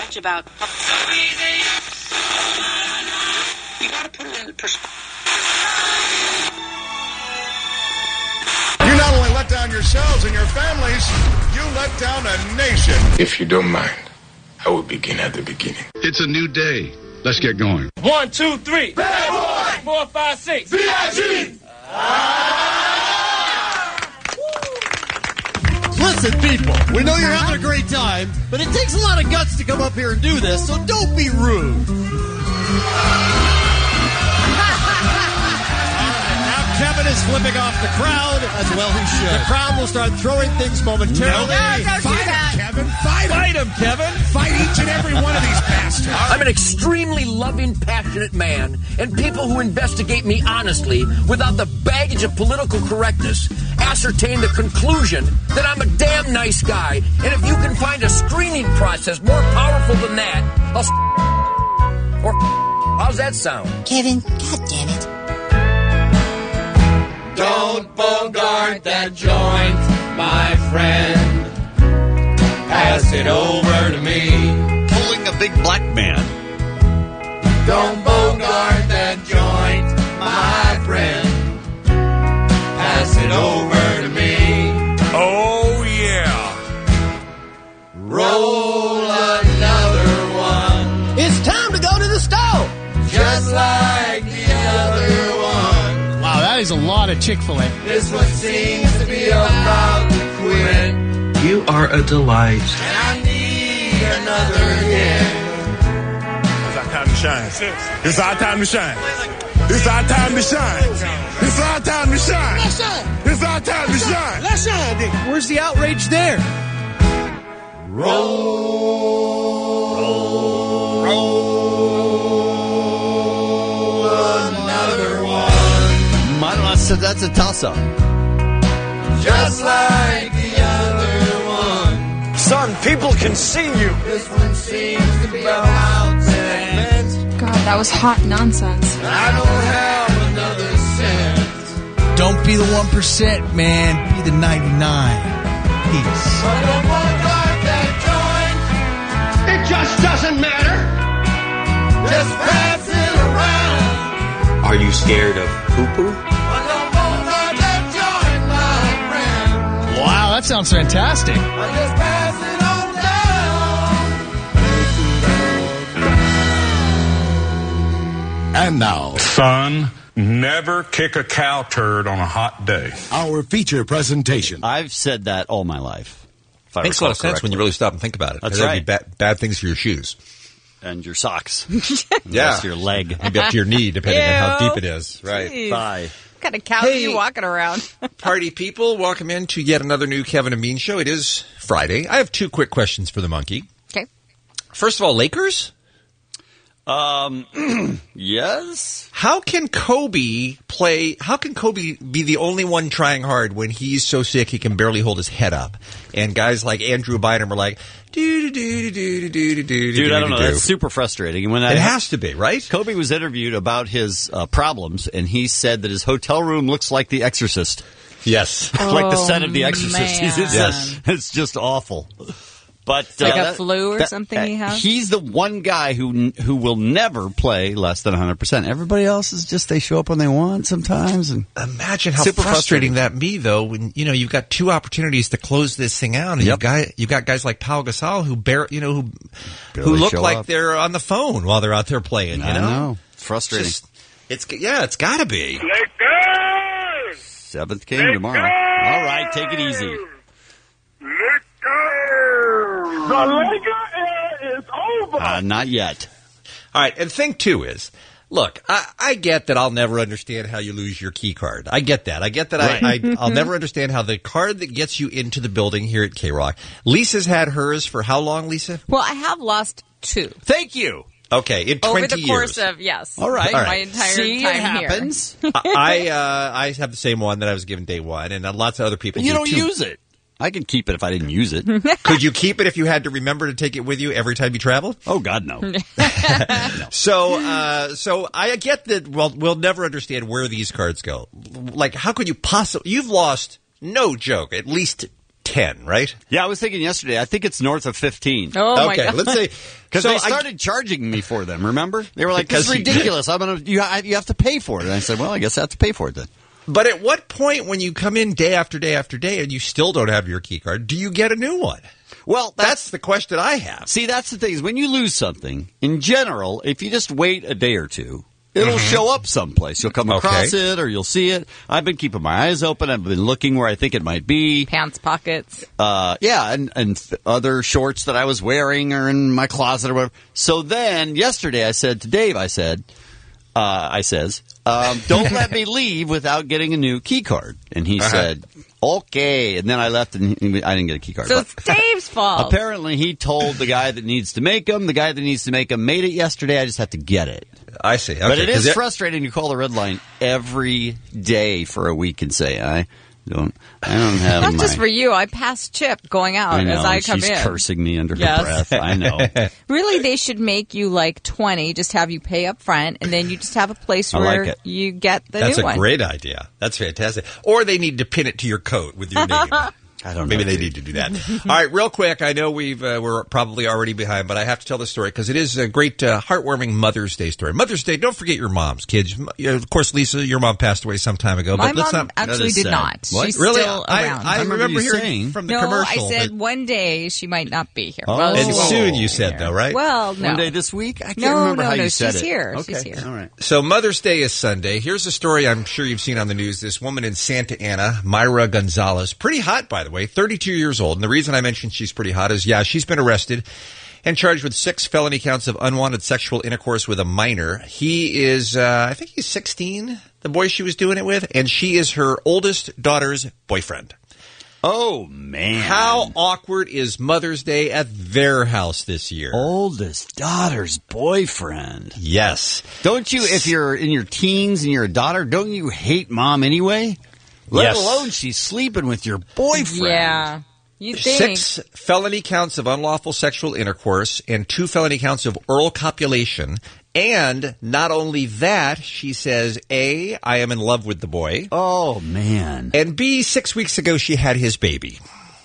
much about. You gotta put it in perspective. You not only let down yourselves and your families, you let down a nation. If you don't mind, I will begin at the beginning. It's a new day. Let's get going. 1, 2, 3. Bad boy. 4, 5, 6. B.I.G. Listen, people, we know you're having a great time, but it takes a lot of guts to come up here and do this, so don't be rude. Kevin is flipping off the crowd, as well he should. The crowd will start throwing things momentarily. No, don't Fight do that. him, Kevin. Fight him, Kevin. Fight each and every one of these bastards. I'm an extremely loving, passionate man, and people who investigate me honestly, without the baggage of political correctness, ascertain the conclusion that I'm a damn nice guy. And if you can find a screening process more powerful than that, or how's that sound? Kevin, God damn it. Don't bogart that joint, my friend. Pass it over to me. Pulling a big black man. Don't bogart that joint, my friend. Pass it over to me. Oh, yeah. Roll another one. It's time to go to the stove. Just like the other one. Wow, that is a lot of Chick-fil-A. This one seems to be about to quit. You are a delight. And I need another hit. It's our time to shine. It's our time to shine. It's our time to shine. It's our time to shine. Let's shine. It's our time to shine. Let's shine, Dick. Where's the outrage there? Another one. That's a toss-up. Just like the other one. Son, people can see you. This one seems to be about 10. God, that was hot nonsense. I don't have another cent. Don't be the 1%, man. Be the 99. Peace. But don't bogart that joint. It just doesn't matter. Just pass it around. Are you scared of poo-poo? But don't bogart that joint, my friend. Wow, that sounds fantastic. I just pass it on down. And now, Son, never kick a cow turd on a hot day. our feature presentation. I've said that all my life. If I Makes a lot recall of sense when correctly. you really stop and think about it. That's There'd be right. bad things for your shoes. And your socks. Yeah. Your leg. Maybe up to your knee, depending on how Ew. deep it is. Right. Jeez. Thigh. What kind of cow Hey. are you walking around? Party people, welcome in to yet another new Kevin and Bean show. It is Friday. I have two quick questions for the monkey. Okay. First of all, Lakers? Yes? How can Kobe be the only one trying hard when he's so sick he can barely hold his head up? And guys like Andrew Bynum are like, Dude, I don't know. That's super frustrating. And when It has to be, right? Kobe was interviewed about his problems, and he said that his hotel room looks like The Exorcist. Yes. Like the set of The Exorcist. man. He says Yes. it's just awful. But Like a flu or something he has? He's the one guy who will never play less than 100%. Everybody else is just, they show up when they want sometimes. And Imagine how Super frustrating that be, though, when you've got two opportunities to close this thing out, and you've got guys like Pau Gasol who who look show like up. they're on the phone while they're out there playing. I know. It's frustrating. It's got to be. Seventh game tomorrow. All right, take it easy. The Laker era is over. Not yet. All right, and thing two is, look, I get that I'll never understand how you lose your key card. I get that. Right. I'll never understand how the card that gets you into the building here at K-Rock. Lisa's had hers for how long, Lisa? Well, I have lost 2. Thank you. Okay, in 20 Over the years. course of, yes. All right. My entire See, time it happens. I have the same one that I was given day one, and lots of other people You do don't too. use it. I could keep it if I didn't use it. Could you keep it if you had to remember to take it with you every time you traveled? Oh, God, no. So I get that. Well, we'll never understand where these cards go. Like, how could you possibly? You've lost, no joke, at least 10, right? Yeah, I was thinking yesterday. I think it's north of 15. Oh, my Okay, God. let's say... Because So they started charging me for them, remember? They were like, this is ridiculous. You have to pay for it. And I said, well, I guess I have to pay for it then. But at what point when you come in day after day after day and you still don't have your key card, do you get a new one? Well, that's the question I have. See, that's the thing is when you lose something, in general, if you just wait a day or two, it'll show up someplace. You'll come across it or you'll see it. I've been keeping my eyes open. I've been looking where I think it might be. Pants pockets. And other shorts that I was wearing are in my closet or whatever. So then yesterday I said to Dave, don't let me leave without getting a new key card. And he said, okay. And then I left and I didn't get a key card. So it's Dave's fault. Apparently he told the guy that needs to make them. The guy that needs to make them made it yesterday. I just have to get it. I see. Okay, but it is frustrating to call the red line every day for a week and say, I don't have Not just for you. I passed Chip going out I know, as I come she's in. cursing me under her breath. I know. Really, they should make you like 20, just have you pay up front, and then you just have a place where you get the That's new one. That's a great idea. That's fantastic. Or they need to pin it to your coat with your name. I don't know. Maybe they need to do that. All right, real quick. I know we're probably already behind, but I have to tell the story because it is a great, heartwarming Mother's Day story. Mother's Day. Don't forget your moms, kids. Of course, Lisa, your mom passed away some time ago. My but let's mom not, actually did not. What? She's really? still around. I remember hearing from the no, commercial. I said one day she might not be here. Oh. Well, And soon you said, though, right? Well, no. One day this week? I can't remember how you said she's it. here. Okay. She's here. All right. So Mother's Day is Sunday. Here's a story I'm sure you've seen on the news. This woman in Santa Ana, Mayra Gonzalez, pretty hot, by the way, 32 years old. And the reason I mentioned she's pretty hot is, she's been arrested and charged with 6 felony counts of unwanted sexual intercourse with a minor. He is, I think he's 16, the boy she was doing it with, and she is her oldest daughter's boyfriend. Oh, man. How awkward is Mother's Day at their house this year? Oldest daughter's boyfriend. Yes. Don't you, if you're in your teens and you're a daughter, don't you hate mom anyway? Let alone she's sleeping with your boyfriend. Yeah. You think. 6 felony counts of unlawful sexual intercourse and 2 felony counts of oral copulation. And not only that, she says, A, I am in love with the boy. Oh, man. And B, 6 weeks ago she had his baby.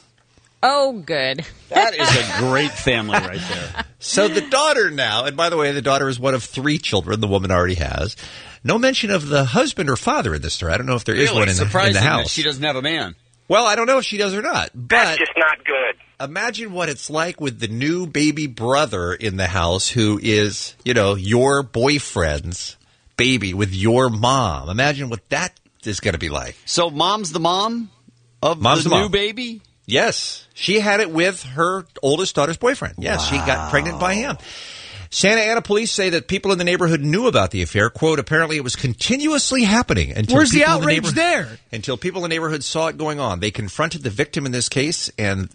Oh, good. That is a great family right there. So the daughter now, and by the way, the daughter is one of 3 children the woman already has. No mention of the husband or father in this story. I don't know if there is one in the house. That she doesn't have a man. Well, I don't know if she does or not. But that's just not good. Imagine what it's like with the new baby brother in the house who is, your boyfriend's baby with your mom. Imagine what that is going to be like. So mom's the mom of the new baby? Yes. She had it with her oldest daughter's boyfriend. Yes, She got pregnant by him. Santa Ana police say that people in the neighborhood knew about the affair. Quote, apparently it was continuously happening until Where's the outrage there? Until people in the neighborhood saw it going on. They confronted the victim in this case, and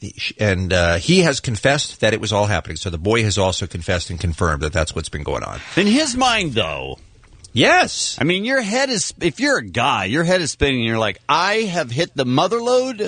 he has confessed that it was all happening. So the boy has also confessed and confirmed that that's what's been going on. In his mind, though. Yes. I mean, your head is, if you're a guy, your head is spinning and you're like, I have hit the mother load.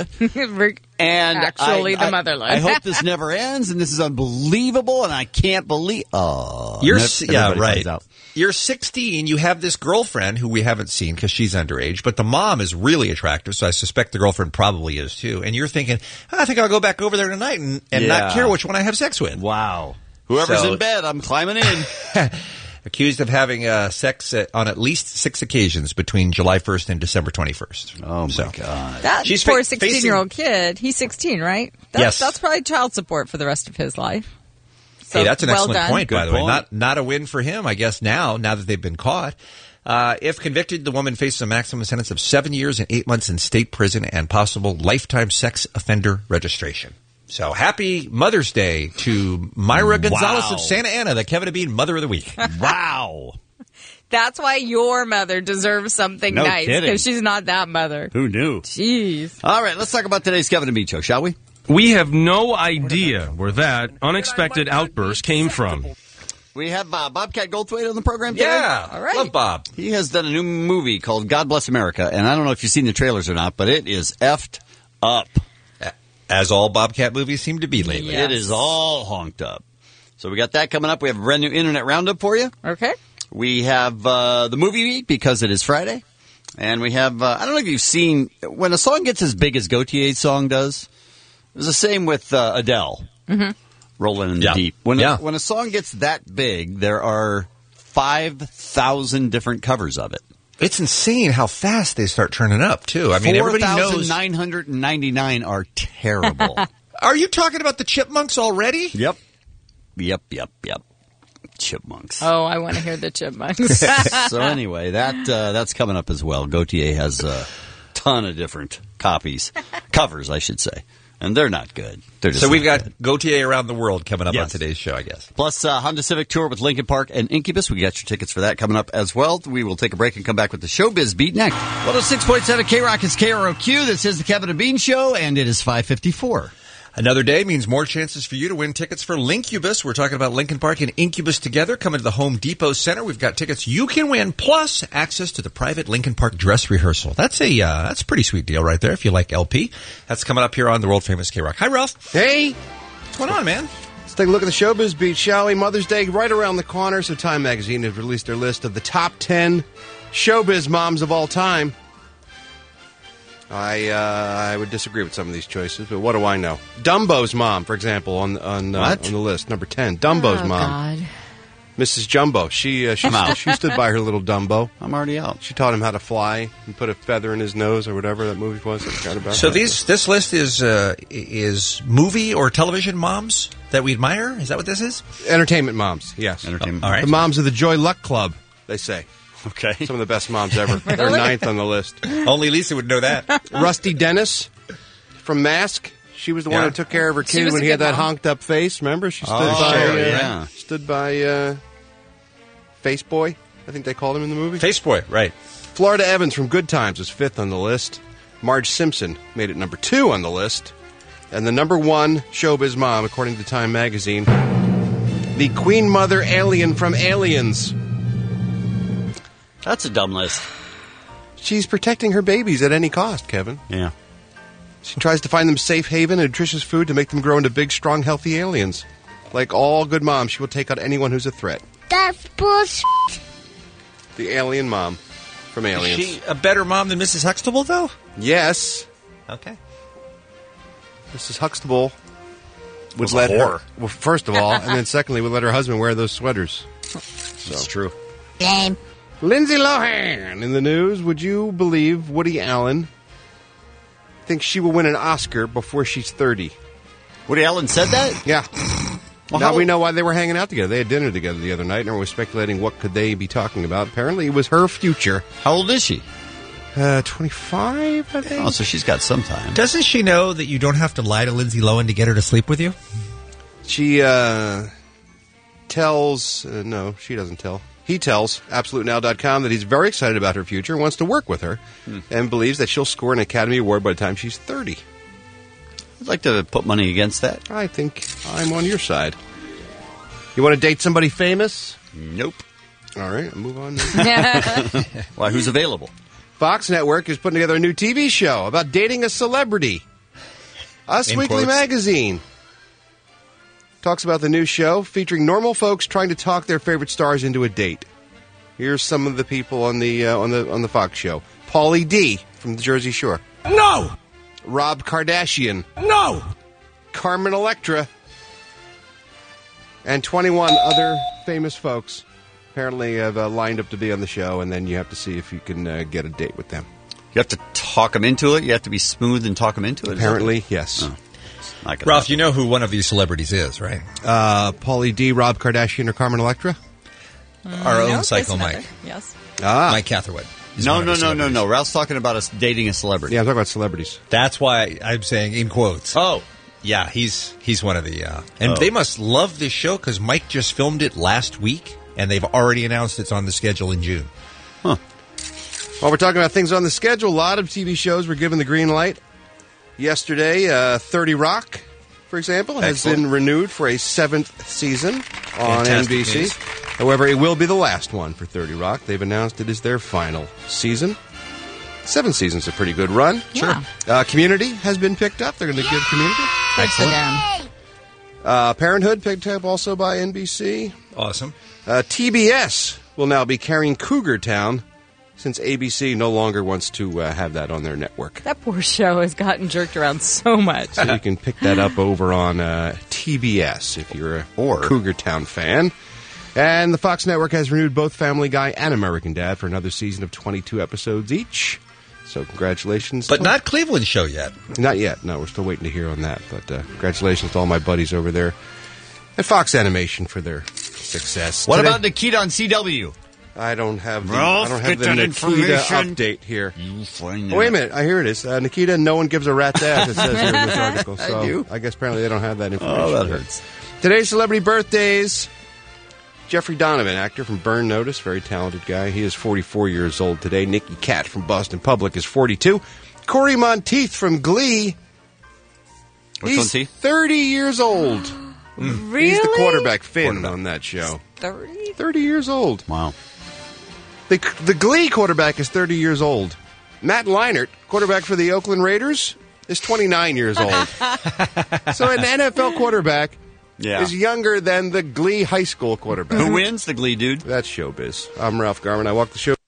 And actually the mother load. I hope this never ends and this is unbelievable and I can't believe. Oh, right. You're 16. You have this girlfriend who we haven't seen because she's underage, but the mom is really attractive. So I suspect the girlfriend probably is too. And you're thinking, I think I'll go back over there tonight and not care which one I have sex with. Wow. Whoever's in bed, I'm climbing in. Accused of having sex on at least 6 occasions between July 1st and December 21st. Oh, my God. That She's poor 16-year-old kid. He's 16, right? Yes. That's probably child support for the rest of his life. So, hey, that's an excellent done. point, by the way. Not a win for him, I guess, now that they've been caught. If convicted, the woman faces a maximum sentence of 7 years and 8 months in state prison and possible lifetime sex offender registration. So happy Mother's Day to Mayra Gonzalez of Santa Ana, the Kevin and Bean Mother of the Week. Wow. That's why your mother deserves something nice, because she's not that mother. Who knew? Jeez. All right, let's talk about today's Kevin and Bean show, shall we? We have no idea where that unexpected outburst came from. We have Bobcat Goldthwait on the program today. Yeah, all right. Love Bob. He has done a new movie called God Bless America, and I don't know if you've seen the trailers or not, but it is effed up. As all Bobcat movies seem to be lately. Yes. It is all honked up. So we got that coming up. We have a brand new Internet Roundup for you. Okay. We have the movie beat because it is Friday. And we have, I don't know if you've seen, when a song gets as big as Gautier's song does, It's the same with Adele. Mm-hmm. Rolling in the Deep. When a song gets that big, there are 5,000 different covers of it. It's insane how fast they start turning up, too. I mean, everybody knows 4,999 are terrible. Are you talking about the Chipmunks already? Yep. Chipmunks. Oh, I want to hear the Chipmunks. So anyway, that's coming up as well. Gautier has a ton of different covers, I should say. And they're not good. So we've got Gautier around the world coming up on today's show, I guess. Plus Honda Civic Tour with Lincoln Park and Incubus. We got your tickets for that coming up as well. We will take a break and come back with the Showbiz Beat next. 106.7 K-Rock is KROQ. This is the Kevin and Bean Show, and it is 5:54. Another day means more chances for you to win tickets for Lincubus. We're talking about Lincoln Park and Incubus together. Coming to the Home Depot Center. We've got tickets you can win, plus access to the private Lincoln Park dress rehearsal. That's a pretty sweet deal right there if you like LP. That's coming up here on the world-famous K-Rock. Hi, Ralph. Hey. What's going on, man? Let's take a look at the Showbiz Beat, shall we? Mother's Day right around the corner, so Time Magazine has released their list of the top 10 showbiz moms of all time. I would disagree with some of these choices, but what do I know? Dumbo's mom, for example, on the list, number 10. Dumbo's mom, God. Mrs. Jumbo. She stood by her little Dumbo. I'm already out. She taught him how to fly and put a feather in his nose or whatever that movie was. I forgot about. So this list is movie or television moms that we admire. Is that what this is? Entertainment moms. Yes. Entertainment. All right. The moms of the Joy Luck Club. They say. Okay. Some of the best moms ever. They're ninth on the list. Only Lisa would know that. Rusty Dennis from Mask. She was the one who took care of her kid when he had that honked up face. Remember? She stood by Face Boy. I think they called him in the movie. Face Boy, right. Florida Evans from Good Times was fifth on the list. Marge Simpson made it number 2 on the list. And the number 1 showbiz mom, according to Time Magazine, the Queen Mother alien from Aliens. That's a dumb list. She's protecting her babies at any cost, Kevin. Yeah. She tries to find them safe haven and nutritious food to make them grow into big, strong, healthy aliens. Like all good moms, she will take out anyone who's a threat. That's bullshit. The alien mom from Aliens. Is she a better mom than Mrs. Huxtable, though? Yes. Okay. Mrs. Huxtable would let her... Well, first of all, and then secondly, would let her husband wear those sweaters. That's true. Lame. Lindsay Lohan in the news. Would you believe Woody Allen thinks she will win an Oscar before she's 30? Woody Allen said that? Yeah. Well, now we know why they were hanging out together. They had dinner together the other night, and everyone was speculating what could they be talking about. Apparently, it was her future. How old is she? 25, I think. Oh, so she's got some time. Doesn't she know that you don't have to lie to Lindsay Lohan to get her to sleep with you? She tells... no, she doesn't tell. He tells AbsoluteNow.com that he's very excited about her future, wants to work with her, and believes that she'll score an Academy Award by the time she's 30. I'd like to put money against that. I think I'm on your side. You want to date somebody famous? Nope. All right, I'll move on. Why, who's available? Fox Network is putting together a new TV show about dating a celebrity. Us In Weekly quotes. Magazine talks about the new show featuring normal folks trying to talk their favorite stars into a date. Here's some of the people on the Fox show: Pauly D from the Jersey Shore. No! Rob Kardashian. No! Carmen Electra. And 21 other famous folks apparently have lined up to be on the show, and then you have to see if you can get a date with them. You have to talk them into it? You have to be smooth and talk them into it? Apparently, yes. Oh. Ralph, you know who one of these celebrities is, right? Pauly D, Rob Kardashian, or Carmen Electra? Our own Psycho Mike. Yes. Mike Catherwood. No. Ralph's talking about us dating a celebrity. Yeah, I'm talking about celebrities. That's why I'm saying in quotes. Oh. Yeah, he's one of the... And they must love this show because Mike just filmed it last week, and they've already announced it's on the schedule in June. Huh. While we're talking about things on the schedule, a lot of TV shows were given the green light. Yesterday, 30 Rock, for example, has been renewed for a 7th season on Fantastic NBC. news. However, it will be the last one for 30 Rock. They've announced it is their final season. 7 seasons, a pretty good run. Yeah. Sure. Community has been picked up. They're going to give Community. Excellent. Parenthood picked up also by NBC. Awesome. TBS will now be carrying Cougar Town since ABC no longer wants to have that on their network. That poor show has gotten jerked around so much. So you can pick that up over on TBS if you're a Cougar Town fan. And the Fox Network has renewed both Family Guy and American Dad for another season of 22 episodes each. So congratulations. But not Cleveland show yet. Not yet. No, we're still waiting to hear on that. But congratulations to all my buddies over there at Fox Animation for their success. What about Nikita on CW? I don't have the, Ralph, I don't have get the that Nikita information. update here. You find Oh, wait a minute. Here it is. Nikita, no one gives a rat's ass, it says here in this article. So I guess apparently they don't have that information. Oh, that here. hurts. Today's celebrity birthdays. Jeffrey Donovan, actor from Burn Notice, very talented guy. He is 44 years old today. Nicky Katt from Boston Public is 42. Corey Monteith from Glee. Which one's he? 30 years old. Really? He's the quarterback Finn on that show. 30? 30 years old. Wow. The Glee quarterback is 30 years old. Matt Leinart, quarterback for the Oakland Raiders, is 29 years old. So an NFL quarterback is younger than the Glee high school quarterback. Who wins? The Glee dude. That's showbiz. I'm Ralph Garman. I walk the show.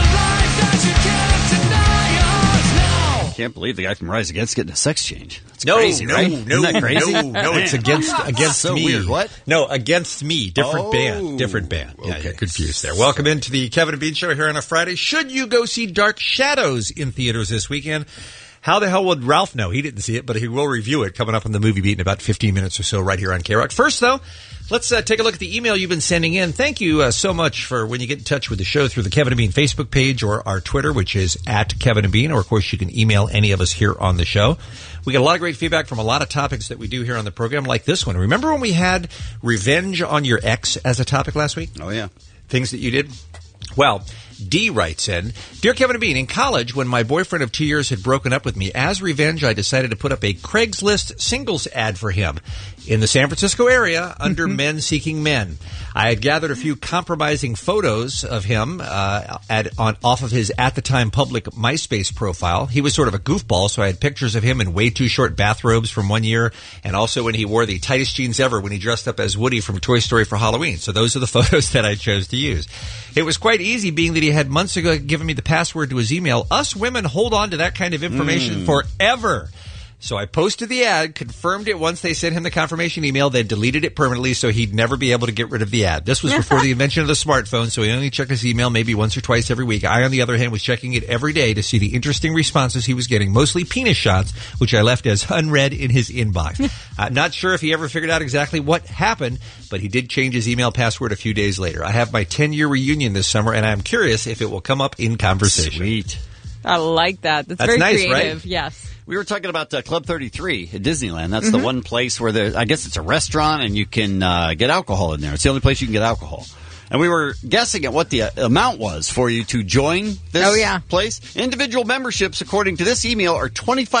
I can't believe the guy from Rise Against getting a sex change. That's crazy, right? Isn't that crazy? No, it's against so me. Weird. What? No, Against Me. Different band. Yeah, you're confused there. Welcome into the Kevin and Bean Show here on a Friday. Should you go see Dark Shadows in theaters this weekend? How the hell would Ralph know? He didn't see it, but he will review it coming up on the Movie Beat in about 15 minutes or so right here on K-Rock. First, though, let's take a look at the email you've been sending in. Thank you so much for when you get in touch with the show through the Kevin and Bean Facebook page or our Twitter, which is at Kevin and Bean, or, of course, you can email any of us here on the show. We get a lot of great feedback from a lot of topics that we do here on the program, like this one. Remember when we had revenge on your ex as a topic last week? Oh, yeah. Things that you did? Well, D writes in, Dear Kevin and Bean, in college, when my boyfriend of 2 years had broken up with me, as revenge, I decided to put up a Craigslist singles ad for him in the San Francisco area under Men Seeking Men. I had gathered a few compromising photos of him off of his at-the-time public MySpace profile. He was sort of a goofball, so I had pictures of him in way too short bathrobes from one year, and also when he wore the tightest jeans ever when he dressed up as Woody from Toy Story for Halloween. So those are the photos that I chose to use. It was quite easy, being that he had months ago given me the password to his email. Us women hold on to that kind of information forever. So I posted the ad, confirmed it once they sent him the confirmation email, then deleted it permanently so he'd never be able to get rid of the ad. This was before the invention of the smartphone, so he only checked his email maybe once or twice every week. I, on the other hand, was checking it every day to see the interesting responses he was getting, mostly penis shots, which I left as unread in his inbox. I'm not sure if he ever figured out exactly what happened, but he did change his email password a few days later. I have my 10-year reunion this summer, and I'm curious if it will come up in conversation. Sweet. I like that. That's very nice, creative. right? Yes. We were talking about Club 33 at Disneyland. That's the one place where I guess it's a restaurant and you can get alcohol in there. It's the only place you can get alcohol. And we were guessing at what the amount was for you to join this place. Individual memberships, according to this email, are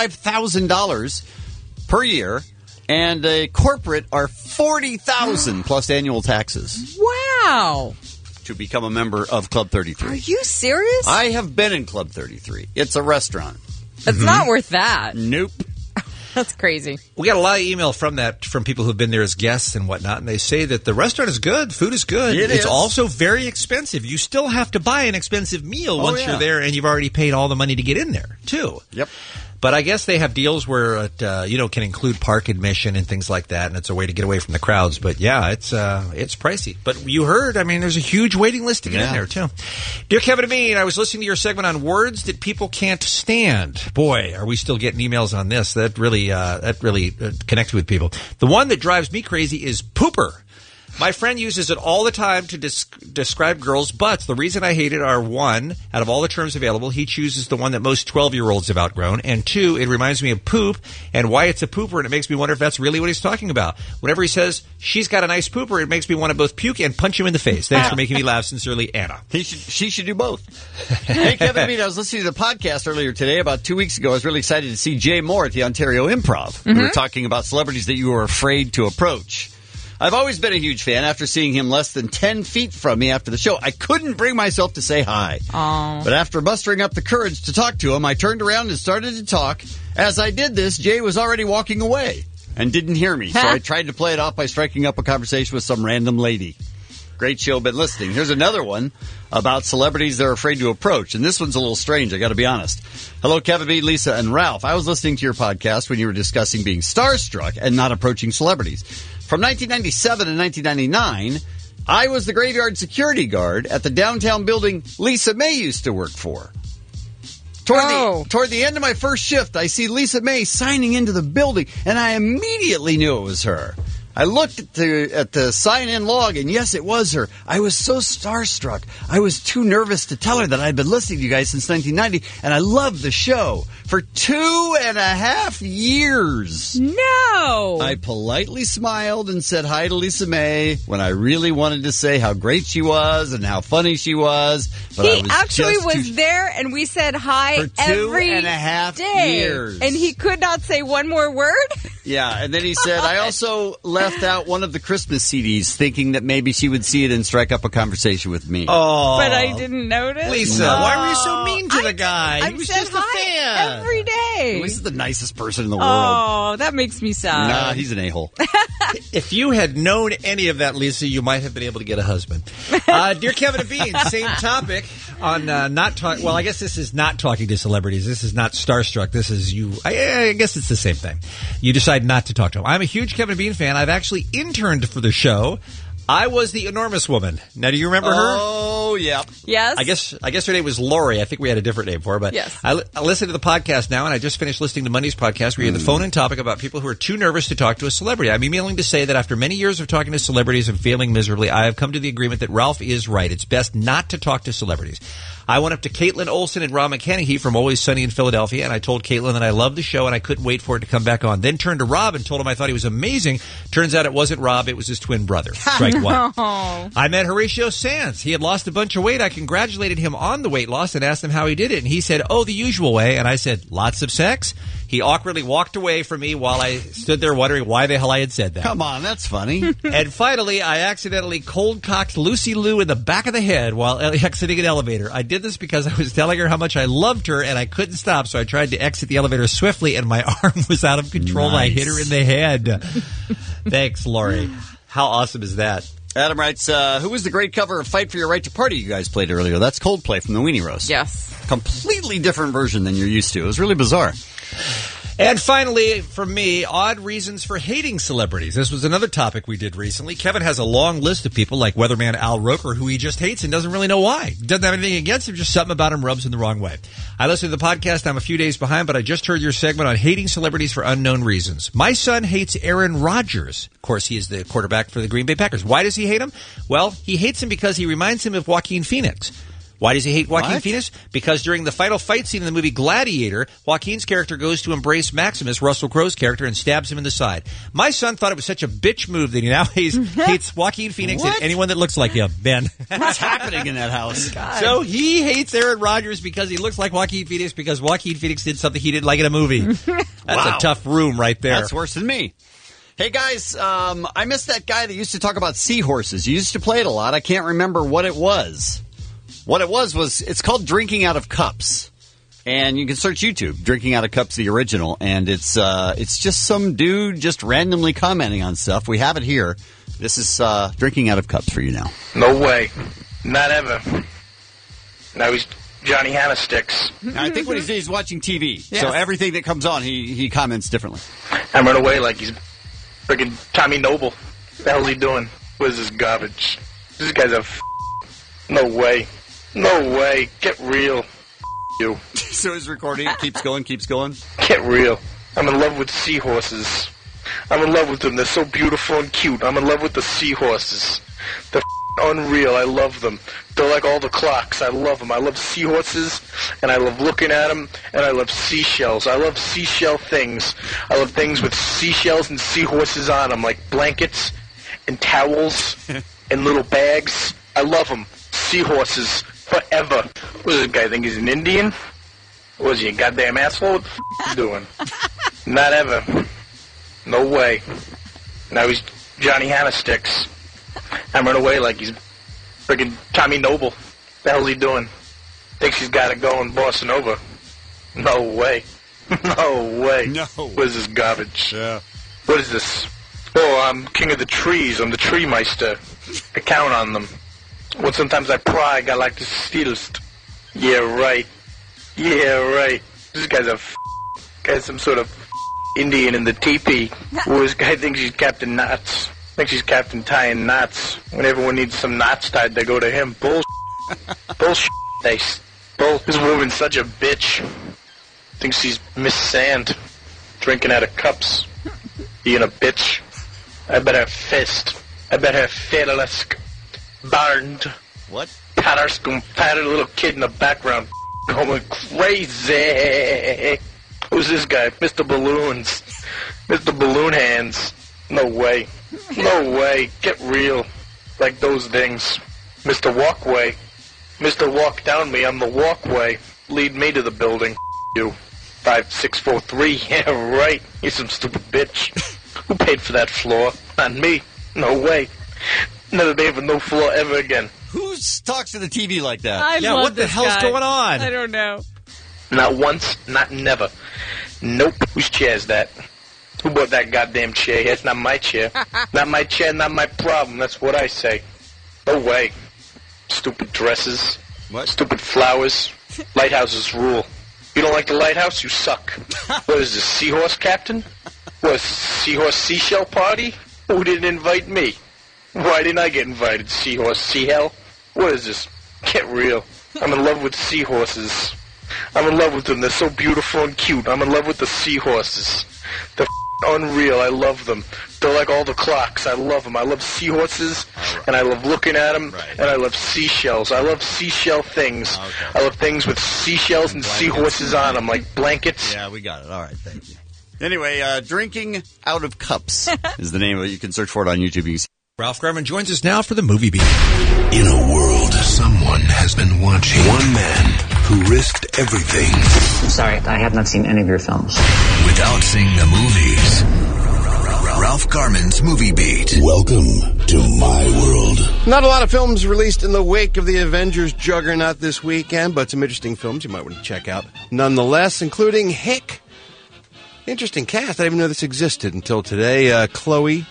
$25,000 per year. And corporate are $40,000 plus annual taxes. Wow. To become a member of Club 33. Are you serious? I have been in Club 33. It's a restaurant. It's not worth that. Nope. That's crazy. We got a lot of email from people who've been there as guests and whatnot, and they say that the restaurant is good, food is good. It's also very expensive. You still have to buy an expensive meal once you're there, and you've already paid all the money to get in there, too. Yep. But I guess they have deals where it can include park admission and things like that, and it's a way to get away from the crowds. But yeah, it's pricey. But you heard, there's a huge waiting list to get in there too. Dear Kevin and Bean, I was listening to your segment on words that people can't stand. Boy, are we still getting emails on this? That really connects with people. The one that drives me crazy is pooper. My friend uses it all the time to describe girls' butts. The reason I hate it are, one, out of all the terms available, he chooses the one that most 12-year-olds have outgrown, and two, it reminds me of poop and why it's a pooper, and it makes me wonder if that's really what he's talking about. Whenever he says, she's got a nice pooper, it makes me want to both puke and punch him in the face. Thanks for making me laugh. Sincerely, Anna. She should do both. Hey, Kevin, I was listening to the podcast earlier today. About 2 weeks ago, I was really excited to see Jay Moore at the Ontario Improv. We were talking about celebrities that you were afraid to approach. I've always been a huge fan. After seeing him less than 10 feet from me after the show, I couldn't bring myself to say hi. Aww. But after mustering up the courage to talk to him, I turned around and started to talk. As I did this, Jay was already walking away and didn't hear me. So I tried to play it off by striking up a conversation with some random lady. Great show, been listening. Here's another one about celebrities they're afraid to approach. And this one's a little strange, I got to be honest. Hello, Kevin B., Lisa, and Ralph. I was listening to your podcast when you were discussing being starstruck and not approaching celebrities. From 1997 and 1999, I was the graveyard security guard at the downtown building Lisa May used to work for. Toward the end of my first shift, I see Lisa May signing into the building, and I immediately knew it was her. I looked at the sign-in log, and yes, it was her. I was so starstruck. I was too nervous to tell her that I'd been listening to you guys since 1990, and I loved the show. For 2.5 years. No! I politely smiled and said hi to Lisa May when I really wanted to say how great she was and how funny she was. But he actually was there, and we said hi for every 2.5 day. years. And he could not say one more word? Yeah, and then he said, I also left out one of the Christmas CDs thinking that maybe she would see it and strike up a conversation with me. Oh. But I didn't notice. Lisa, why were you so mean to the guy? He was said just a fan. Every day. Lisa's the nicest person in the world. Oh, that makes me sad. Nah, he's an a-hole. If you had known any of that, Lisa, you might have been able to get a husband. Dear Kevin and Bean, same topic on not talk. Well, I guess this is not talking to celebrities. This is not starstruck. This is you. I guess it's the same thing. You decide not to talk to them. I'm a huge Kevin and Bean fan. I've actually interned for the show. I was the enormous woman. Now, do you remember her? Oh, yeah. Yes. I guess her name was Lori. I think we had a different name for her. But yes. I listen to the podcast now, and I just finished listening to Monday's podcast where you had the phone-in topic about people who are too nervous to talk to a celebrity. I'm emailing to say that after many years of talking to celebrities and failing miserably, I have come to the agreement that Ralph is right. It's best not to talk to celebrities. I went up to Caitlin Olsen and Rob McKenney from Always Sunny in Philadelphia, and I told Caitlin that I loved the show and I couldn't wait for it to come back on. Then turned to Rob and told him I thought he was amazing. Turns out it wasn't Rob, it was his twin brother. Strike one. I met Horatio Sanz. He had lost a bunch of weight. I congratulated him on the weight loss and asked him how he did it. And he said, oh, the usual way. And I said, lots of sex? He awkwardly walked away from me while I stood there wondering why the hell I had said that. Come on, that's funny. And finally, I accidentally cold-cocked Lucy Liu in the back of the head while exiting an elevator. I did this because I was telling her how much I loved her and I couldn't stop, so I tried to exit the elevator swiftly and my arm was out of control. Nice. I hit her in the head. Thanks, Lori. How awesome is that? Adam writes, who was the great cover of Fight for Your Right to Party you guys played earlier? That's Coldplay from the Weenie Roast. Yes. Completely different version than you're used to. It was really bizarre. And finally, from me, odd reasons for hating celebrities. This was another topic we did recently. Kevin has a long list of people like weatherman Al Roker, who he just hates and doesn't really know why. He doesn't have anything against him, just something about him rubs him the wrong way. I listened to the podcast. I'm a few days behind, but I just heard your segment on hating celebrities for unknown reasons. My son hates Aaron Rodgers. Of course, he is the quarterback for the Green Bay Packers. Why does he hate him? Well, he hates him because he reminds him of Joaquin Phoenix. Why does he hate Joaquin Phoenix? Because during the final fight scene in the movie Gladiator, Joaquin's character goes to embrace Maximus, Russell Crowe's character, and stabs him in the side. My son thought it was such a bitch move that he now hates Joaquin Phoenix and anyone that looks like him. Ben. What's happening in that house? God. So he hates Aaron Rodgers because he looks like Joaquin Phoenix because Joaquin Phoenix did something he didn't like in a movie. That's a tough room right there. That's worse than me. Hey, guys, I missed that guy that used to talk about seahorses. You used to play it a lot. I can't remember what it was. What it was it's called Drinking Out of Cups. And you can search YouTube, Drinking Out of Cups, the original. And it's just some dude just randomly commenting on stuff. We have it here. This is Drinking Out of Cups for you now. No way. Not ever. Now he's Johnny Hanna sticks. I think what he's watching TV. Yes. So everything that comes on, he comments differently. I run away like he's friggin' Tommy Noble. What the hell's he doing? What is this garbage? This guy's a no way. No way. Get real. You. So his recording keeps going. Get real. I'm in love with seahorses. I'm in love with them. They're so beautiful and cute. I'm in love with the seahorses. They're unreal. I love them. They're like all the clocks. I love them. I love seahorses, and I love looking at them, and I love seashells. I love seashell things. I love things with seashells and seahorses on them, like blankets and towels and little bags. I love them. Seahorses. Forever. What does this guy think? He's an Indian? What is he, a goddamn asshole? What the f*** is he doing? Not ever. No way. Now he's Johnny Hanna sticks. I run away like he's friggin' Tommy Noble. What the hell's he doing? Thinks he's got it going, bossing over. No way. No way. No. What is this garbage? Yeah. What is this? Oh, I'm king of the trees. I'm the tree meister. I count on them. Well, sometimes I brag I like the steelest. Yeah, right. Yeah, right. This guy's some sort of Indian in the teepee. Well, this guy thinks he's Captain Knots. Thinks he's Captain Tying Knots. When everyone needs some knots tied, they go to him. Bullshit. Bullshit. This woman's such a bitch. Thinks she's Miss Sand. Drinking out of cups. Being a bitch. I bet her fist. I bet her fiddlesk. Burned. What? Patted a little kid in the background. Going crazy. Who's this guy? Mr. Balloons. Mr. Balloon Hands. No way. No way. Get real. Like those things. Mr. Walkway. Mr. Walk Down Me. I'm the walkway. Lead me to the building. You. 5643. Yeah, right. You're some stupid bitch. Who paid for that floor? Not me. No way. Never pay for no floor ever again. Who talks to the TV like that? I love what the this hell's guy. going on? I don't know. Not once, not never. Nope. Whose chair's that? Who bought that goddamn chair? That's not my chair. Not my chair, not my problem. That's what I say. No way. Stupid dresses. What? Stupid flowers. Lighthouses rule. You don't like the lighthouse? You suck. What is this, Seahorse Captain? What, Seahorse Seashell Party? Who didn't invite me? Why didn't I get invited, Seahorse Seahell? What is this? Get real. I'm in love with seahorses. I'm in love with them. They're so beautiful and cute. I'm in love with the seahorses. They're unreal. I love them. They're like all the clocks. I love them. I love seahorses, and I love looking at them, and I love seashells. I love seashell things. Okay. I love things with seashells and seahorses on them, like blankets. Yeah, we got it. All right, thank you. Anyway, Drinking Out of Cups is the name of it. You can search for it on YouTube. You can see. Ralph Garman joins us now for the Movie Beat. In a world, someone has been watching. One man who risked everything. Sorry, I have not seen any of your films. Without seeing the movies. Ralph Garman's Movie Beat. Welcome to my world. Not a lot of films released in the wake of the Avengers juggernaut this weekend, but some interesting films you might want to check out nonetheless, including Hick. Interesting cast. I didn't even know this existed until today. Chloe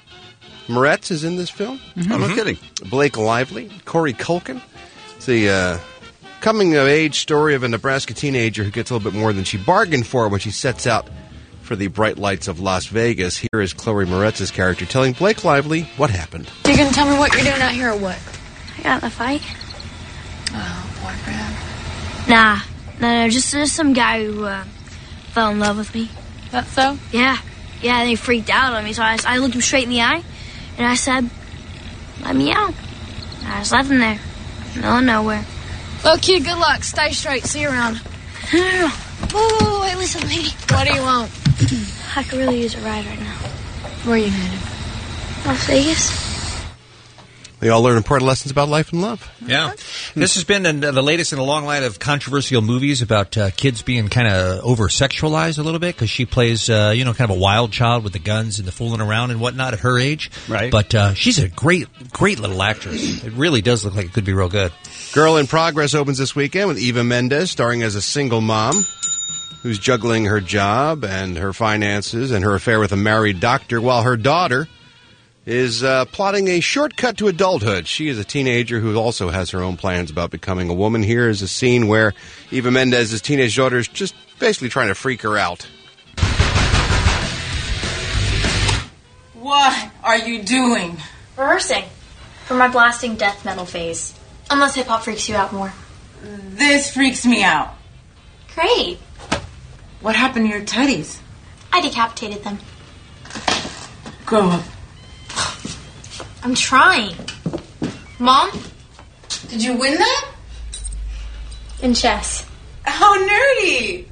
Moretz is in this film. Mm-hmm. Oh, no kidding. Blake Lively, Corey Culkin. It's the coming-of-age story of a Nebraska teenager who gets a little bit more than she bargained for when she sets out for the bright lights of Las Vegas. Here is Chloe Moretz's character telling Blake Lively what happened. You gonna tell me what you're doing out here or what? I got in a fight. Oh, boyfriend. No, just some guy who fell in love with me. That's so? Yeah, and he freaked out on me, so I looked him straight in the eye, and I said, let me out. And I just left him there, middle of nowhere. Well, kid, good luck. Stay straight. See you around. No. Whoa, wait, listen, lady. What do you want? I could really use a ride right now. Where are you headed? Las Vegas. They all learn important lessons about life and love. Yeah. This has been the latest in a long line of controversial movies about kids being kind of over-sexualized a little bit because she plays, kind of a wild child with the guns and the fooling around and whatnot at her age. Right. But she's a great little actress. It really does look like it could be real good. Girl in Progress opens this weekend with Eva Mendes starring as a single mom who's juggling her job and her finances and her affair with a married doctor while her daughter is plotting a shortcut to adulthood. She is a teenager who also has her own plans about becoming a woman. Here is a scene where Eva Mendes' teenage daughter is just basically trying to freak her out. What are you doing? Rehearsing for my blasting death metal phase. Unless hip-hop freaks you out more. This freaks me out. Great. What happened to your teddies? I decapitated them. Grow up. I'm trying. Mom? Did you win that? In chess. How nerdy!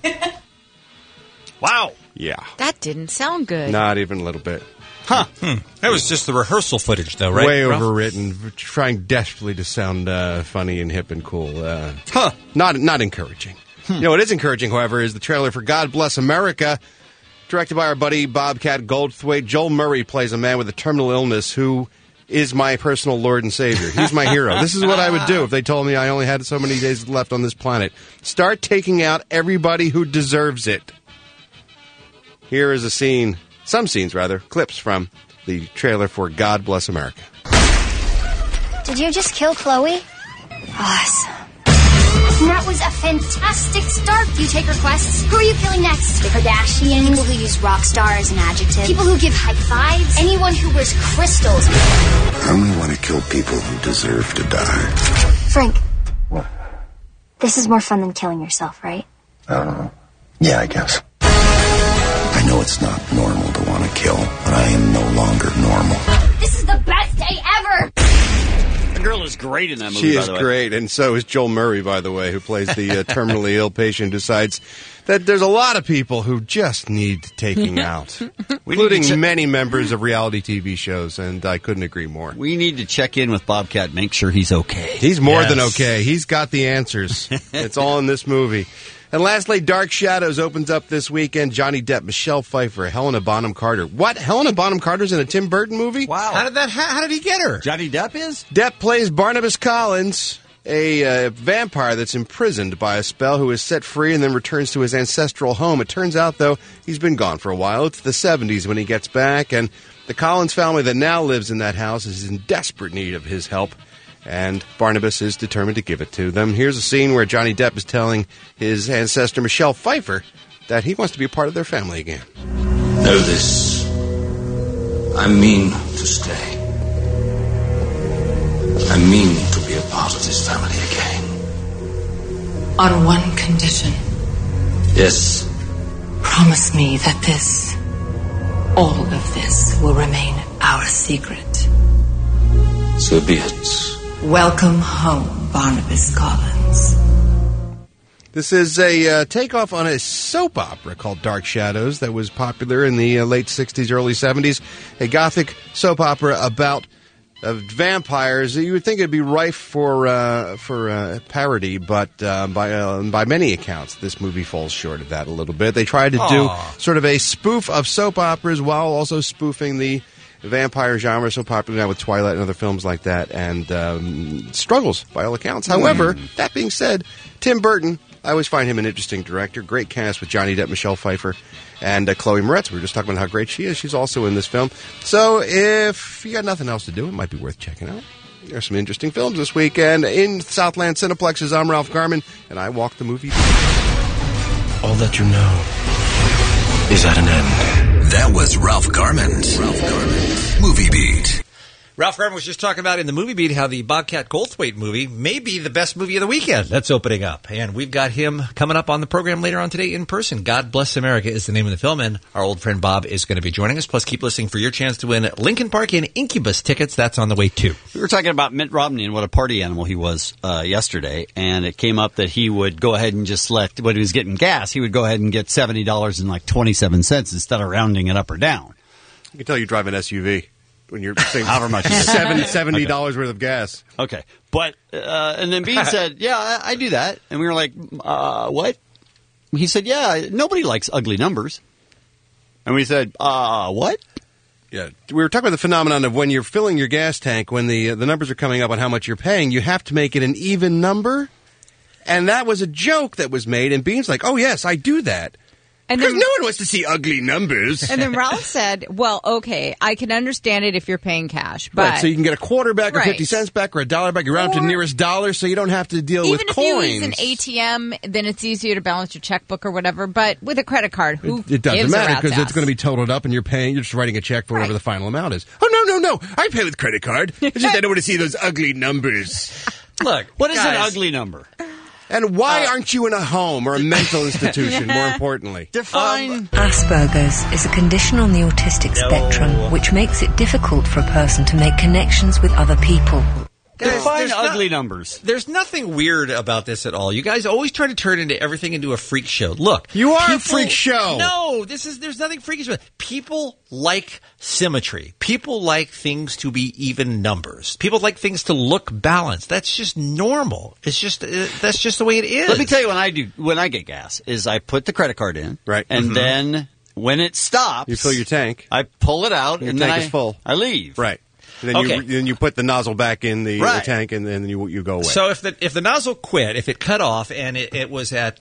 Wow. Yeah. That didn't sound good. Not even a little bit. Huh. That was just the rehearsal footage, though, right? Way Ralph? overwritten, trying desperately to sound funny and hip and cool. Not encouraging. You know what is encouraging, however, is the trailer for God Bless America, directed by our buddy Bobcat Goldthwait. Joel Murray plays a man with a terminal illness who is my personal Lord and Savior. He's my hero. This is what I would do if they told me I only had so many days left on this planet. Start taking out everybody who deserves it. Here is a scene, some scenes rather, clips from the trailer for God Bless America. Did you just kill Chloe? Awesome. That was a fantastic start. Do you take requests? Who are you killing next? The Kardashians? People who use rock star as an adjective? People who give high fives? Anyone who wears crystals? I only want to kill people who deserve to die. Frank. What? This is more fun than killing yourself, right? I don't know. Yeah, I guess. I know it's not normal to want to kill, but I am no longer normal. This is the best day ever! The girl is great in that movie, She by is the way. great, and so is Joel Murray, by the way, who plays the terminally ill patient who decides that there's a lot of people who just need taking out, including many members of reality TV shows, and I couldn't agree more. We need to check in with Bobcat, make sure he's okay. He's more than okay. He's got the answers. It's all in this movie. And lastly, Dark Shadows opens up this weekend. Johnny Depp, Michelle Pfeiffer, Helena Bonham Carter. What? Helena Bonham Carter's in a Tim Burton movie? Wow. How did he get her? Johnny Depp is? Depp plays Barnabas Collins, a vampire that's imprisoned by a spell who is set free and then returns to his ancestral home. It turns out, though, he's been gone for a while. It's the 70s when he gets back, and the Collins family that now lives in that house is in desperate need of his help. And Barnabas is determined to give it to them. Here's a scene where Johnny Depp is telling his ancestor, Michelle Pfeiffer, that he wants to be a part of their family again. Know this. I mean to stay. I mean to be a part of this family again. On one condition. Yes. Promise me that all of this will remain our secret. So be it. Welcome home, Barnabas Collins. This is a takeoff on a soap opera called Dark Shadows that was popular in the late 60s, early 70s. A gothic soap opera about vampires. You would think it'd be rife for parody, but by many accounts, this movie falls short of that a little bit. They tried to do sort of a spoof of soap operas while also spoofing the vampire genre, so popular now with Twilight and other films like that, and struggles by all accounts. However, that being said, Tim Burton, I always find him an interesting director. Great cast with Johnny Depp, Michelle Pfeiffer, and Chloe Moretz. We were just talking about how great she is. She's also in this film. So if you got nothing else to do, it might be worth checking out. There's some interesting films this weekend in Southland Cineplexes. I'm Ralph Garman, and I walk the movie. All that you know is at an end. That was Ralph Garman's Movie Beat. Ralph Garman was just talking about in the Movie Beat how the Bobcat Goldthwait movie may be the best movie of the weekend. That's opening up. And we've got him coming up on the program later on today in person. God Bless America is the name of the film, and our old friend Bob is going to be joining us. Plus, keep listening for your chance to win Lincoln Park and Incubus tickets. That's on the way, too. We were talking about Mitt Romney and what a party animal he was yesterday, and it came up that he would go ahead and just let, when he was getting gas, he would go ahead and get $70.27 instead of rounding it up or down. I can tell you drive an SUV. When you're saying however much $70 worth of gas. Okay. But, and then Bean said, yeah, I do that. And we were like, what? He said, yeah, nobody likes ugly numbers. And we said, what? Yeah. We were talking about the phenomenon of when you're filling your gas tank, when the numbers are coming up on how much you're paying, you have to make it an even number. And that was a joke that was made. And Bean's like, oh, yes, I do that. Because no one wants to see ugly numbers. And then Ralph said, well, okay, I can understand it if you're paying cash. But right, so you can get a quarter back or 50 cents back or a dollar back. You round up to the nearest dollar so you don't have to deal with coins. Even if you use an ATM, then it's easier to balance your checkbook or whatever. But with a credit card, it doesn't matter because it's going to be totaled up and you're just writing a check for whatever the final amount is. Oh, no. I pay with credit card. It's just I don't want to see those ugly numbers. Look, what is an ugly number? And why aren't you in a home or a mental institution, more importantly? Define. Asperger's is a condition on the autistic spectrum which makes it difficult for a person to make connections with other people. Define ugly numbers. There's nothing weird about this at all. You guys always try to turn everything into a freak show. Look, you are a freak show. No, there's nothing freakish about it. People like symmetry. People like things to be even numbers. People like things to look balanced. That's just normal. It's just that's just the way it is. Let me tell you when I get gas is I put the credit card in, right, and then when it stops, you fill your tank. I pull it out, your and tank then is full. I leave. Right. Then you put the nozzle back in the tank, and then you go away. So if the nozzle quit, if it cut off, and it was at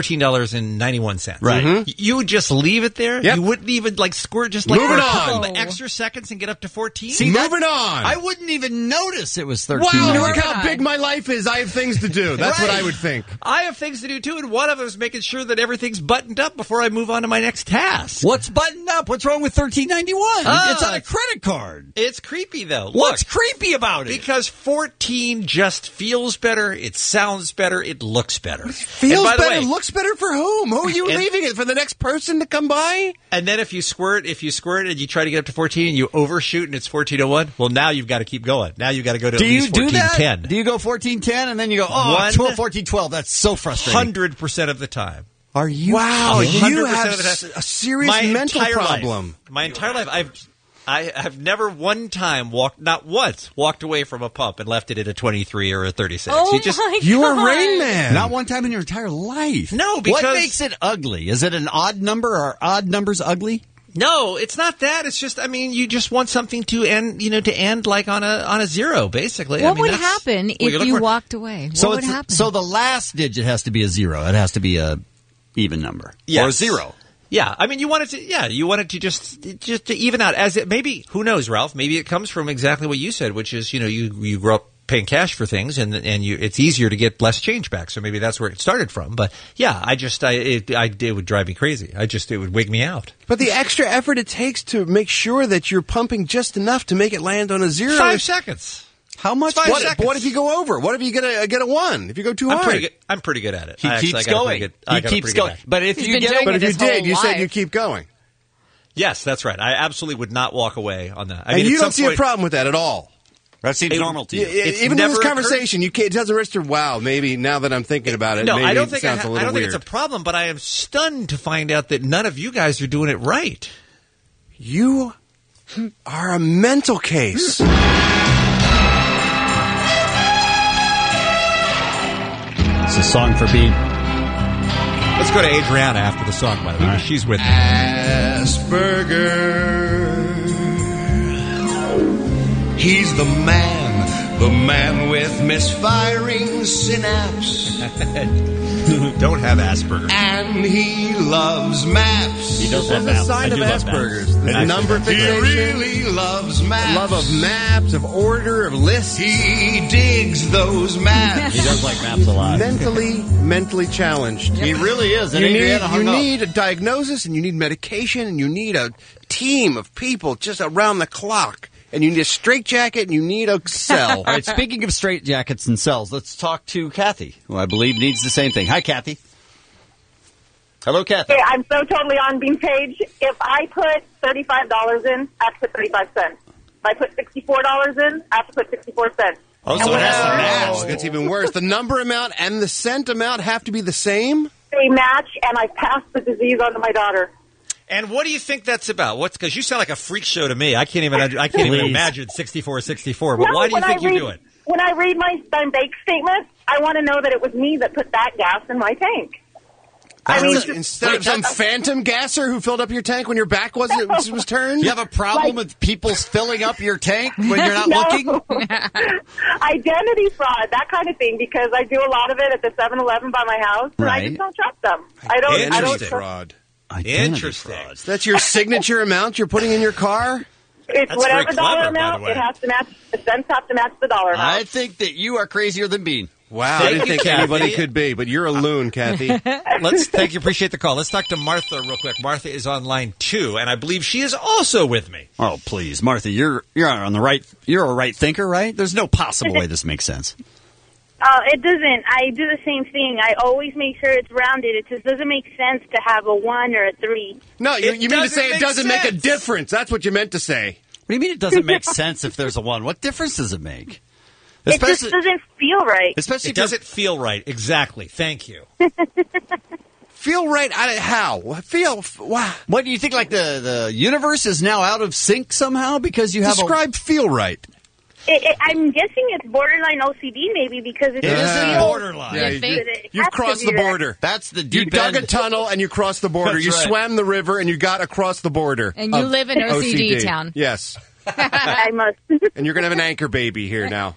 $13.91, right? You would just leave it there. Yep. You wouldn't even squirt just like Moving for a on. couple of extra seconds and get up to 14. See, moving on. I wouldn't even notice it was 13. Wow, look how big my life is. I have things to do. That's what I would think. I have things to do too, and one of them is making sure that everything's buttoned up before I move on to my next task. What's buttoned up? What's wrong with $13.91? It's on a credit card. It's creepy though. What's creepy about it? Because 14 just feels better, it sounds better, it looks better. Feels better, looks better for whom? Who are you leaving it for? The next person to come by? And then if you squirt and you try to get up to 14 and you overshoot and it's 14.01, well, now you've got to keep going. Now you've got to go to at least 14.10. Do you go 14.10 and then you go, 14.12? That's so frustrating. 100% of the time. Are you? Wow, you have of the time. a serious mental problem. My entire life, I've never one time not once walked away from a pump and left it at a 23 or a 36. You are Rain Man. Not one time in your entire life. No, because what makes it ugly? Is it an odd number? Are odd numbers ugly? No, it's not that. It's just, you just want something to end, to end like on a zero, basically. What would happen if you walked away? What would happen? So the last digit has to be a 0. It has to be a even number. Yes. Or a 0. Yeah, you want it to just to even out as it maybe. Who knows, Ralph? Maybe it comes from exactly what you said, which is you grow up paying cash for things, and it's easier to get less change back. So maybe that's where it started from. But yeah, it would drive me crazy. It would wig me out. But the extra effort it takes to make sure that you're pumping just enough to make it land on a 0. 5 seconds. How much? But what if you go over? What if you get a 1? If you go too hard? I'm pretty good at it. He keeps going. He keeps going. But if you did, you said you keep going. Yes, that's right. I absolutely would not walk away on that. And you don't see a problem with that at all. That seems normal to you. Even in this conversation, it doesn't register. Wow, maybe now that I'm thinking about it, maybe I don't think sounds a little weird. Think it's a problem, but I am stunned to find out that none of you guys are doing it right. You are a mental case. It's a song for Bean. Let's go to Adriana after the song, by the way. She's with me. Asperger. He's the man with misfiring synapse. Don't have Asperger's. And he loves maps. He does love maps. There's a sign of Asperger's. The number fixation. He really loves maps. Love of maps, of order, of lists. He digs those maps. He does like maps a lot. Mentally challenged. He really is. And you need a diagnosis, and you need medication, and you need a team of people just around the clock. And you need a straitjacket, and you need a cell. All right, speaking of straitjackets and cells, let's talk to Kathy, who I believe needs the same thing. Hi, Kathy. Hello, Kathy. Hey, I'm so totally on Bean's page. If I put $35 in, I have to put 35 cents. If I put $64 in, I have to put 64 cents. Oh, so it has to match. That's even worse. The number amount and the cent amount have to be the same? They match, and I pass the disease on to my daughter. And what do you think that's about? Because you sound like a freak show to me. I can't even imagine 64. But why do you think you do it? When I read my bank statement, I want to know that it was me that put that gas in my tank. Instead of some phantom gasser who filled up your tank when your back was turned? You have a problem with people filling up your tank when you're not looking? Identity fraud, that kind of thing, because I do a lot of it at the 7-Eleven by my house, and I just don't trust them. I don't fraud. Interesting. That's your signature amount you're putting in your car? It's whatever dollar amount, it has to match. The cents have to match the dollar amount. I think that you are crazier than Bean. Wow, I didn't think anybody could be, but you're a loon, Kathy. Thank you, appreciate the call. Let's talk to Martha real quick. Martha is on line 2, and I believe she is also with me. Oh, please, Martha, you're on the right. You're a right thinker, right? There's no possible way this makes sense. It doesn't. I do the same thing. I always make sure it's rounded. It just doesn't make sense to have a 1 or a 3. No, you mean to say it doesn't make a difference. That's what you meant to say. What do you mean it doesn't make sense if there's a 1? What difference does it make? It just doesn't feel right. Especially it doesn't feel right. Exactly. Thank you. Feel right? How? Wow. What do you think? Like the universe is now out of sync somehow because you have feel right. I'm guessing it's borderline OCD, maybe, because It is borderline. Yeah, you've crossed the border. That's the You deep dug end. a tunnel and you crossed the border. That's You right. swam the river and you got across the border. And you of live in OCD town. Yes. I must. And you're going to have an anchor baby here now.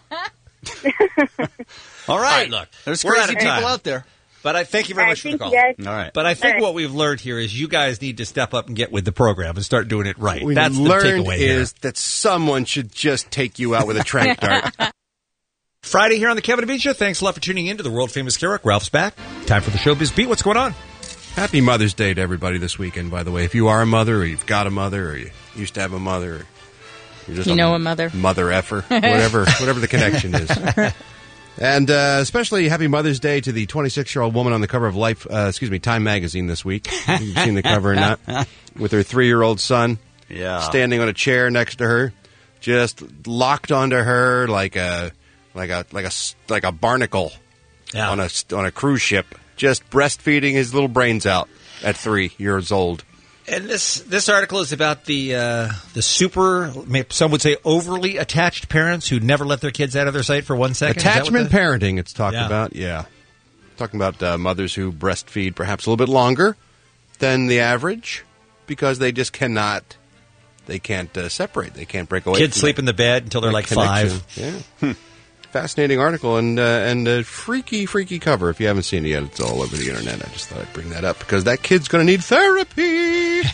All right. Look, There's we're out crazy of people time. out there. But I thank you very much for the call. Yes. All right. But I think All right. what we've learned here is you guys need to step up and get with the program and start doing it right. What we That's the learned takeaway here. is that someone should just take you out with a trank dart. Friday here on the Kevin and Bean Show. Thanks a lot for tuning in to the world-famous Kerouac. Ralph's back. Time for the Showbiz Beat. What's going on? Happy Mother's Day to everybody this weekend, by the way. If you are a mother, or you've got a mother, or you used to have a mother, or you're just You know a mother. Mother effer, whatever the connection is. And especially happy Mother's Day to the 26-year-old woman on the cover of Time magazine this week. You've seen the cover or not? With her 3-year-old son standing on a chair next to her, just locked onto her like a barnacle on a cruise ship, just breastfeeding his little brains out at 3 years old. And this article is about the super, some would say overly attached parents who never let their kids out of their sight for 1 second. Attachment parenting, it's talked about, yeah. Talking about mothers who breastfeed perhaps a little bit longer than the average because they just can't separate. They can't break away. Kids sleep in the bed until they're like connection. 5. Yeah. Fascinating article and a freaky cover. If you haven't seen it yet, it's all over the internet. I just thought I'd bring that up because that kid's going to need therapy.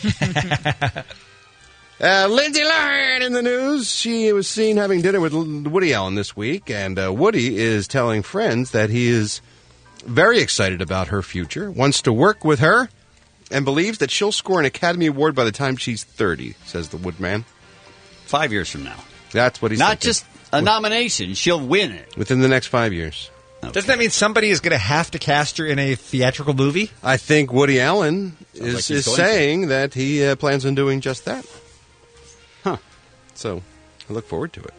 Lindsay Lohan in the news. She was seen having dinner with Woody Allen this week, and Woody is telling friends that he is very excited about her future, wants to work with her, and believes that she'll score an Academy Award by the time she's 30, says the Woodman. 5 years from now. That's what he's Not thinking. just a nomination. She'll win it. Within the next 5 years. Okay. Doesn't that mean somebody is going to have to cast her in a theatrical movie? I think Woody Allen is going saying that he plans on doing just that. Huh. So I look forward to it.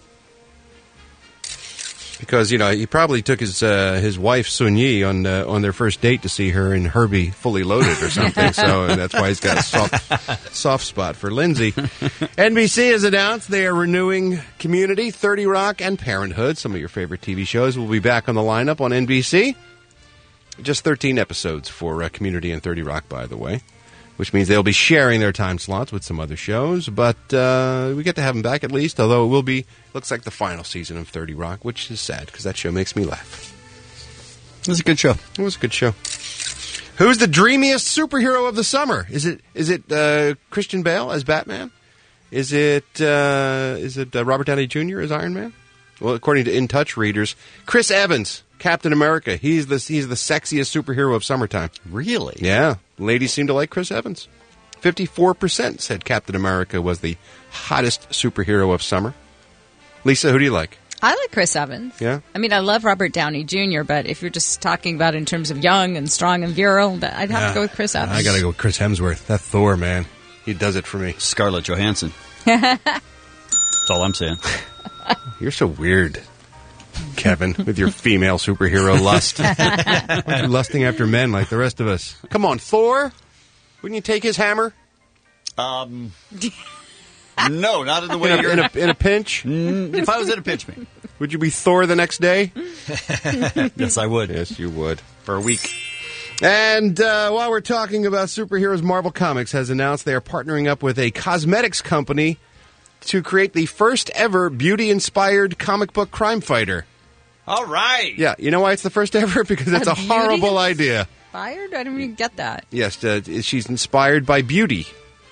Because, he probably took his wife, Sun Yi, on their first date to see her in Herbie Fully Loaded or something. So that's why he's got a soft spot for Lindsay. NBC has announced they are renewing Community, 30 Rock, and Parenthood. Some of your favorite TV shows will be back on the lineup on NBC. Just 13 episodes for Community and 30 Rock, by the way. Which means they'll be sharing their time slots with some other shows. But we get to have them back at least, although it will be, looks like the final season of 30 Rock, which is sad because that show makes me laugh. It was a good show. It was a good show. Who's the dreamiest superhero of the summer? Is it Christian Bale as Batman? Is it Robert Downey Jr. as Iron Man? Well, according to In Touch readers, Chris Evans, Captain America. He's the sexiest superhero of summertime. Really? Yeah. Ladies seem to like Chris Evans. 54% said Captain America was the hottest superhero of summer. Lisa, who do you like? I like Chris Evans. Yeah? I mean, I love Robert Downey Jr., but if you're just talking about in terms of young and strong and virile, I'd have to go with Chris Evans. I got to go with Chris Hemsworth. That Thor, man. He does it for me. Scarlett Johansson. That's all I'm saying. You're so weird, Kevin, with your female superhero lust. Why aren't you lusting after men like the rest of us? Come on, Thor. Wouldn't you take his hammer? No, not in the way you're... In a pinch? If I was in a pinch, maybe. Would you be Thor the next day? Yes, I would. Yes, you would. For a week. And while we're talking about superheroes, Marvel Comics has announced they are partnering up with a cosmetics company to create the first ever beauty-inspired comic book crime fighter. All right. Yeah, you know why it's the first ever? Because it's a horrible idea. Inspired? I didn't even get that. Yes, she's inspired by beauty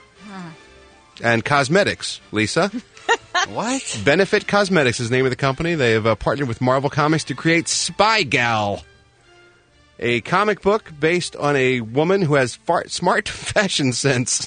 and cosmetics, Lisa. What? Benefit Cosmetics is the name of the company. They have partnered with Marvel Comics to create Spy Gal, a comic book based on a woman who has smart fashion sense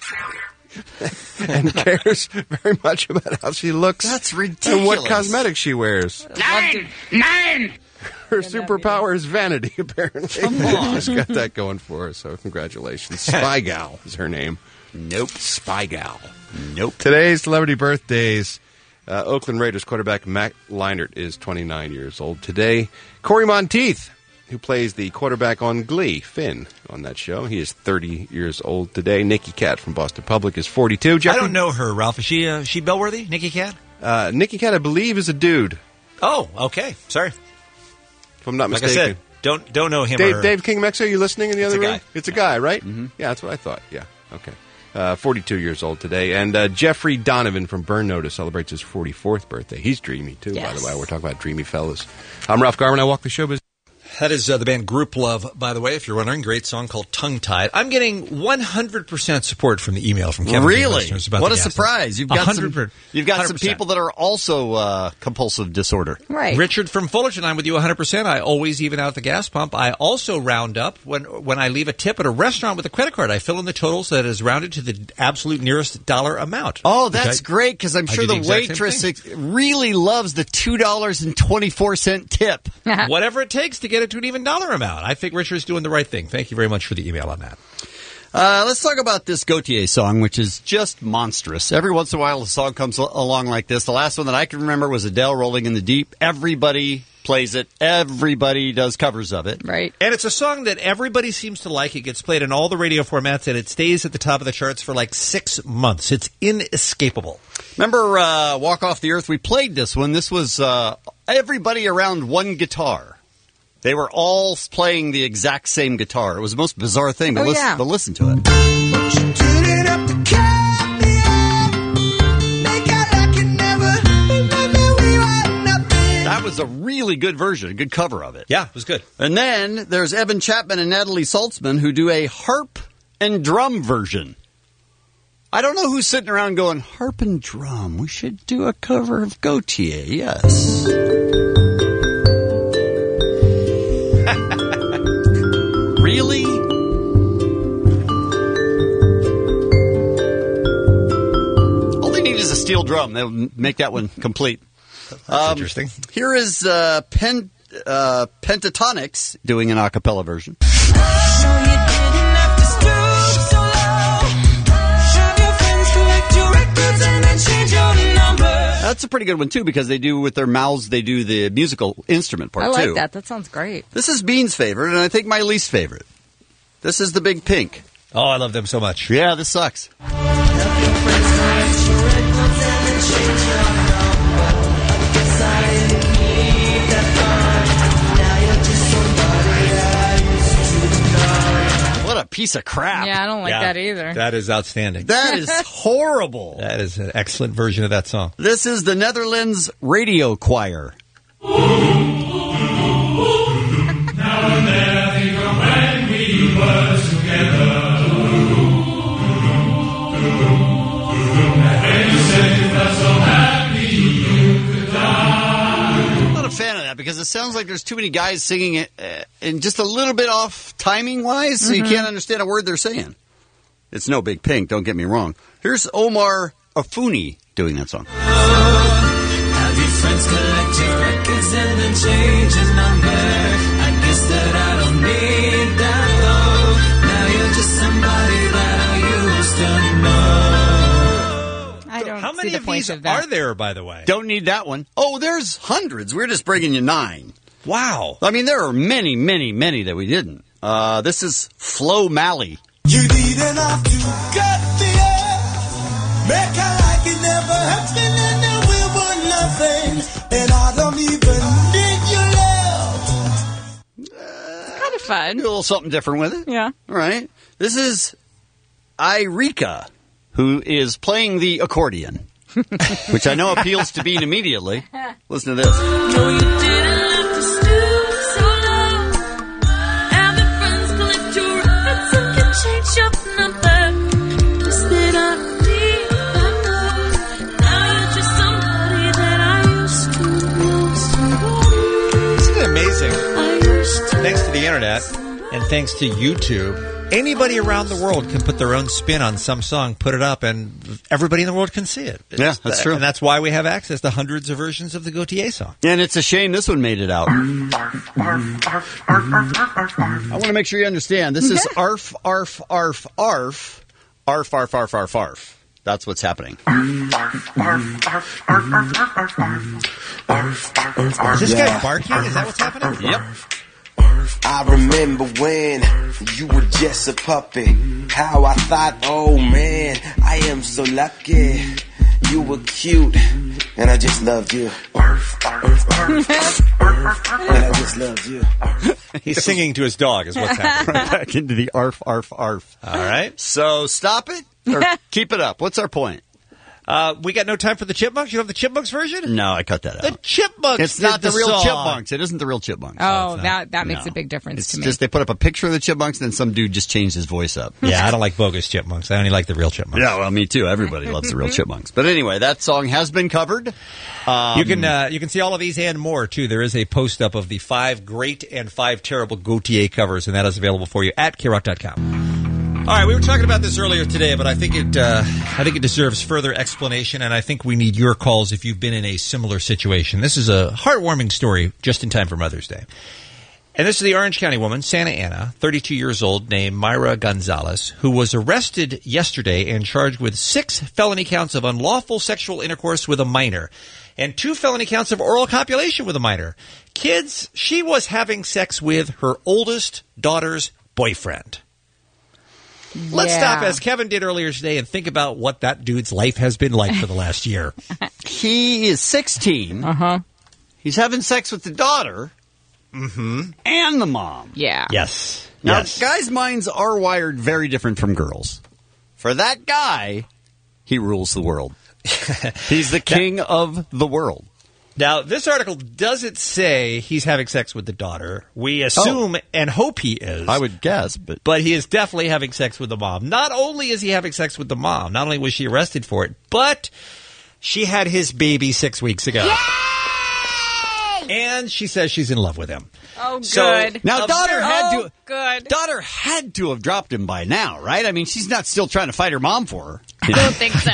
and cares very much about how she looks. That's ridiculous. And what cosmetics she wears. Nine! Her superpower is vanity, apparently. Come on. She's got that going for her, so congratulations. Spy Gal is her name. Nope. Spy Gal. Nope. Today's celebrity birthdays. Oakland Raiders quarterback Matt Leinart is 29 years old today. Corey Monteith, who plays the quarterback on Glee, Finn, on that show. He is 30 years old today. Nikki Cat from Boston Public is 42. I don't know her, Ralph. Is she Bellworthy, Nikki Cat? Nicky Cat, I believe, is a dude. Oh, okay. Sorry. If I'm not Like mistaken. I said, don't know him. Dave King Mexa, are you listening in the other room? Guy. It's a guy, right? Mm-hmm. Yeah, that's what I thought. Yeah, okay. 42 years old today. And Jeffrey Donovan from Burn Notice celebrates his 44th birthday. He's dreamy, too, by the way. We're talking about dreamy fellas. I'm Ralph Garman. I walk the showbiz. That is the band Group Love, by the way, if you're wondering. Great song called Tongue Tied. I'm getting 100% support from the email from Kevin. Really? About what a surprise. You've got 100%. You've got some people that are also compulsive disorder. Right. Richard from Fullerton, I'm with you 100%. I always even out at the gas pump. I also round up when I leave a tip at a restaurant with a credit card. I fill in the totals that is rounded to the absolute nearest dollar amount. Oh, that's great, because I'm sure the waitress really loves the $2.24 tip. Whatever it takes to get it to an even dollar amount. I think Richard's doing the right thing. Thank you very much for the email on that. Let's talk about this Gautier song, which is just monstrous. Every once in a while, a song comes along like this. The last one that I can remember was Adele, Rolling in the Deep. Everybody plays it. Everybody does covers of it. Right. And it's a song that everybody seems to like. It gets played in all the radio formats, and it stays at the top of the charts for like 6 months. It's inescapable. Remember Walk Off the Earth? We played this one. This was everybody around one guitar. They were all playing the exact same guitar. It was the most bizarre thing, but, but listen to it. That was a really good version, a good cover of it. Yeah, it was good. And then there's Evan Chapman and Natalie Saltzman who do a harp and drum version. I don't know who's sitting around going, harp and drum, we should do a cover of Gautier, yes. Really? All they need is a steel drum. They'll make that one complete. That's interesting. Here is Pentatonics doing an a cappella version. That's a pretty good one, too, because they do, with their mouths, they do the musical instrument part, too. I like that. That sounds great. This is Bean's favorite, and I think my least favorite. This is the Big Pink. Oh, I love them so much. Yeah, this sucks. What a piece of crap. Yeah, I don't like that either. That is outstanding. That is horrible. That is an excellent version of that song. This is the Netherlands Radio Choir. Now and then, when we were together. And you said you felt so happy you could die. I'm not a fan of that because it sounds like there's too many guys singing it and just a little bit off timing-wise, so you can't understand a word they're saying. It's no Big Pink, don't get me wrong. Here's Omar Afuni doing that song. Have your friends collect your records and then change your number. I guess that I don't need that though. Now you're just somebody that I used to know. I don't How many see the of point these of that. are there, by the way? Don't need that one. Oh, there's hundreds. We're just bringing you 9. Wow. I mean, there are many, many, many that we didn't. This is Flo Malley. You need enough to cut the air. Make her like it never happened and then we were nothing. And I don't even need your love. Kind of fun. Do a little something different with it. Yeah. All right. This is Irika, who is playing the accordion, which I know appeals to Bean immediately. Listen to this. No, you didn't have to stoop so low. Have your friends collect your records and can change your number. Just that I don't need that love. Now you're just somebody that I used to know. Isn't it amazing? I used to. Thanks to the internet and thanks to YouTube, anybody around the world can put their own spin on some song, put it up, and everybody in the world can see it. Yeah, that's true. And that's why we have access to hundreds of versions of the Gautier song. And it's a shame this one made it out. I want to make sure you understand. This is arf, arf, arf, arf, arf, arf, arf, arf, arf. That's what's happening. Is this guy barking? Is that what's happening? Yep. I remember when you were just a puppy. How I thought, oh man, I am so lucky. You were cute And I just loved you. And I just loved you. He's singing to his dog is what's happening. Right back into the arf, arf, arf. All right. So stop it or keep it up. What's our point? We got no time for the Chipmunks. You have the Chipmunks version? No, I cut that out. The Chipmunks. It's not the real song. Chipmunks. It isn't the real Chipmunks. Oh, that makes a big difference it's to me. Just they put up a picture of the Chipmunks, and then some dude just changed his voice up. Yeah, I don't like bogus Chipmunks. I only like the real Chipmunks. Yeah, well, me too. Everybody loves the real Chipmunks. But anyway, that song has been covered. You can see all of these and more, too. There is a post up of the 5 great and 5 terrible Gautier covers, and that is available for you at KROC.com. All right, we were talking about this earlier today, but I think it deserves further explanation, and I think we need your calls if you've been in a similar situation. This is a heartwarming story just in time for Mother's Day. And this is the Orange County woman, Santa Ana, 32 years old, named Myra Gonzalez, who was arrested yesterday and charged with 6 felony counts of unlawful sexual intercourse with a minor and 2 felony counts of oral copulation with a minor. Kids, she was having sex with her oldest daughter's boyfriend. Let's stop, as Kevin did earlier today, and think about what that dude's life has been like for the last year. He is 16. Uh-huh. He's having sex with the daughter and the mom. Yeah. Yes. Now, yes. guys' minds are wired very different from girls. For that guy, he rules the world. He's the king of the world. Now, this article doesn't say he's having sex with the daughter. We assume and hope he is. I would guess. But he is definitely having sex with the mom. Not only is he having sex with the mom, not only was she arrested for it, but she had his baby 6 weeks ago. Yay! And she says she's in love with him. Oh, So, good. Now, daughter good. Daughter had to have dropped him by now, right? I mean, she's not still trying to fight her mom for her. I don't think so.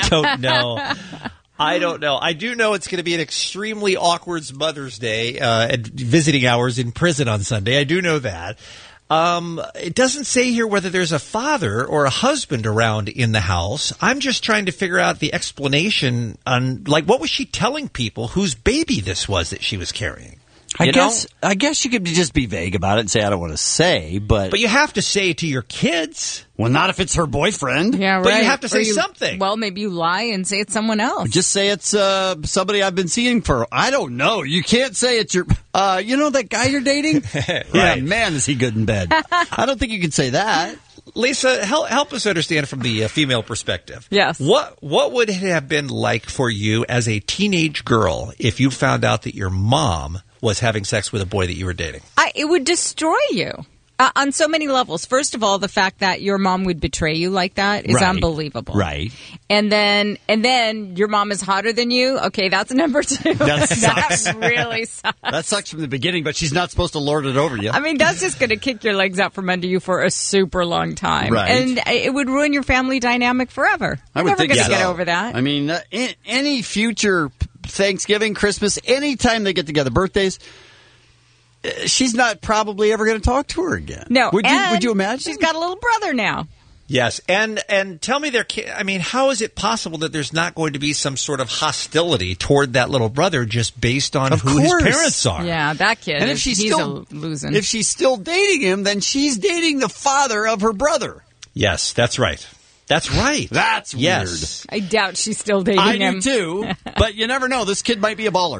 I don't know. I do know it's going to be an extremely awkward Mother's Day at visiting hours in prison on Sunday. I do know that. It doesn't say here whether there's a father or a husband around in the house. I'm just trying to figure out the explanation on, like, what was she telling people whose baby this was that she was carrying? I guess you could just be vague about it and say, I don't want to say, but you have to say to your kids. Well, not if it's her boyfriend. Yeah, right. But you have to say something. Well, maybe you lie and say it's someone else. Just say it's somebody I've been seeing for, I don't know. You can't say it's your, that guy you're dating? Right. Yeah, man, is he good in bed. I don't think you can say that. Lisa, help us understand from the female perspective. Yes. What would it have been like for you as a teenage girl if you found out that your mom was having sex with a boy that you were dating? It would destroy you on so many levels. First of all, the fact that your mom would betray you like that is unbelievable. Right. And then your mom is hotter than you. Okay, that's number 2. That really sucks. That sucks from the beginning, but she's not supposed to lord it over you. I mean, that's just going to kick your legs out from under you for a super long time. Right. And it would ruin your family dynamic forever. I would Never think going to so. get over that. I mean, any future Thanksgiving, Christmas, anytime they get together, birthdays, she's not probably ever going to talk to her again. No. Would you imagine? She's got a little brother now. Yes, and tell me how is it possible that there's not going to be some sort of hostility toward that little brother just based on who his parents are? Yeah, that kid. And if she's still losing. If she's still dating him, then she's dating the father of her brother. Yes, that's right. That's right. That's yes. weird. I doubt she's still dating him. I do too, but you never know. This kid might be a baller.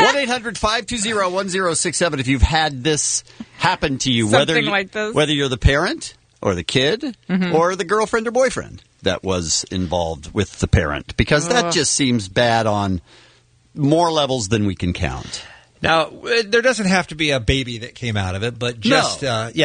1-800-520-1067 if you've had this happen to you. Something like this. Whether you're the parent or the kid or the girlfriend or boyfriend that was involved with the parent. Because that just seems bad on more levels than we can count. Now, there doesn't have to be a baby that came out of it, but just,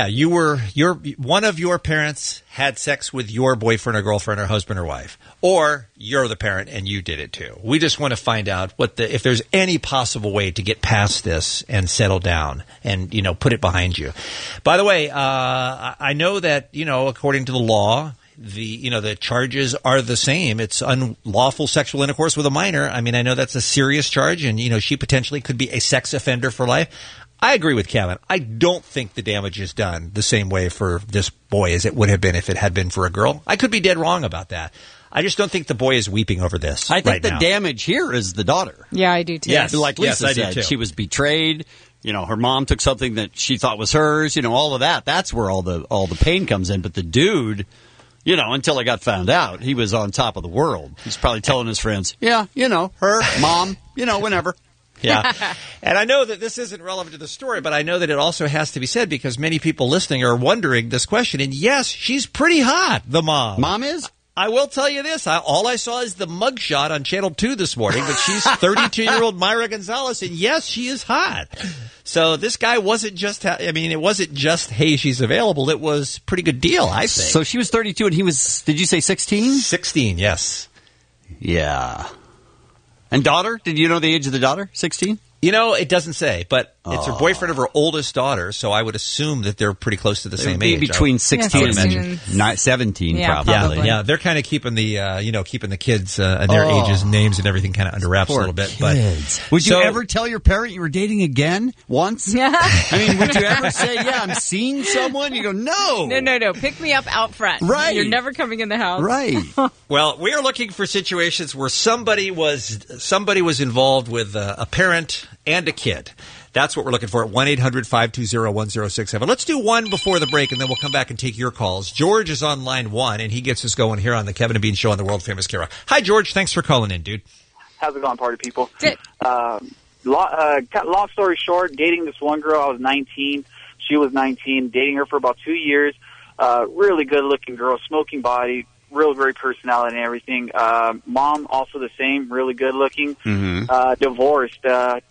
one of your parents had sex with your boyfriend or girlfriend or husband or wife, or you're the parent and you did it too. We just want to find out if there's any possible way to get past this and settle down and, put it behind you. By the way, I know that, according to the law, the charges are the same. It's unlawful sexual intercourse with a minor. I mean, I know that's a serious charge, and she potentially could be a sex offender for life. I agree with Kevin. I don't think the damage is done the same way for this boy as it would have been if it had been for a girl. I could be dead wrong about that. I just don't think the boy is weeping over this. I think the damage here is the daughter. Yeah, I do too. Yes, like Lisa I do said, too. she was betrayed. Her mom took something that she thought was hers. All of that. That's where all the pain comes in. But the dude until I got found out. He was on top of the world. He's probably telling his friends, her, mom, whenever. Yeah. And I know that this isn't relevant to the story, but I know that it also has to be said because many people listening are wondering this question. And yes, she's pretty hot, the mom. Mom is? I will tell you this. All I saw is the mugshot on Channel 2 this morning, but she's 32-year-old Myra Gonzalez, and yes, she is hot. So this guy wasn't just, it wasn't just, hey, she's available. It was a pretty good deal, I think. So she was 32 and he was, did you say 16? 16, yes. Yeah. And daughter? Did you know the age of the daughter? 16? It doesn't say, but it's her boyfriend of her oldest daughter, so I would assume that they're pretty close to the same age. Between 16 and 17, probably. Yeah, they're kind of keeping the, keeping the kids and their ages and names and everything kind of under wraps a little bit. Kids. Would you ever tell your parent you were dating again once? Yeah. Would you ever say, I'm seeing someone? You go, no. No. Pick me up out front. Right. You're never coming in the house. Right. Well, we are looking for situations where somebody was involved with a parent and a kid. That's what we're looking for at 1-800-520-1067. Let's do one before the break, and then we'll come back and take your calls. George is on line 1, and he gets us going here on the Kevin and Bean Show on the world-famous K-Rock. Hi, George. Thanks for calling in, dude. How's it going, party people? Long story short, dating this one girl, I was 19. She was 19. Dating her for about 2 years. Really good-looking girl, smoking body, real great personality and everything. Mom, also the same, really good-looking. Mm-hmm. Divorced.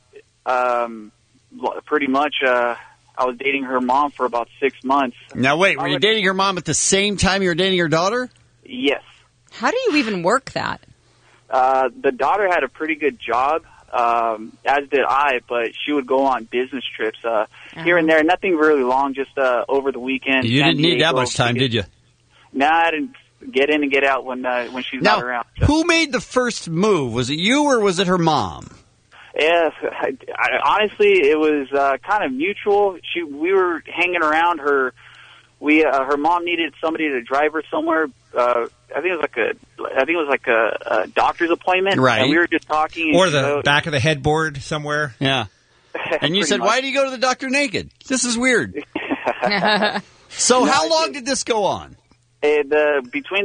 Pretty much, I was dating her mom for about 6 months. Now, wait, were you dating her mom at the same time you were dating her daughter? Yes. How do you even work that? The daughter had a pretty good job, as did I, but she would go on business trips here and there. Nothing really long, just over the weekend. You didn't need that much time, did you? No, I didn't get in and get out when she's not around. So. Who made the first move? Was it you or was it her mom? Yes, honestly, it was kind of mutual. We were hanging around her. Her mom needed somebody to drive her somewhere. I think it was like a doctor's appointment. Right. And we were just talking. Or the back of the headboard somewhere. Yeah. And you said, "Why do you go to the doctor naked? This is weird." So, how long did this go on? Between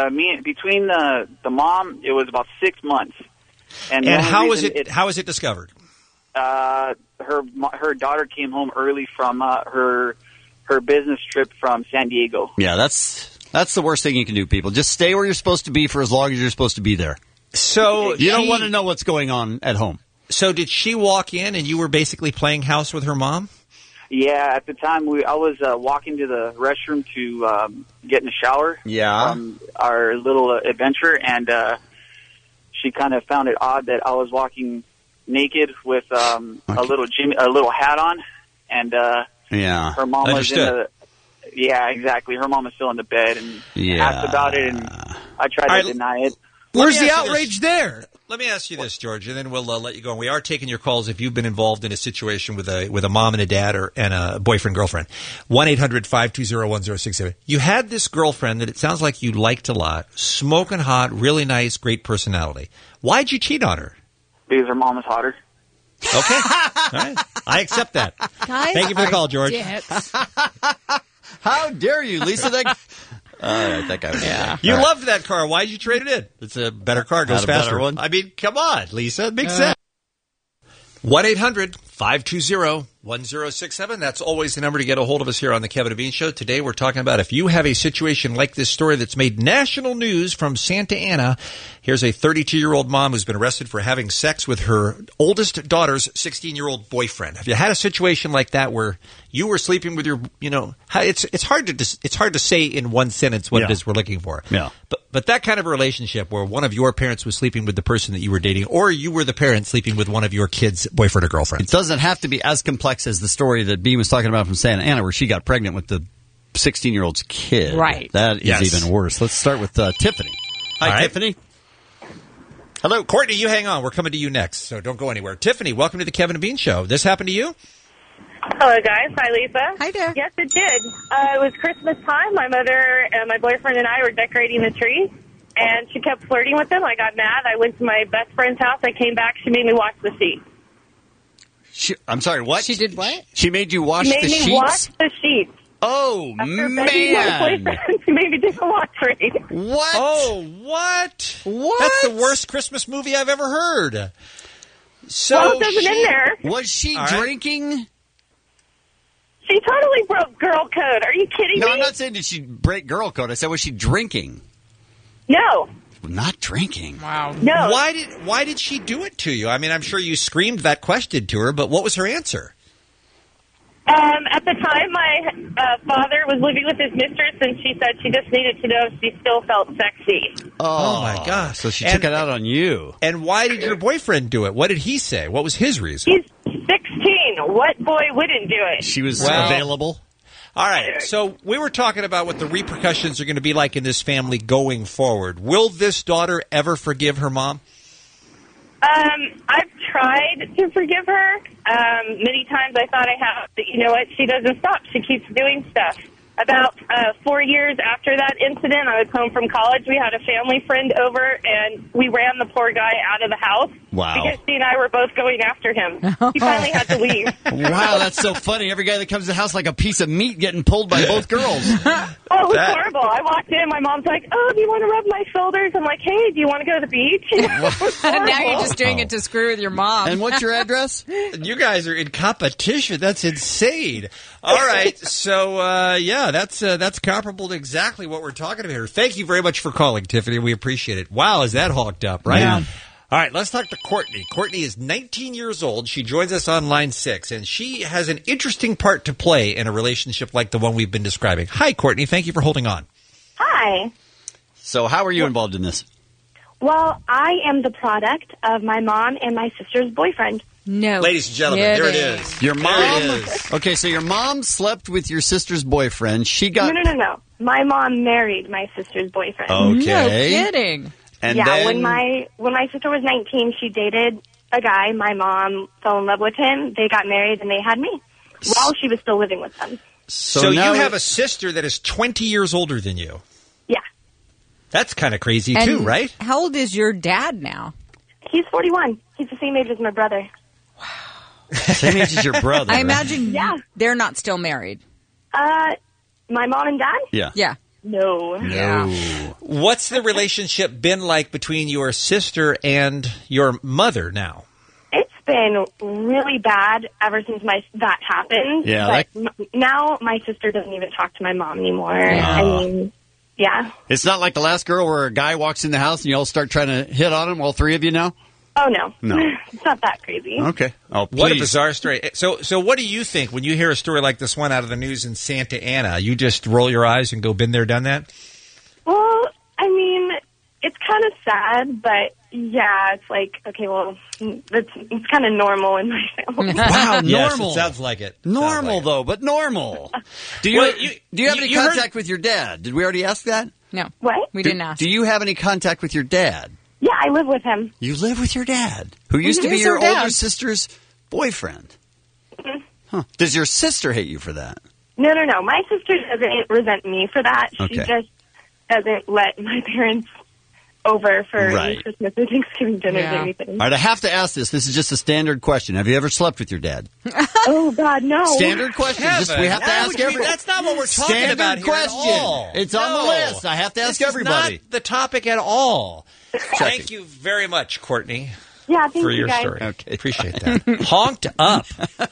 the mom, it was about 6 months. And how was it? How was it discovered? Her daughter came home early from her business trip from San Diego. Yeah, that's the worst thing you can do, people. Just stay where you're supposed to be for as long as you're supposed to be there. So you don't want to know what's going on at home. So did she walk in and you were basically playing house with her mom? Yeah, at the time I was walking to the restroom to get in the shower. Yeah. From our little adventure, and she kind of found it odd that I was walking naked with a little hat on, and her mom was in the. Yeah, exactly. Her mom was still in the bed and asked about it, and I tried to deny it. Where's the outrage there? Let me ask you this, George, and then we'll let you go. And we are taking your calls if you've been involved in a situation with a mom and a dad and a boyfriend, girlfriend. 1-800-520-1067. You had this girlfriend that it sounds like you liked a lot, smoking hot, really nice, great personality. Why'd you cheat on her? Because her mom was hotter. Okay. All right. I accept that. Guys, thank you for the call, George. How dare you, Lisa? That guy was You loved that car. Why'd you trade it in? It's a better car. Goes faster. Better one. I mean, come on, Lisa. It makes sense. 1-800-520-1067. That's always the number to get a hold of us here on the Kevin and Bean Show. Today we're talking about if you have a situation like this story that's made national news from Santa Ana. Here's a 32-year-old mom who's been arrested for having sex with her oldest daughter's 16-year-old boyfriend. Have you had a situation like that where you were sleeping with your, it's hard to say in one sentence what it is we're looking for. Yeah. But that kind of a relationship where one of your parents was sleeping with the person that you were dating, or you were the parent sleeping with one of your kids' boyfriend or girlfriend. It doesn't have to be as complex as the story that Bean was talking about from Santa Ana, where she got pregnant with the 16-year-old's kid. Right. That is even worse. Let's start with Tiffany. Hi, Tiffany. Hello, Courtney. You hang on. We're coming to you next, so don't go anywhere. Tiffany, welcome to the Kevin and Bean Show. This happened to you? Hello, guys. Hi, Lisa. Hi there. Yes, it did. It was Christmas time. My mother and my boyfriend and I were decorating the tree, and she kept flirting with him. I got mad. I went to my best friend's house. I came back. She made me wash the sheets. I'm sorry, what? She did what? She made you wash the sheets? She made me wash the sheets. Oh, After begging my boyfriend to maybe do the laundry. What? Oh, what? What? That's the worst Christmas movie I've ever heard. So Well, it doesn't in there. Was she All right. drinking? She totally broke girl code. Are you kidding No, me? I'm not saying did she break girl code. I said, was she drinking? No. Not drinking. Wow. No. Why did she do it to you? I mean, I'm sure you screamed that question to her, but what was her answer? At the time, my father was living with his mistress, and she said she just needed to know if she still felt sexy. Oh my gosh. So she took it out on you. And why did your boyfriend do it? What did he say? What was his reason? He's 16. What boy wouldn't do it? She was Well- available. All right, so we were talking about what the repercussions are going to be like in this family going forward. Will this daughter ever forgive her mom? I've tried to forgive her. Many times I thought I have, but you know what? She doesn't stop. She keeps doing stuff. About 4 years after that incident, I was home from college. We had a family friend over, and we ran the poor guy out of the house. Wow. Because she and I were both going after him. He finally had to leave. Wow, that's so funny. Every guy that comes to the house like a piece of meat getting pulled by both girls. Oh, it was horrible. I walked in. My mom's like, "Oh, do you want to rub my shoulders?" I'm like, "Hey, do you want to go to the beach?" Now you're just doing it to screw with your mom. And what's your address? You guys are in competition. That's insane. All right, so yeah, that's comparable to exactly what we're talking about here. Thank you very much for calling, Tiffany. We appreciate it. Wow, is that honked up, right? Yeah. All right, let's talk to Courtney. Courtney is 19 years old. She joins us on line 6, and she has an interesting part to play in a relationship like the one we've been describing. Hi, Courtney. Thank you for holding on. Hi. So how are you involved in this? Well, I am the product of my mom and my sister's boyfriend. No. Ladies and gentlemen, there it is. Your mom? There it is. Okay, so your mom slept with your sister's boyfriend. She got... No. My mom married my sister's boyfriend. Okay. No kidding. And yeah, then... when my sister was 19, she dated a guy. My mom fell in love with him. They got married, and they had me while she was still living with them. So you now have a sister that is 20 years older than you. Yeah. That's kind of crazy, And too, right? How old is your dad now? He's 41. He's the same age as my brother. Same age as your brother. I right? imagine they're not still married. My mom and dad? Yeah. Yeah. No. What's the relationship been like between your sister and your mother now? It's been really bad ever since that happened. Yeah, But now my sister doesn't even talk to my mom anymore. I mean, yeah. It's not like the last girl where a guy walks in the house and you all start trying to hit on him, all three of you now? Oh, no. No. It's not that crazy. Okay. Oh, please. What a bizarre story. So what do you think when you hear a story like this one out of the news in Santa Ana? You just roll your eyes and go, been there, done that? Well, I mean, it's kind of sad, but yeah, it's like, okay, well, it's kind of normal in my family. Wow, Yes, normal. it sounds like it. Normal, though, but normal. Do you have any contact with your dad? Did we already ask that? No. What? We didn't ask. Do you have any contact with your dad? Yeah, I live with him. You live with your dad, who used to be Who's your her dad? older sister's boyfriend. Huh. Does your sister hate you for that? No. My sister doesn't resent me for that. She Okay. just doesn't let my parents over for Right. Christmas and Thanksgiving dinners Yeah. or anything. All right, I have to ask this. This is just a standard question. Have you ever slept with your dad? Oh, God, no. Standard question. Just, we have to ask everybody. That's not what we're talking Standard about here question. at all. It's on the list. I have to ask This everybody. is not the topic at all. Thank you very much, Courtney, Yeah, thank for you your guys. story. Okay. Appreciate that. Honked up.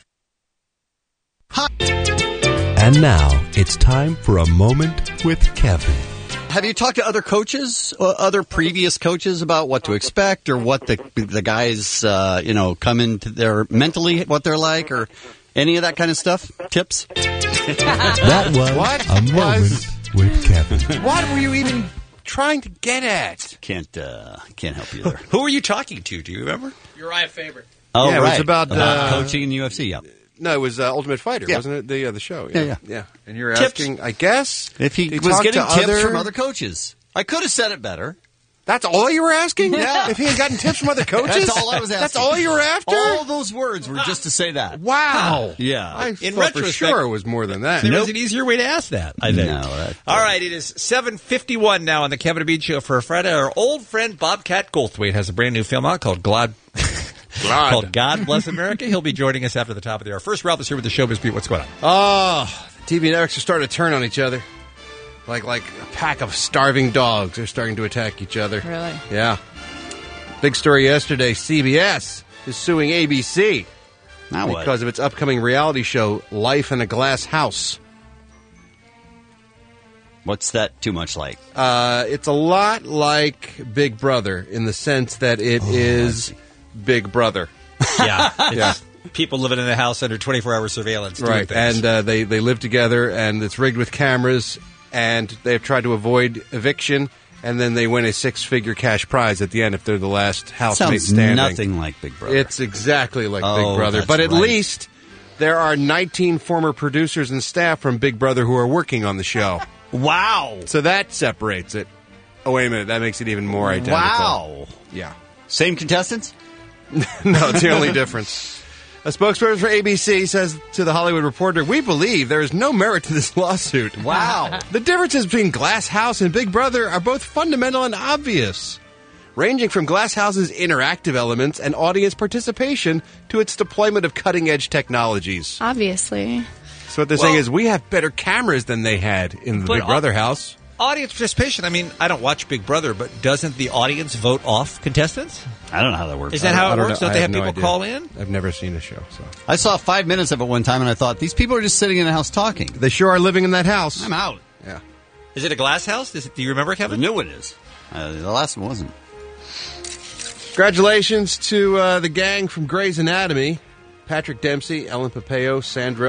And now it's time for a moment with Kevin. Have you talked to other coaches, other previous coaches, about what to expect or what the guys, come into their mentally, what they're like, or any of that kind of stuff? Tips? That was a moment with Kevin. What were you even trying to get at? Can't help you there. Who were you talking to? Do you remember? Uriah Faber. Oh, Yeah, it right. was about, coaching in the UFC. Yeah. No, it was Ultimate Fighter, Yeah. wasn't it? The show. Yeah. And you're Tips. asking, I guess, If he they was talked getting to tips from other coaches, I could have said it better. That's all you were asking? Yeah. If he had gotten tips from other coaches? That's all I was asking. That's all you were after? All those words were just to say that. Wow. Yeah. I In thought for retrospect- sure it was more than that. There was an easier way to ask that, I think. No, All right, it is 7:51 now on the Kevin and Bean Show for Friday. Our old friend Bobcat Goldthwait has a brand new film out called called God Bless America. He'll be joining us after the top of the hour. First, Ralph is here with the Showbiz Beat. What's going on? Oh, TV networks are starting to turn on each other. Like a pack of starving dogs are starting to attack each other. Really? Yeah. Big story yesterday, CBS is suing ABC because of its upcoming reality show, Life in a Glass House. What's that too much like? It's a lot like Big Brother in the sense that it is Big Brother. Yeah. Yeah. People living in a house under 24-hour surveillance. Right, things. and they live together, and it's rigged with cameras, and they've tried to avoid eviction, and then they win a six-figure cash prize at the end if they're the last housemate standing. Nothing like Big Brother. It's exactly like Big Brother, but at least there are 19 former producers and staff from Big Brother who are working on the show. Wow. So that separates it. Oh, wait a minute. That makes it even more identical. Wow. Yeah. Same contestants? No, it's the only difference. A spokesperson for ABC says to The Hollywood Reporter, "We believe there is no merit to this lawsuit." Wow. The differences between Glass House and Big Brother are both fundamental and obvious, ranging from Glass House's interactive elements and audience participation to its deployment of cutting-edge technologies. Obviously. So what they're saying is we have better cameras than they had in the Big Brother house. Audience participation. I mean, I don't watch Big Brother, but doesn't the audience vote off contestants? I don't know how that works. Is that how it works? Don't they have no people idea. call in? I've never seen a show. So I saw 5 minutes of it one time, and I thought, these people are just sitting in a house talking. They sure are living in that house. I'm out. Yeah. Is it a glass house? Do you remember, Kevin? The new one is. The last one wasn't. Congratulations to the gang from Grey's Anatomy. Patrick Dempsey, Ellen Pompeo,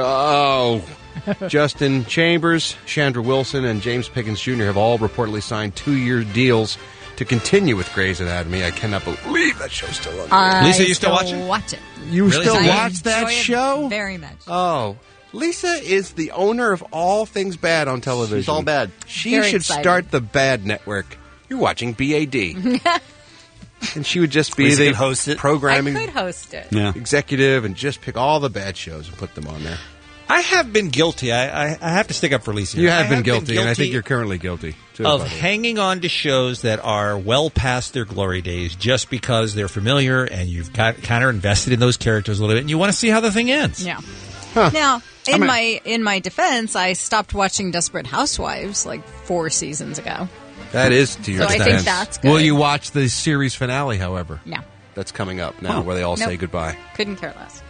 Justin Chambers, Chandra Wilson, and James Pickens Jr. have all reportedly signed 2-year deals to continue with Grey's Anatomy. I cannot believe that show's still on. Lisa, you still watch it? Watch it. You Really? still I watch that Enjoy it show? very much. Oh. Lisa is the owner of all things bad on television. She's all bad. She Very should excited. start the Bad Network. You're watching BAD. And she would just be Lisa the could host it. programming I could host it. Yeah. executive and just pick all the bad shows and put them on there. I have been guilty. I have to stick up for Lisa. You I have been guilty, and I think you're currently guilty, too. of by the way. hanging on to shows that are well past their glory days just because they're familiar and you've kind of invested in those characters a little bit and you want to see how the thing ends. Yeah. Now, in my defense, I stopped watching Desperate Housewives like 4 seasons ago. That is to your So I think defense. that's good. Will you watch the series finale, however? No. That's coming up now, where they all say Nope. goodbye. Couldn't care less.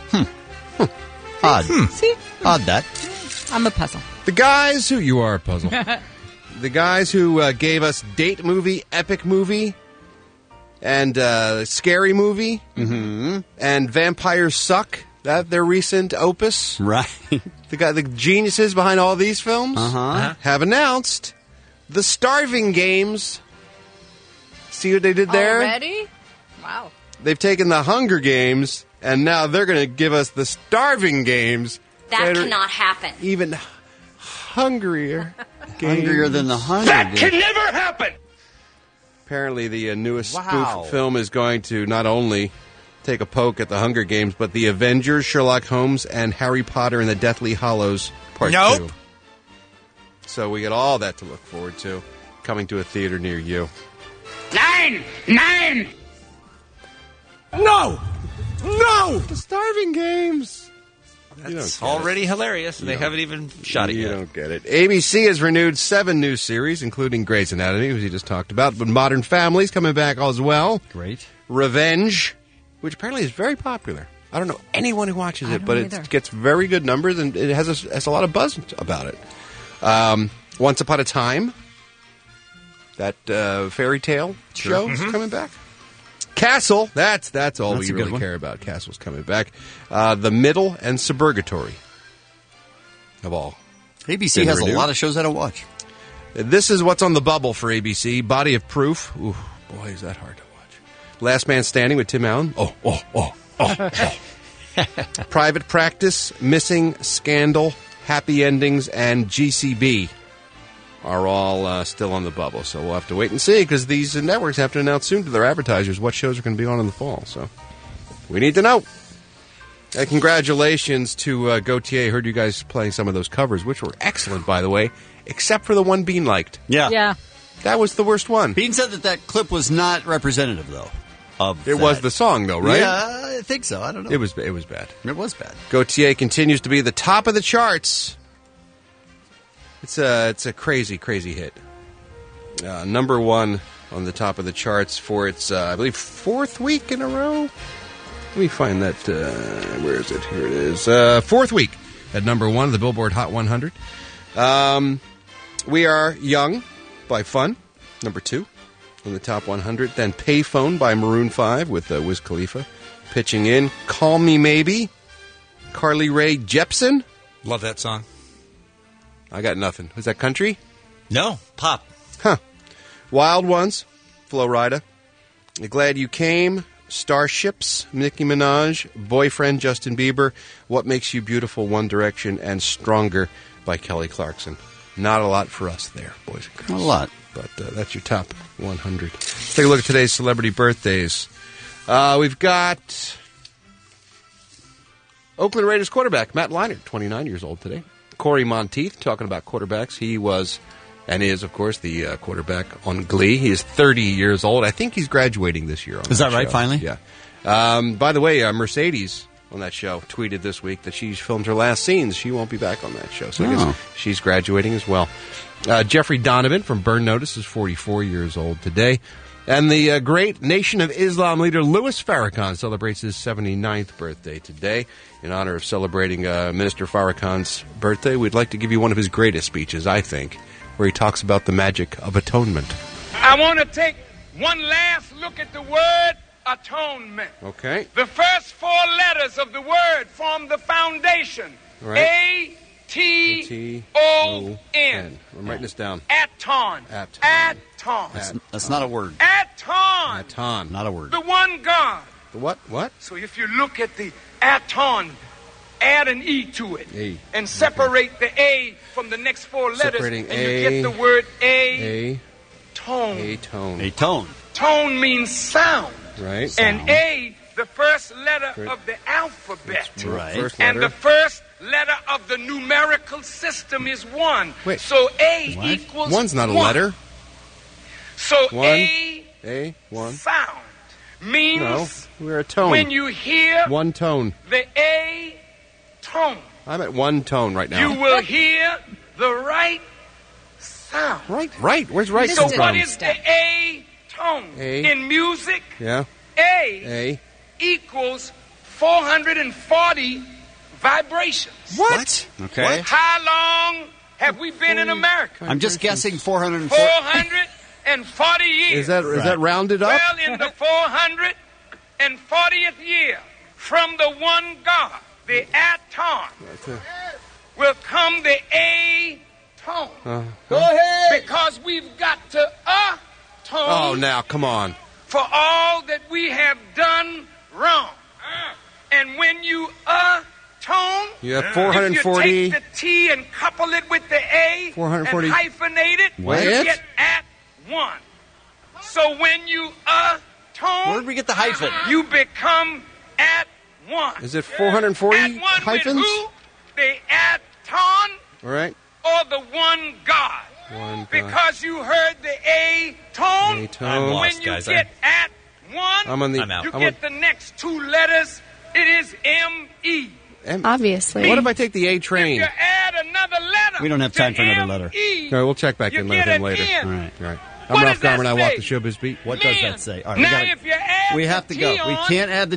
Odd. See? Odd that. I'm a puzzle. The guys who... You are a puzzle. The guys who gave us Date Movie, Epic Movie, and Scary Movie, and Vampires Suck, that their recent opus. Right. The geniuses behind all these films have announced the Starving Games. See what they did there? Already? Wow. They've taken the Hunger Games, and now they're going to give us the Starving Games. That are cannot happen. Even hungrier. Hungrier than the Hunger That Games. can never happen! Apparently, the newest Wow. spoof film is going to not only take a poke at the Hunger Games, but the Avengers, Sherlock Holmes, and Harry Potter and the Deathly Hallows Part 2. So we get all that to look forward to coming to a theater near you. 9! No! No! The Starving Games! That's already hilarious, and they haven't even shot it You yet. don't get it. ABC has renewed 7 new series, including Grey's Anatomy, which you just talked about, but Modern Family's coming back as well. Great. Revenge, which apparently is very popular. I don't know anyone who watches it, but either. it gets very good numbers, and it has a lot of buzz about it. Once Upon a Time, that fairy tale show is coming back. Castle, that's all That's we a good really one. care about. Castle's coming back. The Middle and Suburgatory of all. ABC Been has a renewed. lot of shows I don't watch. This is what's on the bubble for ABC. Body of Proof. Ooh, boy, is that hard to watch. Last Man Standing with Tim Allen. Oh. Private Practice, Missing, Scandal, Happy Endings, and GCB are all still on the bubble. So we'll have to wait and see, because these networks have to announce soon to their advertisers what shows are going to be on in the fall. So we need to know. And congratulations to Gautier. Heard you guys playing some of those covers, which were excellent, by the way, except for the one Bean liked. Yeah. That was the worst one. Bean said that clip was not representative, though. It was the song, though, right? Yeah, I think so. I don't know. It was bad. It was bad. Gautier continues to be the top of the charts It's a crazy, crazy hit. Number one on the top of the charts for its, I believe, 4th week in a row. Let me find that. Where is it? Here it is. 4th week at number one of the Billboard Hot 100. We Are Young by Fun, number 2 in the top 100. Then Payphone by Maroon 5 with Wiz Khalifa pitching in. Call Me Maybe, Carly Rae Jepsen. Love that song. I got nothing. Was that country? No, pop. Huh. Wild Ones, Flo Rida. Glad You Came, Starships, Nicki Minaj, Boyfriend, Justin Bieber, What Makes You Beautiful, One Direction, and Stronger by Kelly Clarkson. Not a lot for us there, boys and girls. Not a lot. But that's your top 100. Let's take a look at today's celebrity birthdays. We've got Oakland Raiders quarterback Matt Leinart, 29 years old today. Corey Monteith, talking about quarterbacks. He was and is, of course, the quarterback on Glee. He is 30 years old. I think he's graduating this year. Is that right, finally? Yeah. By the way, Mercedes on that show tweeted this week that she filmed her last scenes. She won't be back on that show. So I guess she's graduating as well. Jeffrey Donovan from Burn Notice is 44 years old today. And the great Nation of Islam leader Louis Farrakhan celebrates his 79th birthday today. In honor of celebrating Minister Farrakhan's birthday, we'd like to give you one of his greatest speeches, I think, where he talks about the magic of atonement. I want to take one last look at the word atonement. Okay. The first 4 letters of the word form the foundation. Right. A-T-O-N. I'm writing this down. Aton. That's not a word. Aton. Aton. Not a word. The one God. The what? What? So if you look at the aton, add an E to it. And separate the A from the next 4 letters. Separating and you get the word A-tone. A-tone. A tone. Tone means sound. Right. And A, the first letter of the alphabet. Right. And the first letter of the numerical system is 1. Wait. So A equals 1's not a 1. letter. So 1. A sound means no, we're a tone. When you hear one tone. The A tone. I'm at 1 tone right now. You will hear the right sound. Right. Where's right So come from? what is the A tone? In music, yeah. A equals 440 vibrations. What? Okay. How long have we been in America? I'm just guessing 440. 440 years. Is that rounded up? Well, in the 440th year, from the one God, the aton, will come the A tone. Go ahead. Because we've got to atone. Oh, now, come on. For all that we have done wrong. And when you atone, you have 440. If you take the T and couple it with the A 440. and hyphenate it, What? you get at 1. So when you atone, where did we get the hyphen? You become at 1. Is it 440 at 1 hyphens? With who? The aton All right. or the one God. One God. Because you heard the A tone. I'm lost, when you guys. get at 1, I'm out. you get the next 2 letters. It is M-E. Obviously. What if I take the A train? You add another letter. We don't have time for another letter. M-E. All right, we'll check back in with him later. N. All right. I'm What Ralph does that Garman. I walk say? the showbiz beat. What does that say? All right, Now, if you add we have to go. T We on, can't add the.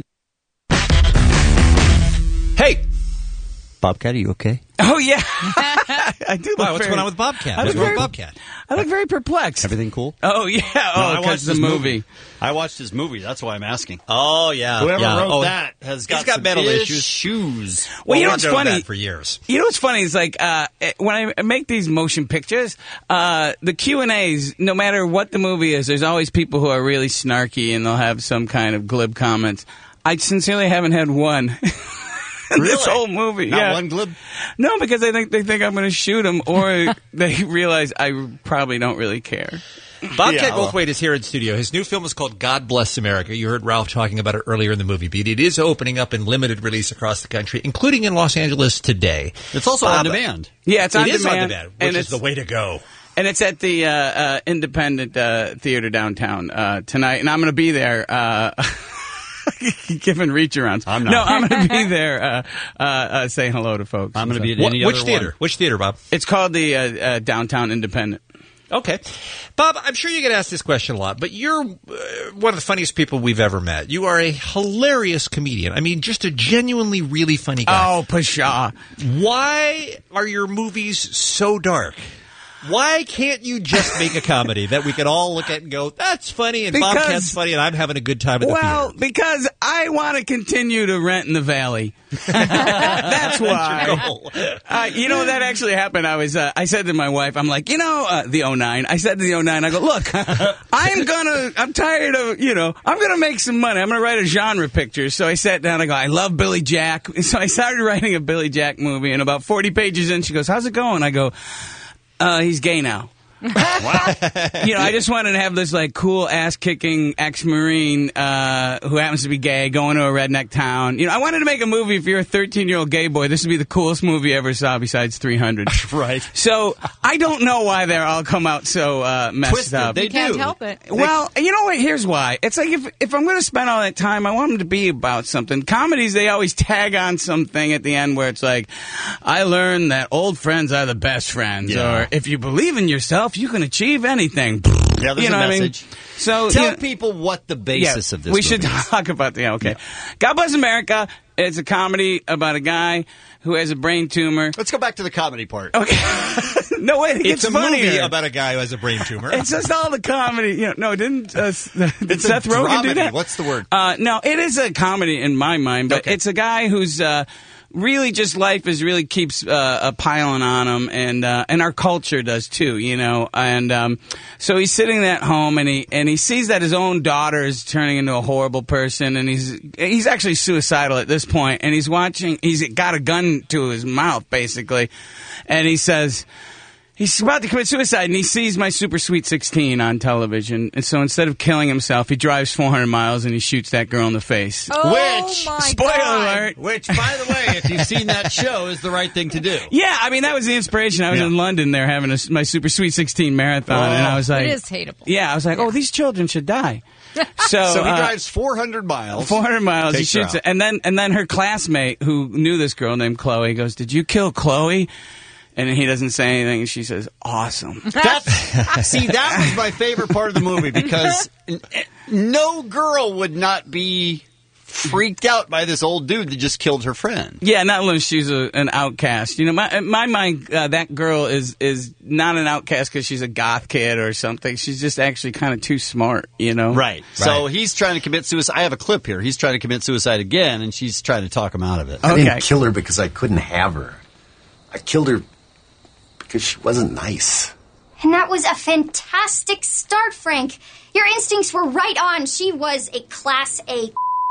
Hey! Bobcat, are you okay? Oh, yeah. I do. Wow, what's going on with Bobcat? What's wrong with Bobcat? I look very perplexed. Everything cool? Oh, yeah. I Because watched the this movie. I watched his movie. That's why I'm asking. Oh, yeah. Whoever yeah. wrote that has got some mental issues. Well, you know we've what's known funny? that for years. You know what's funny is like when I make these motion pictures, the Q&As, no matter what the movie is, there's always people who are really snarky and they'll have some kind of glib comments. I sincerely haven't had one. This whole movie. Not yeah. one glib? No, because they think I'm going to shoot them, or they realize I probably don't really care. Bobcat Goldthwait is here in studio. His new film is called God Bless America. You heard Ralph talking about it earlier in the movie beat. It is opening up in limited release across the country, including in Los Angeles today. It's also on demand. Yeah, it's on It demand. is on demand, which is the way to go. And it's at the Independent Theater downtown tonight, and I'm going to be there. giving reach-arounds. I'm not. No, I'm going to be there saying hello to folks. I'm going to be at any other Which theater? one. Which theater, Bob? It's called the Downtown Independent. Okay. Bob, I'm sure you get asked this question a lot, but you're one of the funniest people we've ever met. You are a hilarious comedian. I mean, just a genuinely really funny guy. Oh, pshaw. Why are your movies so dark? Why can't you just make a comedy that we can all look at and go, that's funny, and Bobcat's funny, and I'm having a good time at the theater? Because I want to continue to rent in the Valley. That's why. You know, that actually happened. I said to my wife, I'm like, the 09. I said to the 09, I go, look, I'm tired of, I'm going to make some money. I'm going to write a genre picture. So I sat down, I go, I love Billy Jack. So I started writing a Billy Jack movie, and about 40 pages in, she goes, how's it going? I go, he's gay now. Wow. I just wanted to have this cool ass-kicking ex-Marine who happens to be gay going to a redneck town. I wanted to make a movie. If you're a 13-year-old gay boy, this would be the coolest movie you ever saw besides 300. Right. So I don't know why they all come out so messed Twisted. up. They Can't do. help it. Well, you know what? Here's why. It's like if I'm going to spend all that time, I want them to be about something. Comedies, they always tag on something at the end where it's like, I learned that old friends are the best friends. Yeah. Or if you believe in yourself, you can achieve anything. Yeah, there's you know a what I mean? message. So Tell people what the basis of this we movie should is. talk about God Bless America. It's a comedy about a guy who has a brain tumor. Let's go back to the comedy part. Okay. No way, It's a funnier. movie about a guy who has a brain tumor. It's just all the comedy. Didn't Seth a Rogen do dramedy. that? What's the word? No, it is a comedy in my mind, but it's a guy who's really just life is really keeps piling on him, and our culture does too, And so he's sitting at home, and he sees that his own daughter is turning into a horrible person, and he's actually suicidal at this point, and he's got a gun to his mouth basically, and he says. He's about to commit suicide, and he sees My Super Sweet 16 on television. And so instead of killing himself, he drives 400 miles and he shoots that girl in the face. Oh, Which, my spoiler God. alert. Which, by the way, if you've seen that show, is the right thing to do. Yeah, I mean, that was the inspiration. I was in London there having My Super Sweet 16 marathon, and I was like... It is hateable. Yeah, I was like, these children should die. So he drives 400 miles. 400 miles. He shoots her it. And then her classmate, who knew this girl named Chloe, goes, did you kill Chloe? And he doesn't say anything, and she says, awesome. That was my favorite part of the movie, because no girl would not be freaked out by this old dude that just killed her friend. Yeah, not unless she's an outcast. In my mind, that girl is not an outcast because she's a goth kid or something. She's just actually kind of too smart, Right. So he's trying to commit suicide. I have a clip here. He's trying to commit suicide again, and she's trying to talk him out of it. I didn't kill her because I couldn't have her. I killed her because she wasn't nice. And that was a fantastic start, Frank. Your instincts were right on. She was a Class A.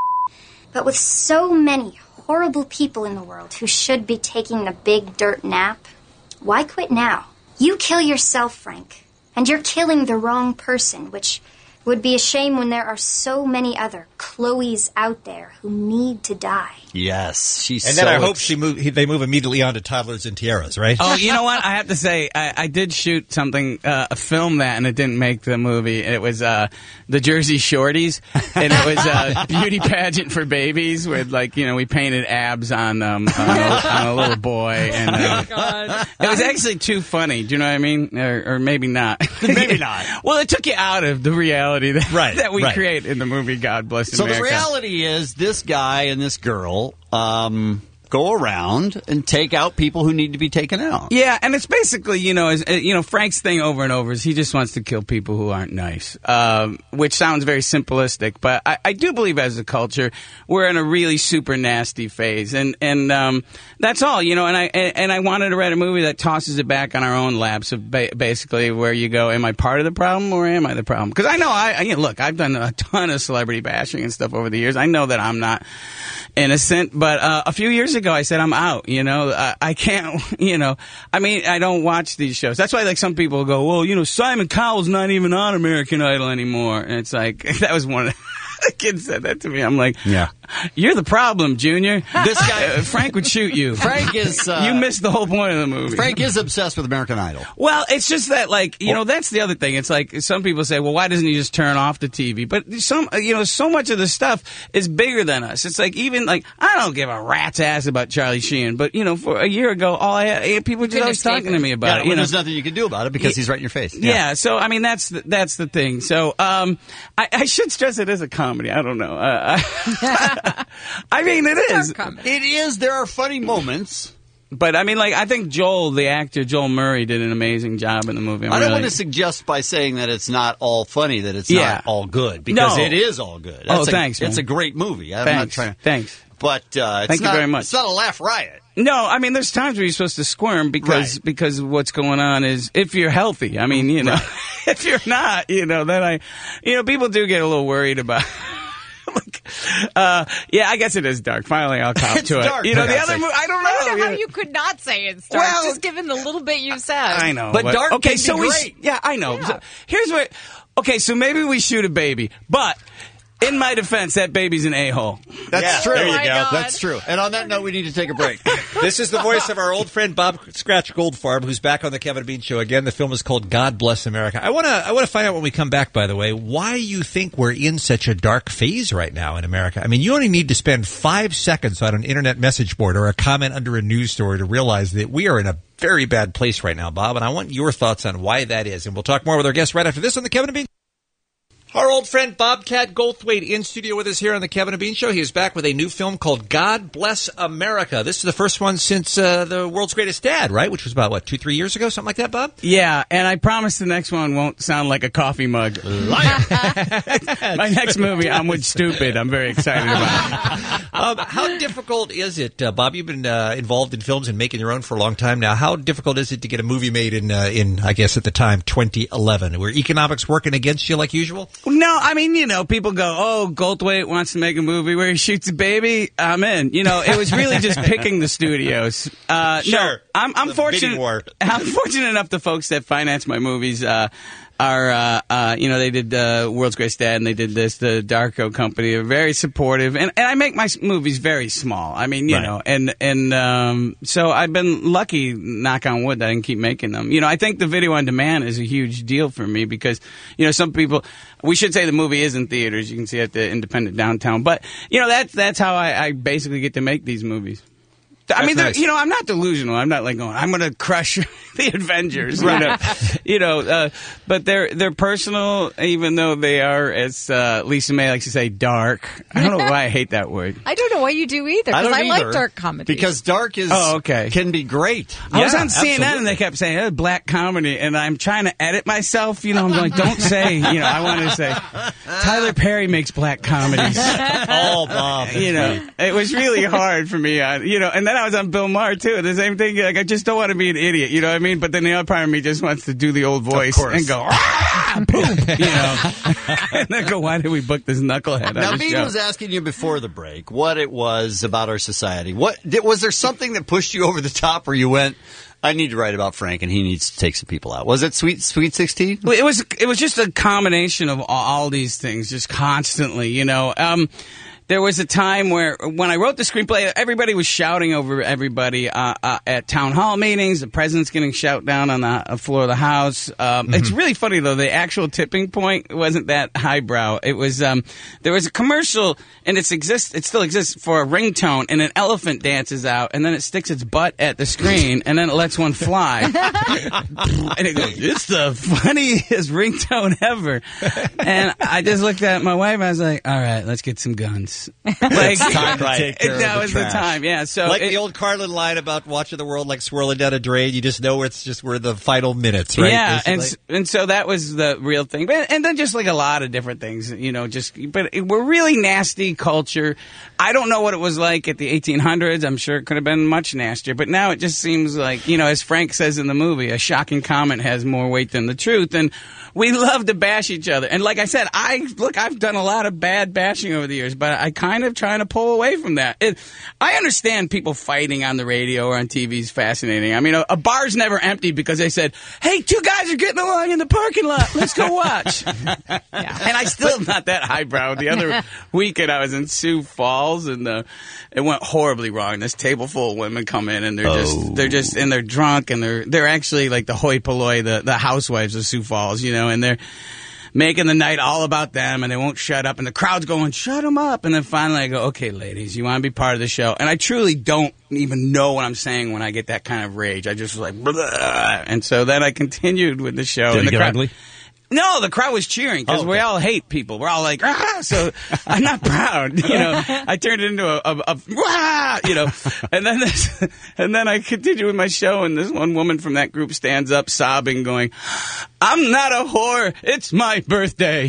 But with so many horrible people in the world who should be taking the big dirt nap, why quit now? You kill yourself, Frank. And you're killing the wrong person, which would be a shame when there are so many other Chloes out there who need to die. Yes, she's and then I hope they move immediately on to Toddlers and Tiaras, right? Oh, you know what? I have to say, I did shoot something, a film that, and it didn't make the movie. It was the Jersey Shorties, and it was a beauty pageant for babies with, we painted abs on on a little boy. And it was actually too funny. Do you know what I mean? Or maybe not. Maybe not. Well, it took you out of the reality that we create in the movie God Bless America. So the reality is this guy and this girl go around and take out people who need to be taken out. Yeah, and it's basically, Frank's thing over and over is he just wants to kill people who aren't nice, which sounds very simplistic, but I do believe as a culture we're in a really super nasty phase, and that's all, and I wanted to write a movie that tosses it back on our own laps of basically where you go, am I part of the problem or am I the problem? Because I know, look, I've done a ton of celebrity bashing and stuff over the years. I know that I'm not innocent, but a few years ago I said I'm out, I can't, I don't watch these shows. That's why some people go, well, Simon Cowell's not even on American Idol anymore. And it's like, that was one of The kid said that to me. I'm like, yeah, you're the problem, Junior. This guy, Frank would shoot you. Frank is. You missed the whole point of the movie. Frank is obsessed with American Idol. Well, it's just that, like, that's the other thing. It's like some people say, well, why doesn't he just turn off the TV? But so much of the stuff is bigger than us. It's like, even like, I don't give a rat's ass about Charlie Sheen, but for a year ago, all I had, people just always talking to me about it. There's nothing you can do about it because he's right in your face. Yeah. So I mean, that's the thing. So I should stress it is a comedy. I don't know. I mean, it is. It is. There are funny moments. But, I mean, like, I think the actor, Joel Murray, did an amazing job in the movie. I don't want to suggest by saying that it's not all funny that it's not all good. Because it is all good. Thanks, man. It's a great movie. I'm not trying to... Thanks. But Thank you very much. It's not a laugh riot. No, I mean, there's times where you're supposed to squirm because what's going on is, if you're healthy, I mean, if you're not, then people do get a little worried about... I guess it is dark. Finally, I'll cop to it. Dark, the other movie, I don't know. I don't know how you could not say it's dark, just given the little bit you said. I know. But dark can be great. I know. Yeah. So here's what... Okay, so maybe we shoot a baby, but... In my defense, that baby's an a-hole. That's true. There you go. God. That's true. And on that note, we need to take a break. This is the voice of our old friend Bob Scratch Goldfarb, who's back on the Kevin and Bean Show again. The film is called God Bless America. I want to find out when we come back, by the way, why you think we're in such a dark phase right now in America. I mean, you only need to spend 5 seconds on an internet message board or a comment under a news story to realize that we are in a very bad place right now, Bob. And I want your thoughts on why that is. And we'll talk more with our guest right after this on the Kevin and Bean. Our old friend Bobcat Goldthwait in studio with us here on the Kevin and Bean Show. He is back with a new film called God Bless America. This is the first one since The World's Greatest Dad, right? Which was about, 2-3 years ago? Something like that, Bob? Yeah, and I promise the next one won't sound like a coffee mug. Liar! My next movie, I'm with Stupid. I'm very excited about it. How difficult is it, Bob? You've been involved in films and making your own for a long time now. How difficult is it to get a movie made in I guess at the time, 2011? Were economics working against you like usual? No, I mean, people go, oh, Goldthwait wants to make a movie where he shoots a baby. I'm in. It was really just picking the studios. Sure. No, I'm fortunate. I'm fortunate enough the folks that finance my movies they did World's Greatest Dad, and they did this, the Darko company. They're very supportive, and I make my movies very small. I mean, so I've been lucky, knock on wood, that I can keep making them. I think the video on demand is a huge deal for me because, some people, we should say the movie is in theaters. You can see it at the Independent Downtown, but that's how I basically get to make these movies. I mean, nice. I'm not delusional. I'm not like going, I'm going to crush the Avengers, but they're personal, even though they are, as Lisa May likes to say, dark. I don't know why I hate that word. I don't know why you do either, because I like dark comedy. Because dark is can be great. I was on CNN and they kept saying, black comedy, and I'm trying to edit myself. I'm like, don't say, I want to say, Tyler Perry makes black comedies. Oh, Bob. It was really hard for me, and then I was on Bill Maher, too. The same thing. Like, I just don't want to be an idiot. You know what I mean? But then the other part of me just wants to do the old voice and go, boom, and then go, why did we book this knucklehead? Now, Bean was asking you before the break what it was about our society. Was there something that pushed you over the top where you went, I need to write about Frank, and he needs to take some people out? Was it Sweet 16? Well, it was just a combination of all these things, just constantly, There was a time where, when I wrote the screenplay, everybody was shouting over everybody at town hall meetings. The president's getting shout down on the floor of the House. It's really funny, though. The actual tipping point wasn't that highbrow. It was there was a commercial, and it still exists, for a ringtone, and an elephant dances out, and then it sticks its butt at the screen, and then it lets one fly. And it goes, it's the funniest ringtone ever. And I just looked at my wife, and I was like, all right, let's get some guns. It's time to take care that of was trash. the time, yeah. So like the old Carlin line about watching the world like swirling down a drain. You just know we're the final minutes, right? Yeah, and so that was the real thing. And then just like a lot of different things, but we're really nasty culture. I don't know what it was like at the 1800s. I'm sure it could have been much nastier. But now it just seems like, as Frank says in the movie, a shocking comment has more weight than the truth. And we love to bash each other. And like I said, I've done a lot of bad bashing over the years, but I kind of trying to pull away from that. I understand people fighting on the radio or on TV is fascinating. I mean, a bar's never empty because they said, hey, two guys are getting along in the parking lot. Let's go watch. And I still am not that highbrow. The other weekend I was in Sioux Falls and it went horribly wrong. This table full of women come in and they're drunk and they're actually like the hoi polloi, the housewives of Sioux Falls, and they're making the night all about them, and they won't shut up, and the crowd's going, shut them up. And then finally I go, okay, ladies, you want to be part of the show? And I truly don't even know what I'm saying when I get that kind of rage. I just was like, blah. And so then I continued with the show. Did it get ugly? No, the crowd was cheering because we all hate people. We're all like, ah! So I'm not proud. I turned it into a wah! And then I continued with my show, and this one woman from that group stands up sobbing, going, I'm not a whore. It's my birthday.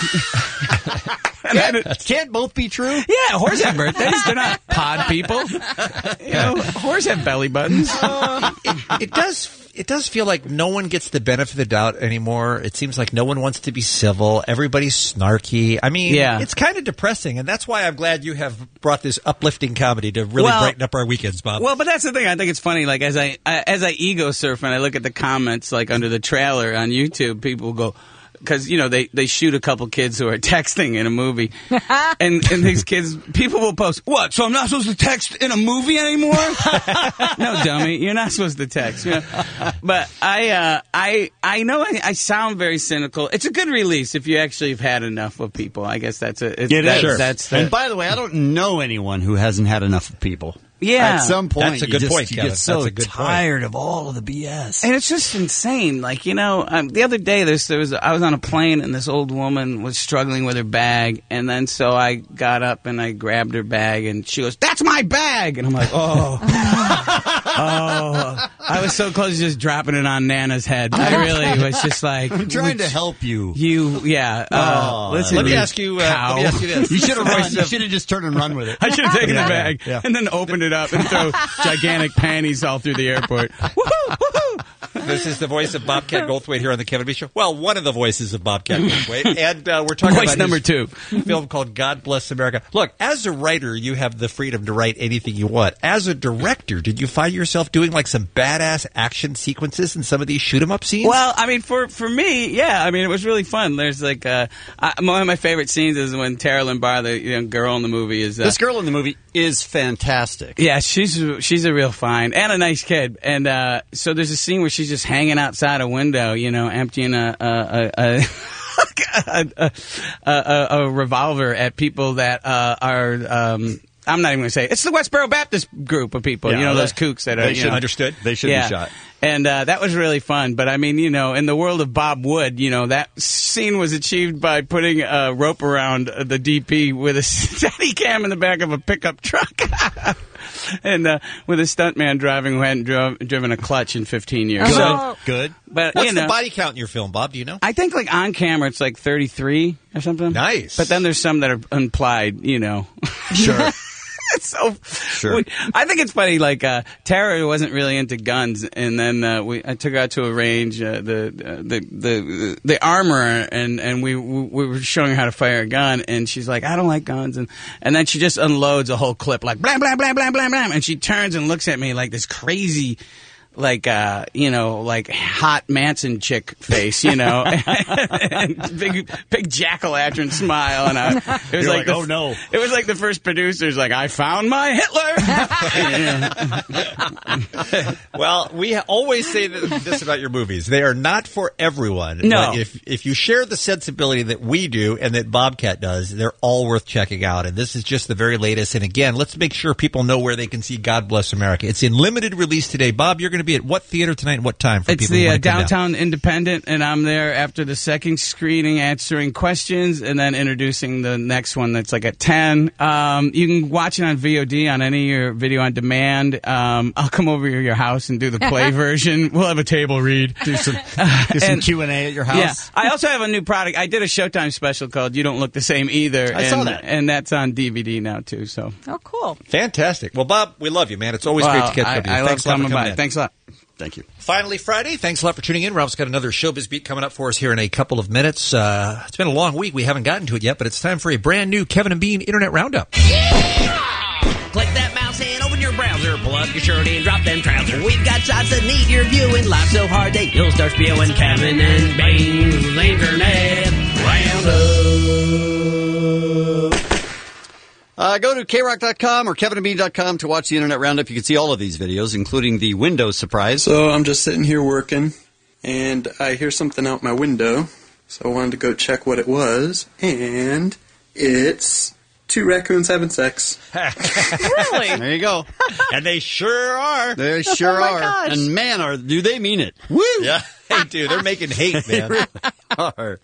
Can't both be true? Yeah, whores have birthdays. They're not pod people. Whores have belly buttons. It does feel like no one gets the benefit of the doubt anymore. It seems like no one wants to be civil. Everybody's snarky. I mean, it's kind of depressing, and that's why I'm glad you have brought this uplifting comedy to really brighten up our weekends, Bob. Well, but that's the thing. I think it's funny. Like as I ego surf and I look at the comments, like under the trailer on YouTube, people go. Because, they shoot a couple kids who are texting in a movie. and these kids, people will post, what, so I'm not supposed to text in a movie anymore? No, dummy, you're not supposed to text. But I know I sound very cynical. It's a good release if you actually have had enough of people. I guess that's it. It is. And by the way, I don't know anyone who hasn't had enough of people. Yeah. At some point, that's a good point, you Kevin. get so that's a good tired of all of the BS. And it's just insane. Like, the other day I was on a plane and this old woman was struggling with her bag. And then so I got up and I grabbed her bag and she goes, that's my bag. And I'm like, oh. I was so close to just dropping it on Nana's head. I really was just like. I'm trying to help you. Listen, let me ask you this. You should have just turned and run with it. I should have taken the bag and then opened it up and throw gigantic panties all through the airport. Woohoo! Woohoo! This is the voice of Bobcat Goldthwait here on the Kevin B. Show. Well, one of the voices of Bobcat Goldthwait. And we're talking voice about number 2. Film called God Bless America. Look, as a writer, you have the freedom to write anything you want. As a director, did you find yourself doing like some badass action sequences in some of these shoot-'em-up scenes? Well, I mean, for me, yeah. I mean, it was really fun. There's like one of my favorite scenes is when Tara Limbar, the girl in the movie, is this girl in the movie is fantastic. Yeah, she's a real find and a nice kid. And so there's a scene where she's just hanging outside a window, emptying a revolver at people that are. I'm not even going to say it. It's the Westboro Baptist group of people. Those kooks that are. Understood. They should be shot. And that was really fun. But, I mean, in the world of Bob Wood, that scene was achieved by putting a rope around the DP with a steady cam in the back of a pickup truck. And with a stuntman driving who hadn't driven a clutch in 15 years. Good. But, what's the body count in your film, Bob? Do you know? I think, like, on camera, it's like 33 or something. Nice. But then there's some that are implied, Sure. So sure. I think it's funny. Like Tara wasn't really into guns, and then I took her out to a range, the armor, and we were showing her how to fire a gun, and she's like, I don't like guns, and then she just unloads a whole clip like blam blam blam blam blam blam, and she turns and looks at me like this crazy. Like like hot Manson chick face, and big jack-o'-lantern smile, and it was like oh no! It was like the first producer's like, I found my Hitler. Well, we always say this about your movies: they are not for everyone. No, but if you share the sensibility that we do and that Bobcat does, they're all worth checking out. And this is just the very latest. And again, let's make sure people know where they can see God Bless America. It's in limited release today. Bob, you're going to be at what theater tonight and what time for it's people who want to come Downtown down? Independent, and I'm there after the second screening answering questions and then introducing the next one that's like at 10. You can watch it on VOD on any of your video on demand. I'll come over to your house and do the play version. We'll have a table read. Do some Q&A at your house. Yeah. I also have a new product. I did a Showtime special called You Don't Look the Same Either. I saw that. And that's on DVD now, too. So. Oh, cool. Fantastic. Well, Bob, we love you, man. It's always great to catch up with you. I love coming by. Thanks a lot. Thank you. Finally, Friday. Thanks a lot for tuning in. Ralph's got another Showbiz Beat coming up for us here in a couple of minutes. It's been a long week. We haven't gotten to it yet, but it's time for a brand new Kevin and Bean Internet Roundup. Click that mouse and open your browser. Pull up your shirt and drop them trousers. We've got shots that need your viewing. Live so hard that you'll start spewing. Kevin and Bean's Internet Roundup. Go to krock.com or kevinandbean.com to watch the Internet Roundup. You can see all of these videos, including the Windows surprise. So I'm just sitting here working, and I hear something out my window. So I wanted to go check what it was, and it's 2 raccoons having sex. Really? There you go. And they sure are. They sure my are. gosh. And man, do they mean it. Woo! Yeah, they do. They're making hate, man. They really are.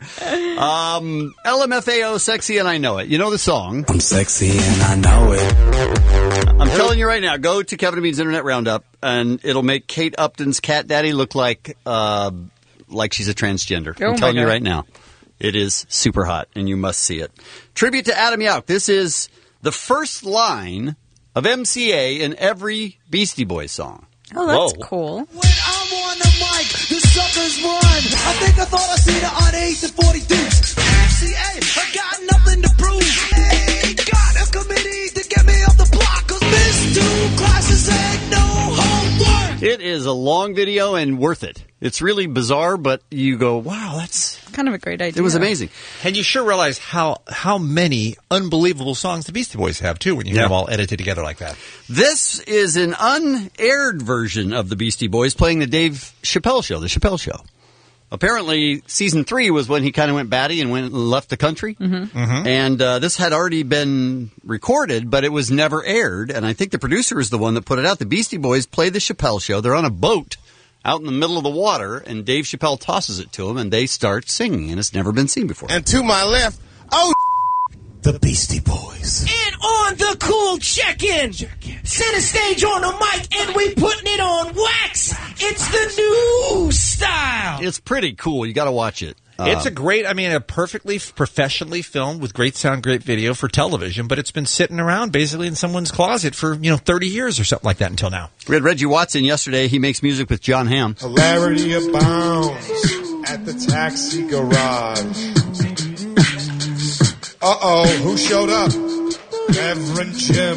LMFAO, Sexy and I Know It. You know the song. I'm sexy and I know it. I'm telling you right now, go to Kevin and Bean's Internet Roundup, and it'll make Kate Upton's cat daddy look like she's a transgender. Oh I'm telling my you God. right now. It is super hot, and you must see it. Tribute to Adam Yauch. This is the first line of MCA in every Beastie Boys song. Oh, that's Whoa. cool. When I'm on the mic, the suckers run. I think I thought I seen it on 8 to 42. FCA, I got nothing to prove. Hey, got a committee to get me off the block. Cause missed 2 classes ain't no homework. It is a long video and worth it. It's really bizarre, but you go, wow, that's kind of a great idea. It was amazing. And you sure realize how many unbelievable songs the Beastie Boys have, too, when you have them all edited together like that. This is an unaired version of the Beastie Boys playing the Dave Chappelle Show, the Chappelle Show. Apparently, season 3 was when he kind of went batty and left the country. Mm-hmm. Mm-hmm. And this had already been recorded, but it was never aired. And I think the producer is the one that put it out. The Beastie Boys play the Chappelle Show. They're on a boat out in the middle of the water, and Dave Chappelle tosses it to them, and they start singing, and it's never been seen before. And to my left, The Beastie Boys. and on the cool check-in. Center stage on the mic, and we putting it on wax. It's the new style. It's pretty cool. You got to watch it. It's a perfectly professionally filmed with great sound, great video for television, but it's been sitting around basically in someone's closet for, 30 years or something like that until now. We had Reggie Watson yesterday. He makes music with John Hamm. Hilarity abounds at the taxi garage. Uh-oh, who showed up? Reverend Jim.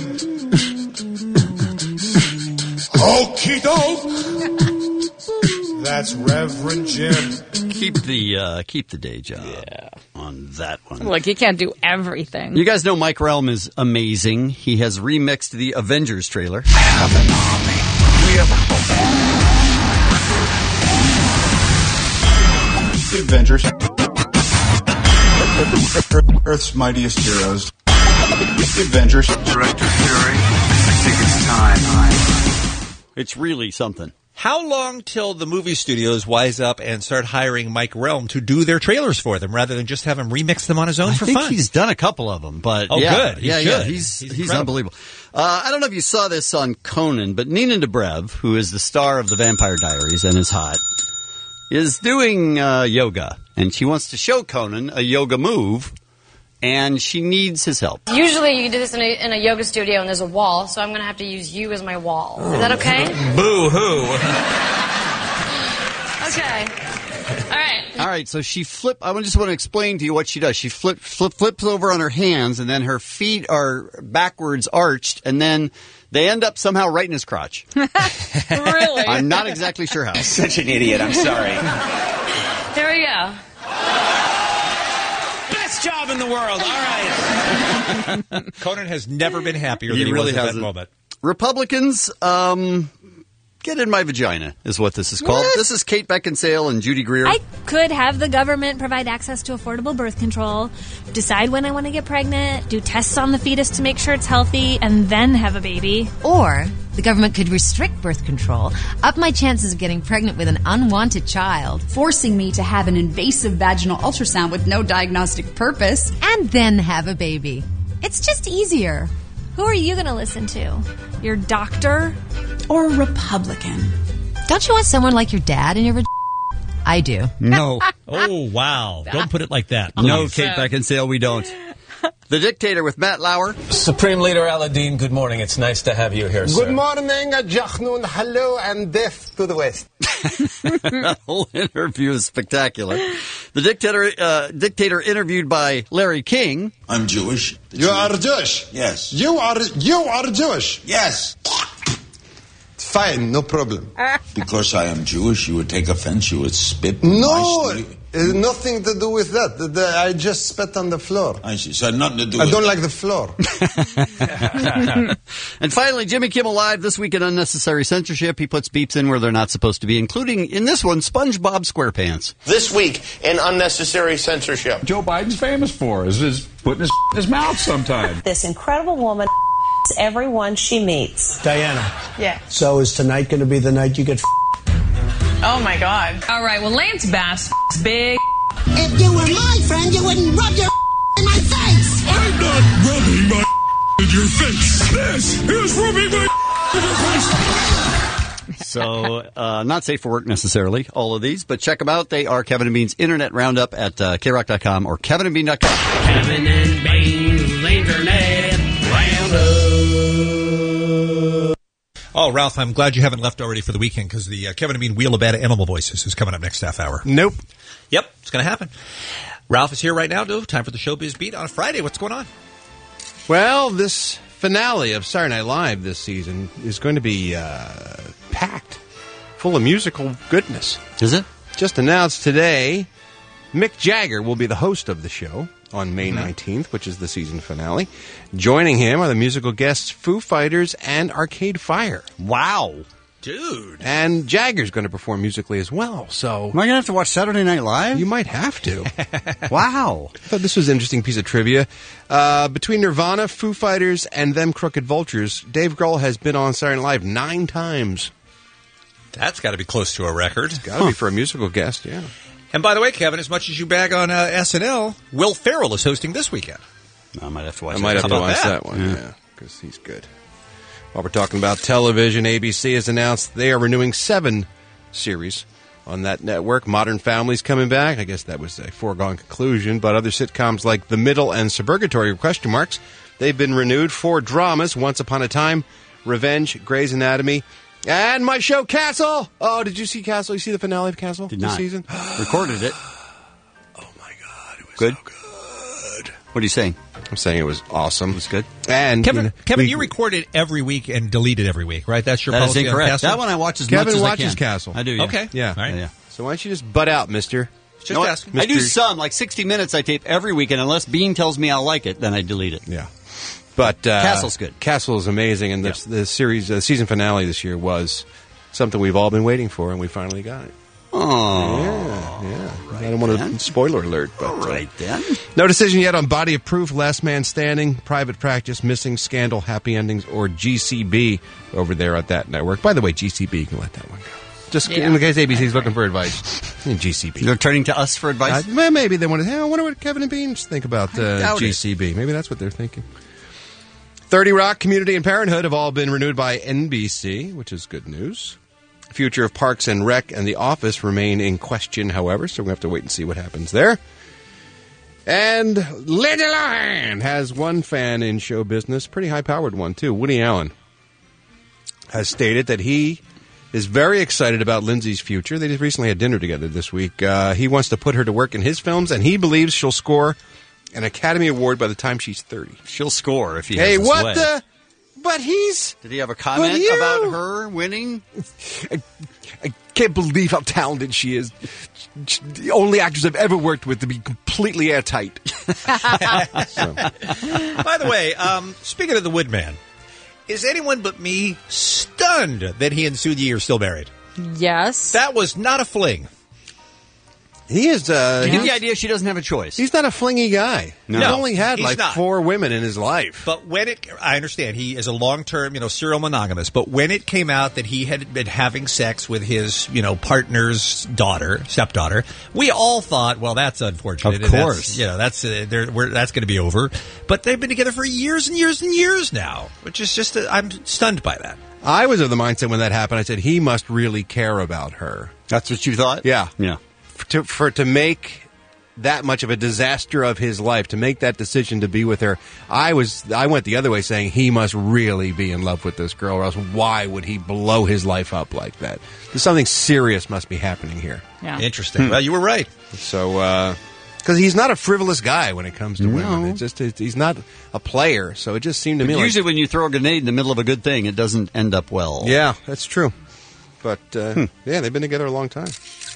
Okie doke. That's Reverend Jim. Keep the day job on that one. Look, he can't do everything. You guys know Mike Relm is amazing. He has remixed the Avengers trailer. I have an army. The Avengers. Earth's mightiest heroes. The Avengers. Director Fury, I think it's time. It's really something. How long till the movie studios wise up and start hiring Mike Relm to do their trailers for them rather than just have him remix them on his own for I think fun? he's done a couple of them, but good. He's incredible. unbelievable. I don't know if you saw this on Conan, but Nina Dobrev, who is the star of The Vampire Diaries and is hot, is doing yoga, and she wants to show Conan a yoga move, and she needs his help. Usually you do this in a yoga studio and there's a wall, so I'm going to have to use you as my wall. Is that okay? Boo-hoo. Okay. All right. All right, so she I just want to explain to you what she does. She flips over on her hands, and then her feet are backwards arched, and then they end up somehow right in his crotch. Really? I'm not exactly sure how. Such an idiot, I'm sorry. There we go. Best job in the world. All right. Conan has never been happier than he really was at that hasn't. moment. Republicans, get in my vagina is what this is called. What? This is Kate Beckinsale and Judy Greer. I could have the government provide access to affordable birth control, decide when I want to get pregnant, do tests on the fetus to make sure it's healthy, and then have a baby. Or the government could restrict birth control, up my chances of getting pregnant with an unwanted child, forcing me to have an invasive vaginal ultrasound with no diagnostic purpose, and then have a baby. It's just easier. Who are you going to listen to? Your doctor? or Republican. Don't you want someone like your dad in your vagina? I do. No. Oh, wow. Don't put it like that. No, please. Kate Beckinsale, we don't. The Dictator with Matt Lauer. Supreme Leader Aladdin, good morning. It's nice to have you here, sir. Good morning, Jachnoon, hello, and death to the west. That whole interview is spectacular. The Dictator interviewed by Larry King. I'm Jewish. You are Jewish? Yes. You are Jewish? Yes. Fine, no problem. Because I am Jewish, you would take offense, you would spit. No, it's nothing to do with that. I just spat on the floor. I see. So nothing to do I with don't like the floor. And finally, Jimmy Kimmel Live this week in Unnecessary Censorship. He puts beeps in where they're not supposed to be, including, in this one, SpongeBob SquarePants. This week in Unnecessary Censorship. Joe Biden's famous for is putting his in his mouth sometime. This incredible woman everyone she meets. Diana. Yeah. So is tonight going to be the night you get Oh my God. All right, well, Lance Bass big. If you were my friend, you wouldn't rub your in my face. I'm not rubbing my in your face. This is rubbing my in your face. So, not safe for work necessarily, all of these, but check them out. They are Kevin and Bean's Internet Roundup at krock.com or kevinandbean.com. Kevin and Bean's Internet Roundup. Oh, Ralph, I'm glad you haven't left already for the weekend because the Kevin and Bean Wheel of Bad Animal Voices is coming up next half hour. Nope. Yep, it's going to happen. Ralph is here right now, though. Time for the Showbiz Beat on a Friday. What's going on? Well, this finale of Saturday Night Live this season is going to be packed, full of musical goodness. Is it? Just announced today, Mick Jagger will be the host of the show on May 19th, which is the season finale. Joining him are the musical guests Foo Fighters and Arcade Fire. Wow. Dude. And Jagger's going to perform musically as well, so... Am I going to have to watch Saturday Night Live? You might have to. Wow. I thought this was an interesting piece of trivia. Between Nirvana, Foo Fighters, and them Crooked Vultures, Dave Grohl has been on Saturday Night Live 9 times. That's got to be close to a record. It's got to be for a musical guest, yeah. And by the way, Kevin, as much as you bag on SNL, Will Ferrell is hosting this weekend. I might have to watch I might have to watch that one, yeah, because he's good. While we're talking about television, ABC has announced they are renewing 7 series on that network. Modern Family's coming back. I guess that was a foregone conclusion, but other sitcoms like The Middle and Suburgatory, they've been renewed. 4 dramas, Once Upon a Time, Revenge, Grey's Anatomy, and my show, Castle. Oh, did you see Castle? You see the finale of Castle this season? Recorded it. Oh, my God. It was good? So good. What are you saying? I'm saying it was awesome. It was good. And Kevin, you record it every week and delete it every week, right? That's your that policy is incorrect. on Castle? That one I watch as Kevin much as I watches can. Castle. I do, yeah. Okay. Yeah. All right. Yeah. So why don't you just butt out, mister? Just asking. I do some, like 60 Minutes I tape every week, and unless Bean tells me I'll like it, then I delete it. Yeah. But Castle's good. Castle is amazing, and the series, season finale this year was something we've all been waiting for, and we finally got it. Oh. Yeah. Right, I don't want to spoiler alert, but all right then. No decision yet on Body of Proof, Last Man Standing, Private Practice, Missing, Scandal, Happy Endings, or GCB over there at that network. By the way, GCB, you can let that one go. Just in case ABC's looking for advice. GCB. They're turning to us for advice? Well, maybe they want to. I wonder what Kevin and Bean think about GCB. Maybe that's what they're thinking. 30 Rock, Community, and Parenthood have all been renewed by NBC, which is good news. Future of Parks and Rec and The Office remain in question, however, so we're going to have to wait and see what happens there. And Lindsay Lohan has one fan in show business, pretty high-powered one, too. Woody Allen has stated that he is very excited about Lindsay's future. They just recently had dinner together this week. He wants to put her to work in his films, and he believes she'll score an Academy Award by the time she's 30. She'll score if he has this what way. the... But he's... Did he have a comment about her winning? I can't believe how talented she is. The only actress I've ever worked with to be completely airtight. By the way, speaking of the Woodman, is anyone but me stunned that he and Suji are still married? Yes. That was not a fling. He is. You get the idea she doesn't have a choice. He's not a flingy guy. No, he's only had he's like not. 4 women in his life. But when I understand he is a long-term, serial monogamous. But when it came out that he had been having sex with his, partner's stepdaughter, we all thought, well, that's unfortunate. Of course, that's going to be over. But they've been together for years and years and years now, which is just I'm stunned by that. I was of the mindset when that happened. I said he must really care about her. That's what you thought? Yeah. Yeah. To make that much of a disaster of his life, to make that decision to be with her, I went the other way, saying he must really be in love with this girl, or else why would he blow his life up like that? There's something serious must be happening here. Yeah. Interesting. Well, you were right. So, because he's not a frivolous guy when it comes to women. It's just he's not a player, so it just seemed to me usually when you throw a grenade in the middle of a good thing, it doesn't end up well. Yeah, that's true. But, yeah, they've been together a long time.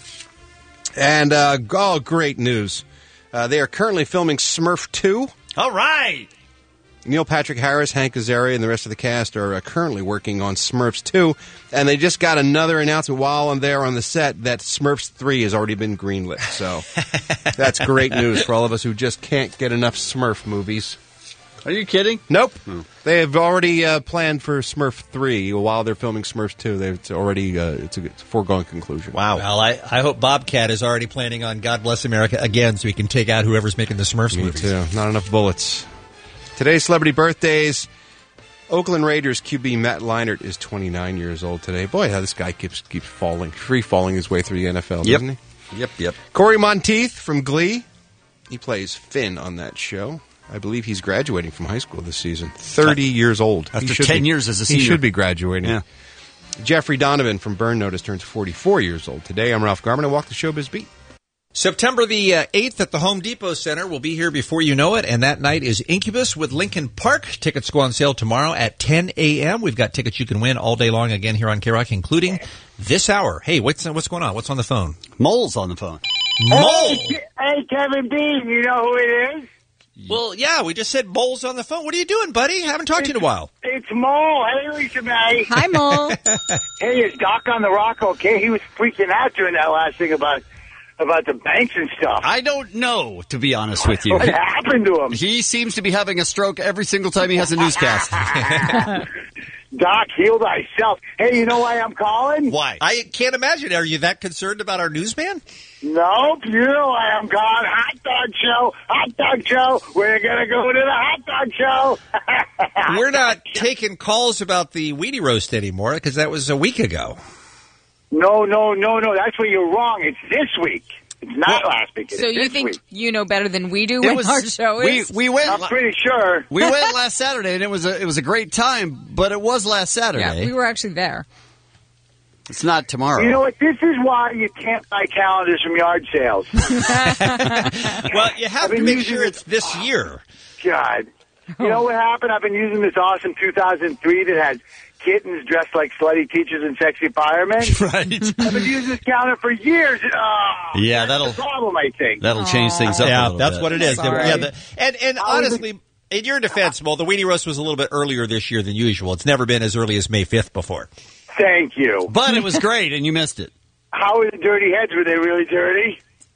And, great news. They are currently filming Smurf 2. All right. Neil Patrick Harris, Hank Azaria, and the rest of the cast are currently working on Smurfs 2. And they just got another announcement while they're on the set that Smurfs 3 has already been greenlit. So that's great news for all of us who just can't get enough Smurf movies. Are you kidding? Nope. They have already planned for Smurf 3 while they're filming Smurfs 2. It's already it's a foregone conclusion. Wow. Well, I hope Bobcat is already planning on God Bless America again so he can take out whoever's making the Smurfs movies. Too. Not enough bullets. Today's celebrity birthdays. Oakland Raiders QB Matt Leinart is 29 years old today. Boy, how this guy keeps free-falling his way through the NFL, doesn't he? Yep. Corey Monteith from Glee. He plays Finn on that show. I believe he's graduating from high school this season. 30 years old. After 10 years as a senior. He should be graduating. Yeah. Jeffrey Donovan from Burn Notice turns 44 years old today. I'm Ralph Garman. I walk the Showbiz Beat. September the 8th at the Home Depot Center. We'll be here before you know it, and that night is Incubus with Linkin Park. Tickets go on sale tomorrow at 10 a.m. We've got tickets you can win all day long again here on K-Rock, including this hour. Hey, what's going on? What's on the phone? Mole's on the phone. Mole! Hey, Kevin Bean, you know who it is? Well, yeah, we just said Mole's on the phone. What are you doing, buddy? Haven't talked to you in a while. It's Mole. Hey, Lisa May. Hi, Mole. Hey, is Doc on the Rock okay? He was freaking out during that last thing about the banks and stuff. I don't know, to be honest with you. What happened to him? He seems to be having a stroke every single time he has a newscast. Doc, heal thyself. Hey, you know why I'm calling? Why? I can't imagine. Are you that concerned about our newsman? Nope, you know why I'm calling. Hot dog show. We're going to go to the hot dog show. We're not taking calls about the Weenie Roast anymore because that was a week ago. No. That's where you're wrong. It's this week. It's not last week. It's so you think you know better than we do when our show is? We went. I'm pretty sure. We went last Saturday, and it was a great time, but it was last Saturday. Yeah, we were actually there. It's not tomorrow. You know what? This is why you can't buy calendars from yard sales. Well, you have to make sure it's this year. God. You know what happened? I've been using this awesome 2003 that had kittens dressed like slutty teachers and sexy firemen. Right. I've been using this calendar for years. Yeah, that's the problem, I think. That'll change things up a little that's bit. what it is. Sorry. Yeah, and honestly, in your defense, Mo, the Weenie Roast was a little bit earlier this year than usual. It's never been as early as May 5th before. Thank you. But it was great, and you missed it. How were the dirty heads? Were they really dirty?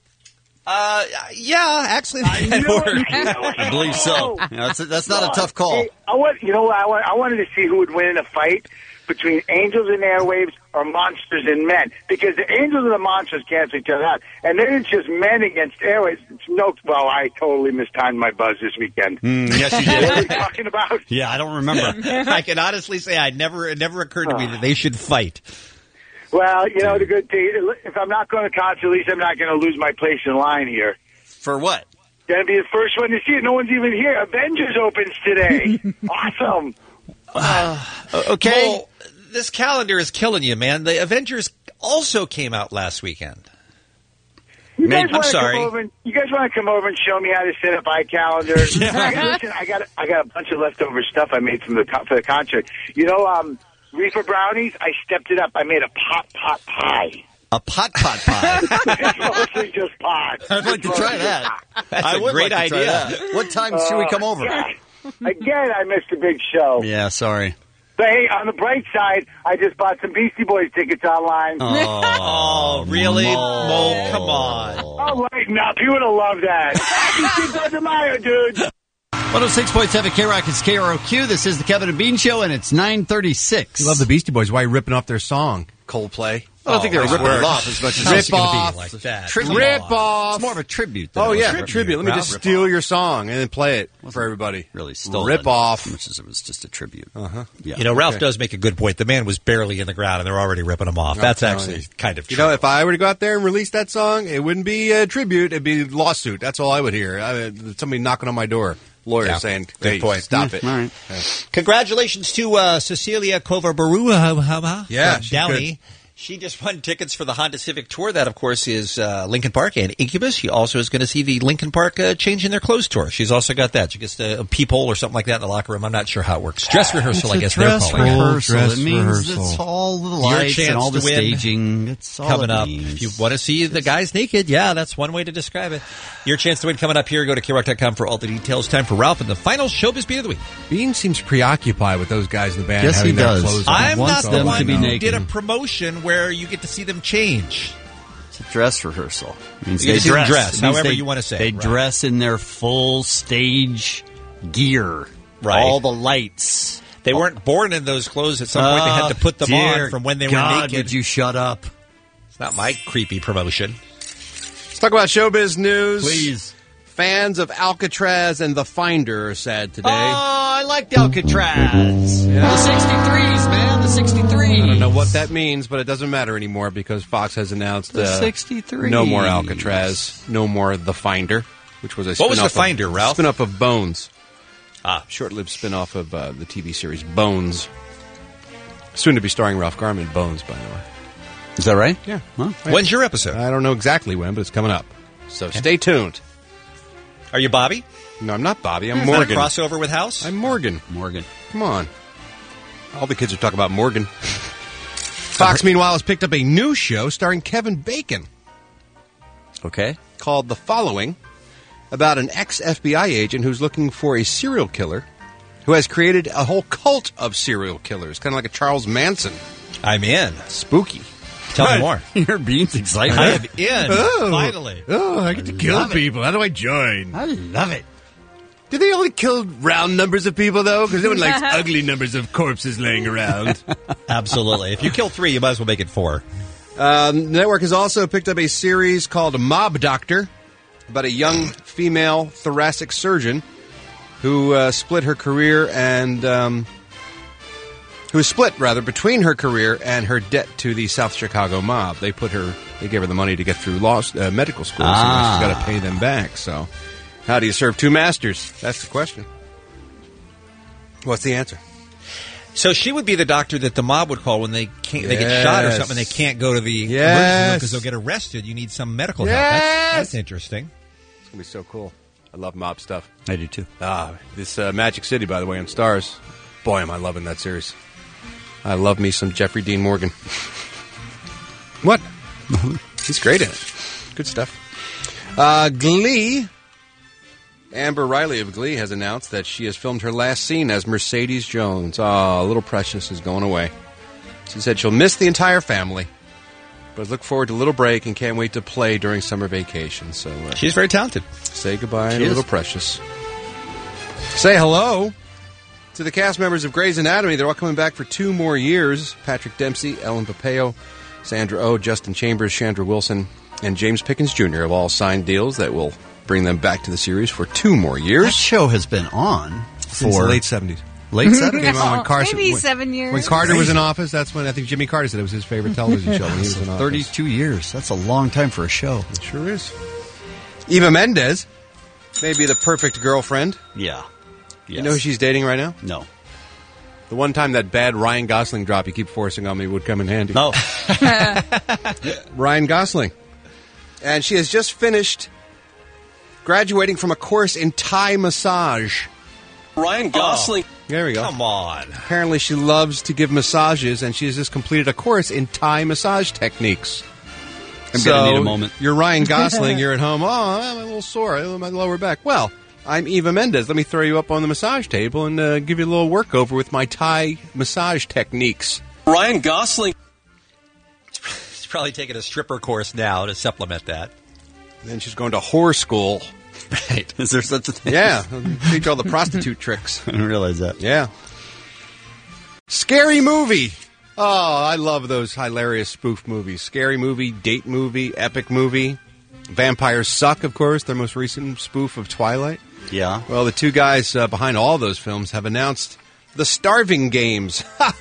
Yeah, actually, I believe so. Yeah, that's not a tough call. Hey, I wanted to see who would win in a fight between angels and airwaves or monsters and men, because the angels and the monsters cancel each other out, and then it's just men against airwaves. Well, I totally mistimed my buzz this weekend. Yes, you did. What are we talking about? Yeah, I don't remember. I can honestly say it never occurred to me that they should fight. Well, you know, the good thing, if I'm not going to concert, at least I'm not going to lose my place in line here. For what? Going to be the first one to see it. No one's even here. Avengers opens today. Awesome. Okay. Well, this calendar is killing you, man. The Avengers also came out last weekend. You guys want to come over and show me how to set up iCalendar? Listen, I got a bunch of leftover stuff I made for the concert. You know, Reefer Brownies, I stepped it up. I made a pot pie. A pot pie? It's mostly just pot. I'd like to try that. That's a great idea. What time should we come over? Yeah. Again, I missed a big show. Yeah, sorry. But hey, on the bright side, I just bought some Beastie Boys tickets online. Oh, really? Mo, come on. Oh, lighten up. You would have loved that. Happy Cinco de Mayo, dude. 106.7 K-Rock, it's KROQ. This is the Kevin and Bean Show, and it's 9:36. You love the Beastie Boys. Why are you ripping off their song? Coldplay. I don't think they were ripping it off as much as rip off. Like that. Rip off. It's more of a tribute. Oh, yeah, tribute. Let me just steal your song and then play it for everybody. Really stole Rip off. As much as it was just a tribute. Yeah. You know, Ralph does make a good point. The man was barely in the ground, and they're already ripping him off. That's actually kind of true. You know, if I were to go out there and release that song, it wouldn't be a tribute. It'd be a lawsuit. That's all I would hear. Somebody knocking on my door. Lawyer saying, good point. Stop it. All right. Congratulations to Cecilia Kovar-Baruha Downey. Good. She just won tickets for the Honda Civic Tour. That, of course, is Lincoln Park and Incubus. She also is going to see the Lincoln Park Changing Their Clothes Tour. She's also got that. She gets a peephole or something like that in the locker room. I'm not sure how it works. Dress rehearsal, I guess they're calling it. It means it's all the lights and all the staging. It's all coming up. If you want to see the guys naked, that's one way to describe it. Your chance to win coming up here. Go to KROC.com for all the details. Time for Ralph and the final Showbiz Beat of the Week. Bean seems preoccupied with those guys in the band. Yes, having he does. Their clothes on. I'm not the them one to be who naked. did a promotion where you get to see them change. It's a dress rehearsal. It means You they see them dress. dress, It means however you want to say They it, right. dress in their full stage gear. Right. All the lights. They weren't born in those clothes. At some point, they had to put them on from when they were naked. Would you shut up? It's not my creepy promotion. Let's talk about showbiz news. Please. Fans of Alcatraz and The Finder are sad today. Oh, I like the Alcatraz. Yeah. The 63s, man. The 63s. I don't know what that means, but it doesn't matter anymore because Fox has announced the 63s. No more Alcatraz, no more The Finder, which was a What was The Finder, Ralph? Spin-off of Bones. Short-lived spin-off of the TV series Bones. Soon to be starring Ralph Garman, Bones, by the way. Is that right? Yeah. Well, when's your episode? I don't know exactly when, but it's coming up. So stay tuned. Are you Bobby? No, I'm not Bobby. I'm Is Morgan. that a crossover with House? I'm Morgan. Morgan. Come on. All the kids are talking about Morgan. Fox, meanwhile, has picked up a new show starring Kevin Bacon. Okay. Called The Following, about an ex-FBI agent who's looking for a serial killer who has created a whole cult of serial killers, kind of like a Charles Manson. I'm in. Spooky. Tell me more. Your Bean's excited. I am in. Finally. Oh, I get to kill people. How do I join? I love it. Do they only kill round numbers of people, though? Because no one likes ugly numbers of corpses laying around. Absolutely. If you kill 3, you might as well make it 4. The network has also picked up a series called Mob Doctor about a young female thoracic surgeon who split her career and... who was split, rather, between her career and her debt to the South Chicago mob. They gave her the money to get through medical school, so now she's got to pay them back. So, how do you serve two masters? That's the question. What's the answer? So she would be the doctor that the mob would call when they get shot or something. They can't go to the emergency room because they'll get arrested. You need some medical help. That's interesting. It's gonna be so cool. I love mob stuff. I do too. This Magic City, by the way, on Stars. Boy, am I loving that series. I love me some Jeffrey Dean Morgan. What? He's great in it. Good stuff. Glee. Amber Riley of Glee has announced that she has filmed her last scene as Mercedes Jones. Little Precious is going away. She said she'll miss the entire family, but look forward to a little break and can't wait to play during summer vacation. So she's very talented. Say goodbye to Little Precious. Say hello to the cast members of Grey's Anatomy. They're all coming back for 2 more years. Patrick Dempsey, Ellen Pompeo, Sandra Oh, Justin Chambers, Chandra Wilson, and James Pickens Jr. have all signed deals that will bring them back to the series for 2 more years. That show has been on since the late 70s. Late 70s? Came on when Carson, maybe 7 years. When Carter was in office, that's when I think Jimmy Carter said it was his favorite television show when he was in office. 32 years. That's a long time for a show. It sure is. Eva Mendes may be the perfect girlfriend. Yeah. Yes. You know who she's dating right now? No. The one time that bad Ryan Gosling drop you keep forcing on me would come in handy. No. Ryan Gosling. And she has just finished graduating from a course in Thai massage. Ryan Gosling. There we go. Come on. Apparently she loves to give massages, and she has just completed a course in Thai massage techniques. I'm going to need a moment. You're Ryan Gosling. You're at home. Oh, I'm a little sore. My lower back. Well, I'm Eva Mendes. Let me throw you up on the massage table and give you a little workover with my Thai massage techniques. Ryan Gosling. She's probably taking a stripper course now to supplement that. Then she's going to whore school. Right. Is there such a thing? Yeah. Teach all the prostitute tricks. I didn't realize that. Yeah. Scary Movie Oh, I love those hilarious spoof movies. Scary Movie, Date Movie, Epic Movie. Vampires Suck, of course, their most recent spoof of Twilight. Yeah. Well, the two guys behind all those films have announced The Starving Games.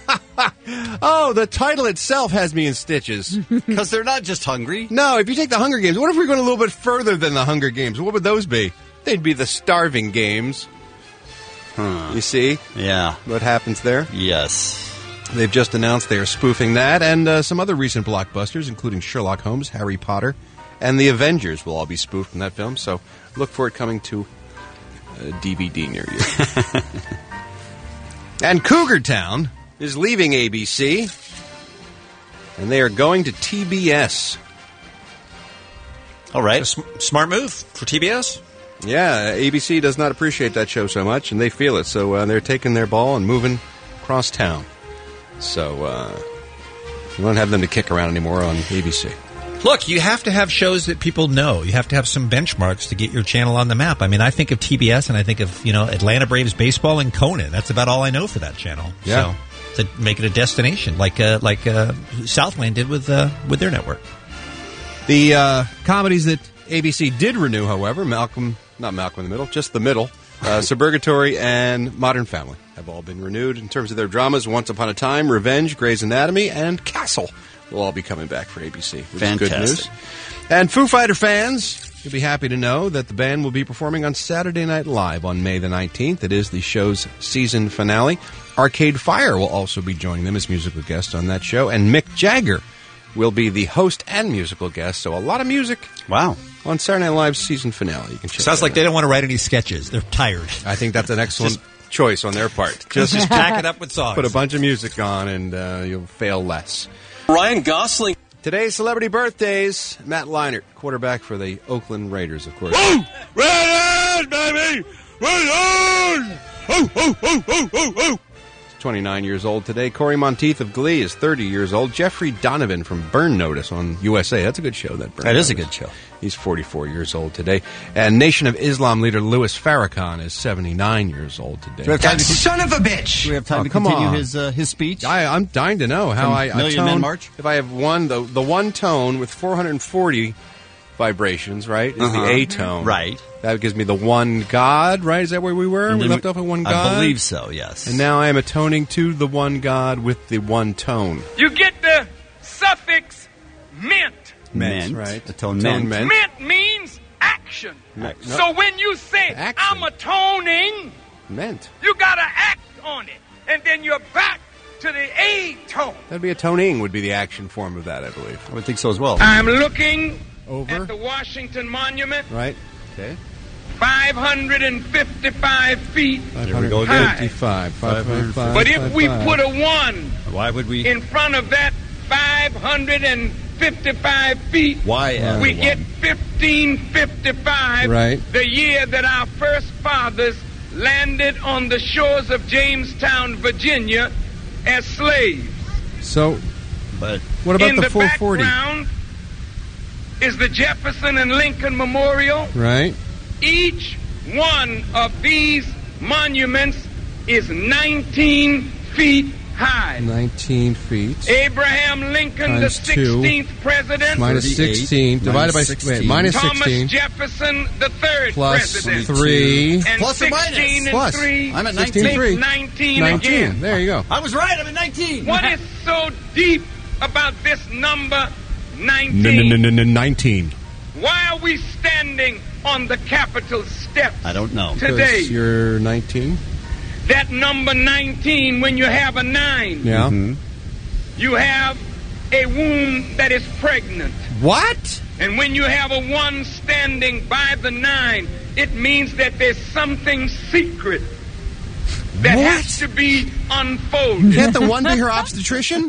Oh, the title itself has me in stitches. Because they're not just hungry. No, if you take the Hunger Games, what if we're going a little bit further than the Hunger Games? What would those be? They'd be the Starving Games. You see? Yeah. What happens there? Yes. They've just announced they are spoofing that, and some other recent blockbusters, including Sherlock Holmes, Harry Potter, and The Avengers will all be spoofed from that film, so look for it coming to a DVD near you. And Cougar Town is leaving ABC, and they are going to TBS. All right. Smart move for TBS? Yeah, ABC does not appreciate that show so much, and they feel it, so they're taking their ball and moving across town. So we won't have them to kick around anymore on ABC. Look, you have to have shows that people know. You have to have some benchmarks to get your channel on the map. I mean, I think of TBS and I think of, Atlanta Braves baseball and Conan. That's about all I know for that channel. Yeah. So to make it a destination, like Southland did with their network. The comedies that ABC did renew, however, not Malcolm in the Middle, just The Middle, Suburgatory, and Modern Family have all been renewed in terms of their dramas. Once Upon a Time, Revenge, Grey's Anatomy, and Castle will all be coming back for ABC, which is good news. And Foo Fighter fans, you'll be happy to know that the band will be performing on Saturday Night Live on May the 19th. It is the show's season finale. Arcade Fire will also be joining them as musical guests on that show, and Mick Jagger will be the host and musical guest, so a lot of music. Wow. On Saturday Night Live's season finale. You can check Sounds like they don't want to write any sketches. They're tired. I think that's an excellent choice on their part. Just pack it up with songs. Put a bunch of music on and you'll fail less. Ryan Gosling. Today's celebrity birthdays. Matt Leinart, quarterback for the Oakland Raiders, of course. Woo! Raiders, baby! Raiders! Ho, ho, ho, ho, ho, ho! 29 years old today. Corey Monteith of Glee is 30 years old. Jeffrey Donovan from Burn Notice on USA. That's a good show, that Burn Notice. Is a good show. He's 44 years old today. And Nation of Islam leader Louis Farrakhan is 79 years old today. That son of a bitch! Do we have time to continue his speech? I'm dying to know how I Million tone, Men March? If I have the one tone with 440 vibrations, right, is the A tone. Right. That gives me the one God, right? Is that where we were? We left off at one God? I believe so, yes. And now I am atoning to the one God with the one tone. You get the suffix ment. Ment, right. Atonement. Ment means action. No. So when you say, Action. I'm atoning, Ment. you got to act on it. And then you're back to the A tone. That'd be atoning would be the action form of that, I believe. I would think so as well. I'm looking Over. at the Washington Monument. Right. Okay. 555 feet There we go high. 555. But if we put a 1 Why would we? in front of that 555 feet, Why? we get 1555, Right. the year that our first fathers landed on the shores of Jamestown, Virginia, as slaves. So, But what about In the 440? background is the Jefferson and Lincoln Memorial. Right. Each one of these monuments is 19 feet high. 19 feet. Abraham Lincoln, Times the 2. 16th president. Minus 16. Divided by 16. Minus Thomas 16. Jefferson, the third Plus president. 3. And Plus or 16 minus? and Plus. 3. I'm at make 19. 19 19. again. There you go. I was right. I'm at 19. What is so deep about this number 19? 19. Why are we standing on the Capitol steps I don't know. today? Because you're 19. That number 19, when you have a 9, Yeah. you have a womb that is pregnant. What? And when you have a 1 standing by the 9, it means that there's something secret that has to be unfolded. Can't the one be her obstetrician?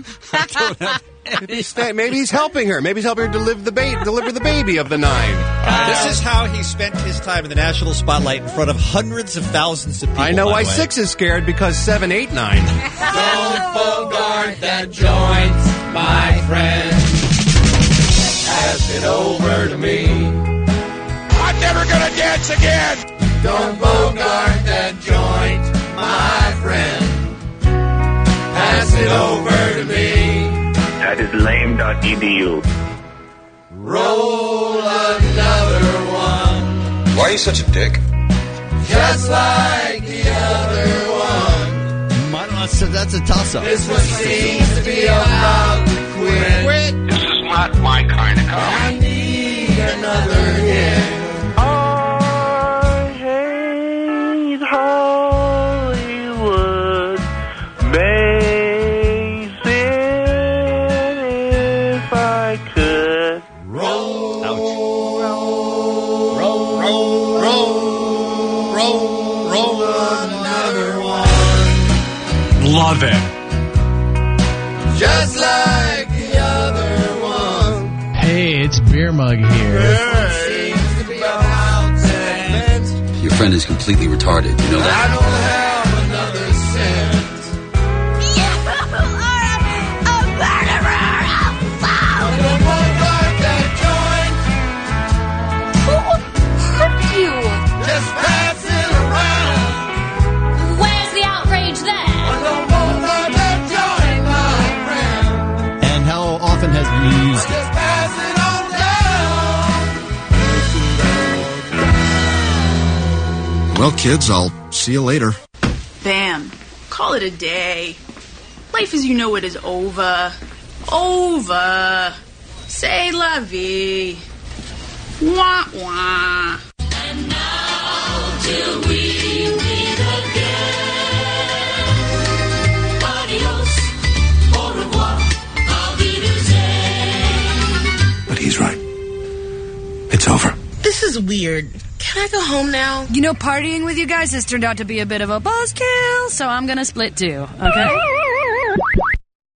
Maybe he's helping her. Maybe he's helping her deliver the baby of the 9. This is how he spent his time in the national spotlight in front of hundreds of thousands of people. I know by why the way. 6 is scared because 7, 8, 9. Don't bogart that joint, my friend. Pass it over to me. I'm never gonna dance again. Don't bogart that joint, my friend. Pass it over to me. Roll another one. Why are you such a dick? Just like the other one. So that's a toss-up. This one seems to be about to quit. This is not my kind of comedy. I need another hit. I hate Hollywood. Amazing if I could. Roll. Ouch. Roll another one. Love it. Just like the other one. Hey, it's Beer Mug here. Seems to be about to. Your friend is completely retarded. You know I that? don't have another cent. Just pass it around. Where's the outrage then? And how often has you used it? Just pass it on down. Well, kids, I'll see you later. Bam. Call it a day. Life as you know it is over. Over. C'est la vie. Wah wah. And now till we meet again. Adios. Au revoir. Auf Wiedersehen. But he's right. It's over. This is weird. Can I go home now? You know, partying with you guys has turned out to be a bit of a buzzkill, so I'm gonna split too, okay?